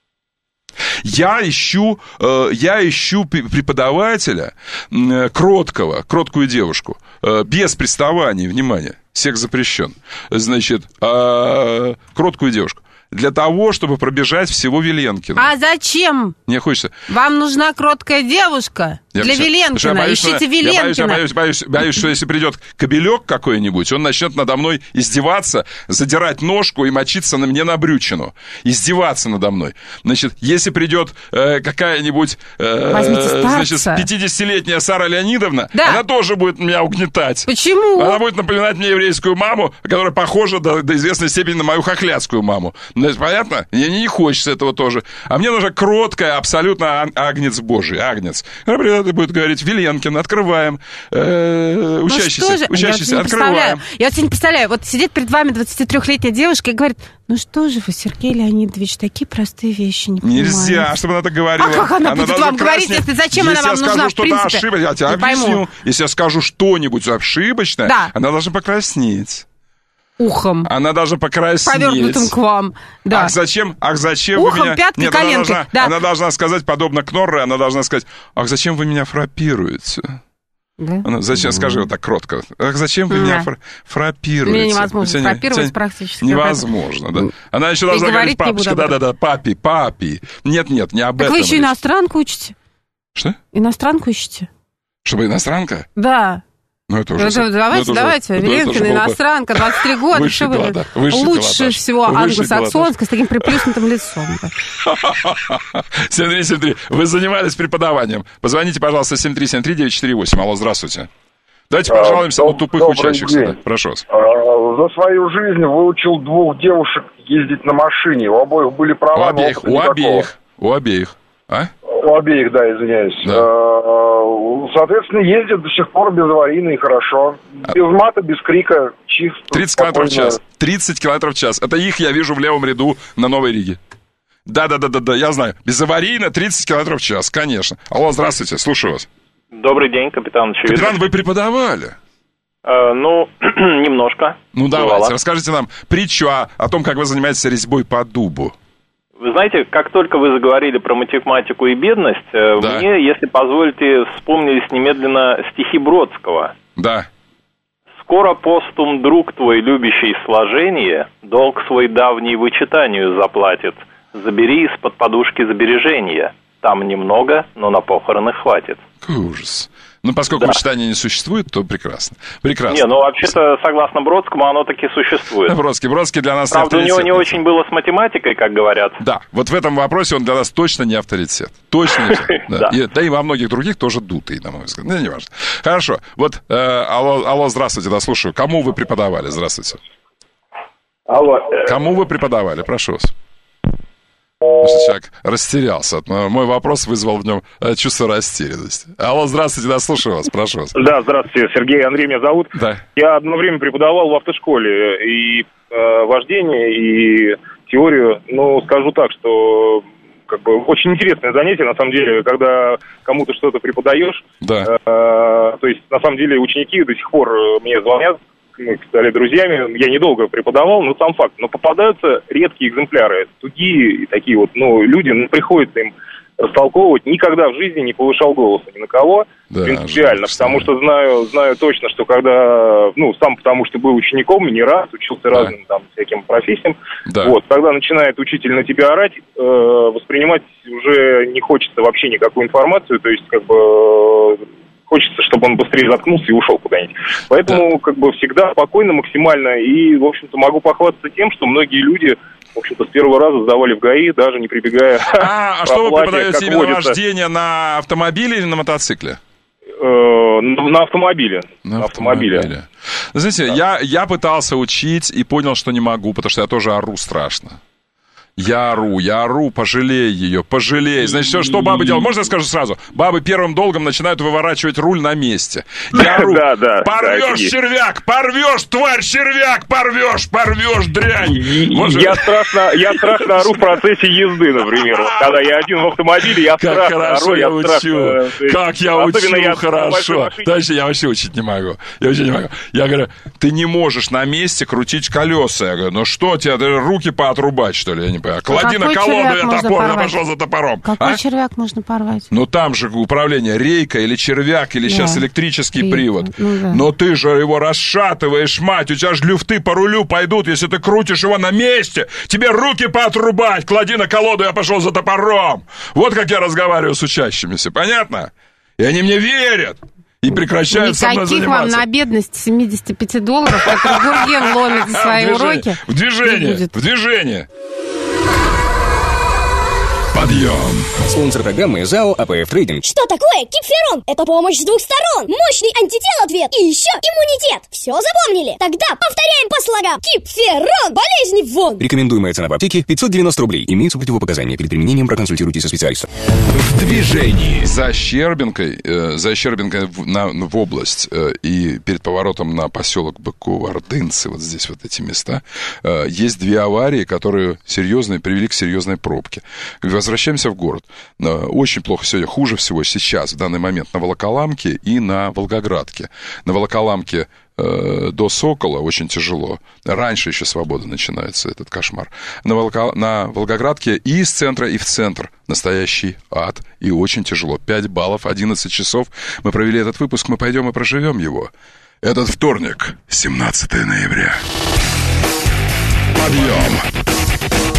S1: Я ищу, э, я ищу преподавателя э, кроткого, кроткую девушку, э, без приставаний, внимание, секс запрещен, значит, э, кроткую девушку. Для того, чтобы пробежать всего Виленкина.
S2: А зачем?
S1: Мне хочется.
S2: Вам нужна кроткая девушка я для Виленкина. Боюсь, Ищите Виленкина.
S1: Я боюсь, я боюсь, боюсь, боюсь, что если придет кобелек какой-нибудь, он начнет надо мной издеваться, задирать ножку и мочиться на мне на брючину. Издеваться надо мной. Значит, если придет э, какая-нибудь э, значит, пятидесятилетняя Сара Леонидовна, да. Она тоже будет меня угнетать.
S2: Почему?
S1: Она будет напоминать мне еврейскую маму, которая похожа до, до известной степени на мою хохлядскую маму. Понятно? Мне не хочется этого тоже. А мне нужна кроткая, абсолютно агнец Божий, агнец. Например, будет говорить, Виленкин, открываем. Э, учащийся,
S2: ну
S1: учащийся,
S2: я
S1: открываем.
S2: Я вот себе не представляю. Вот сидит перед вами двадцатитрёхлетняя девушка и говорит, ну что же вы, Сергей Леонидович, такие простые вещи не понимаете.
S1: Нельзя, чтобы она так говорила.
S2: А как она, она будет вам говорить, если зачем
S1: если
S2: она вам нужна, в принципе?
S1: Ошиб... Я тебе не объясню. Пойму. Если я скажу что-нибудь ошибочное, да. Она должна покраснеть.
S2: Ухом.
S1: Она должна покраснеть.
S2: Повернутым к вам. Да.
S1: Ах, зачем, ах, зачем
S2: Ухом,
S1: вы меня...
S2: пяткой,
S1: Нет,
S2: коленкой.
S1: Она должна,
S2: да.
S1: она должна сказать, подобно Кнорре, она должна сказать, ах, зачем вы меня фрапируете? Да? Она, зачем, скажи вот так кротко. Ах, зачем вы да. меня фра- фрапируете?
S2: Мне невозможно фрапировать не, практически.
S1: Невозможно, да. Она еще должна говорить, папочка, да-да-да, папи, папи. Нет-нет, не об
S2: так
S1: этом.
S2: Так вы еще речь. Иностранку учите?
S1: Что?
S2: Иностранку ищете?
S1: Чтобы иностранка?
S2: Да.
S1: Ну, это уже...
S2: Это, давайте, ну, это давайте. Уже, Виленкина, это иностранка, двадцать три года.
S1: Высший
S2: что
S1: пилотаж,
S2: вы...
S1: высший
S2: Лучше
S1: пилотаж.
S2: всего англосаксонская, с таким приплюснутым лицом.
S1: семь три семь три. Вы занимались преподаванием. Позвоните, пожалуйста, семь три семь три девять четыре восемь. Алло, здравствуйте. Давайте пожалуемся на тупых учащихся. Да, прошу вас.
S20: За свою жизнь выучил двух девушек ездить на машине. У обоих были права.
S1: У обеих, у обеих, у обеих. А?
S20: У обеих, да, извиняюсь. Да. Соответственно, ездят до сих пор безаварийно и хорошо. Без мата, без крика, чисто.
S1: тридцать километров в час. тридцать километров в час. Это их я вижу в левом ряду на Новой Риге. Да-да-да-да, я знаю. Безаварийно тридцать километров в час, конечно. Алло, здравствуйте, слушаю вас.
S11: Добрый день, капитан Очевидно.
S1: Капитан, вы преподавали?
S11: Э, ну, немножко.
S1: Ну, давайте, бывало. Расскажите нам притчу о, о том, как вы занимаетесь резьбой по дубу.
S11: Вы знаете, как только вы заговорили про математику и бедность, да. Мне, если позволите, вспомнились немедленно стихи Бродского.
S1: Да.
S11: «Скоро постум друг твой, любящий сложение, долг свой давний вычитанию заплатит. Забери из-под подушки сбережения. Там немного, но на похороны хватит».
S1: Какой ужас. Ну, поскольку да. вычитания не существует, то прекрасно. Прекрасно.
S11: Не, ну, вообще-то, согласно Бродскому, оно таки существует.
S1: Бродский, Бродский для нас
S11: Правда,
S1: не авторитет.
S11: у него не очень было с математикой, как говорят.
S1: Да, вот в этом вопросе он для нас точно не авторитет. Точно не авторитет. Да. И, да и во многих других тоже дутый, на мой взгляд. Ну, не важно. Хорошо. Вот, э, алло, алло, здравствуйте, да, слушаю. Кому вы преподавали? Здравствуйте.
S20: Алло.
S1: Кому вы преподавали? Прошу вас. Потому что человек растерялся. Мой вопрос вызвал в нем чувство растерянности. Алло, здравствуйте, да, слушаю вас, прошу вас.
S21: Да, здравствуйте, Сергей, Андрей меня зовут.
S1: Да.
S21: Я одно время преподавал в автошколе, и
S6: э, вождение и теорию. Ну, скажу так, что как бы очень интересное занятие, на самом деле, когда кому-то что-то преподаешь.
S1: Да.
S6: Э, то есть, на самом деле, ученики до сих пор мне звонят, мы стали друзьями, я недолго преподавал, но сам факт. Но попадаются редкие экземпляры, тугие такие вот, ну, люди, ну, приходится им растолковывать. Никогда в жизни не повышал голоса ни на кого, да, принципиально, потому что знаю, знаю точно, что когда, ну, сам потому что был учеником, не раз, учился да. разным там всяким профессиям, да. вот, когда начинает учитель на тебя орать, э, воспринимать уже не хочется вообще никакую информацию, то есть, как бы, хочется, чтобы он быстрее заткнулся и ушел куда-нибудь. Поэтому, да. как бы, всегда спокойно, максимально, и, в общем-то, могу похвастаться тем, что многие люди, в общем-то, с первого раза сдавали в ГАИ, даже не прибегая.
S1: А, а что вы преподаете именно водится. Вождение на автомобиле или на мотоцикле?
S6: Э, на автомобиле. На, на автомобиле. автомобиле.
S1: Знаете, да. я, я пытался учить и понял, что не могу, потому что я тоже ору страшно. Я ору, я ору, пожалей ее, пожалей. Значит, все, что бабы делают, можно я скажу сразу? Бабы первым долгом начинают выворачивать руль на месте. Я ору, да, да, порвешь, да, червяк, порвешь, тварь, червяк, порвешь, порвешь, дрянь.
S6: Может... Я, страшно, я страшно ору в процессе езды, например. Когда я один в автомобиле, я
S1: как
S6: страшно
S1: хорошо
S6: ору.
S1: Я, я учу,
S6: страшно...
S1: как я Особенно учу, я хорошо. Дальше я вообще учить не могу. Я вообще не могу. Я говорю, ты не можешь на месте крутить колеса. Я говорю, ну что тебе, руки поотрубать, что ли? Я не понимаю. Клади на колоду, я топор, я пошел за топором.
S2: Какой
S1: а?
S2: червяк можно порвать?
S1: Ну, там же управление рейка или червяк, или да. сейчас электрический рейка. Привод. Ну, да. Но ты же его расшатываешь, мать, у тебя же люфты по рулю пойдут, если ты крутишь его на месте. Тебе руки поотрубать, клади на колоду, я пошел за топором. Вот как я разговариваю с учащимися, понятно? И они мне верят. И прекращают со мной заниматься.
S2: Никаких вам на бедность семьдесят пять долларов, которые Гурген ломит за свои уроки.
S1: В движение, в движение. Подъем.
S8: Спонсор программы ЗАО АПФ Трейдинг.
S9: Что такое Кипферон? Это помощь с двух сторон. Мощный антител ответ и еще иммунитет. Все запомнили? Тогда повторяем по слогам. Кипферон. Болезни вон.
S8: Рекомендуемая цена в аптеке пятьсот девяносто рублей. Имеются противопоказания. Перед применением проконсультируйтесь со специалистом.
S1: В движении. За Щербинкой, э, за Щербинкой в, на, в область э, и перед поворотом на поселок Быково-Ордынцы, вот здесь вот эти места, э, есть две аварии, которые серьезные, привели к серьезной пробке. Возвращаемся в город. Очень плохо сегодня, хуже всего сейчас, в данный момент, на Волоколамке и на Волгоградке. На Волоколамке э, до Сокола очень тяжело. Раньше еще свобода начинается, этот кошмар. На, Волко... на Волгоградке и из центра, и в центр настоящий ад. И очень тяжело. пять баллов, одиннадцать часов. Мы провели этот выпуск, мы пойдем и проживем его. Этот вторник, семнадцатое ноября. Подъем!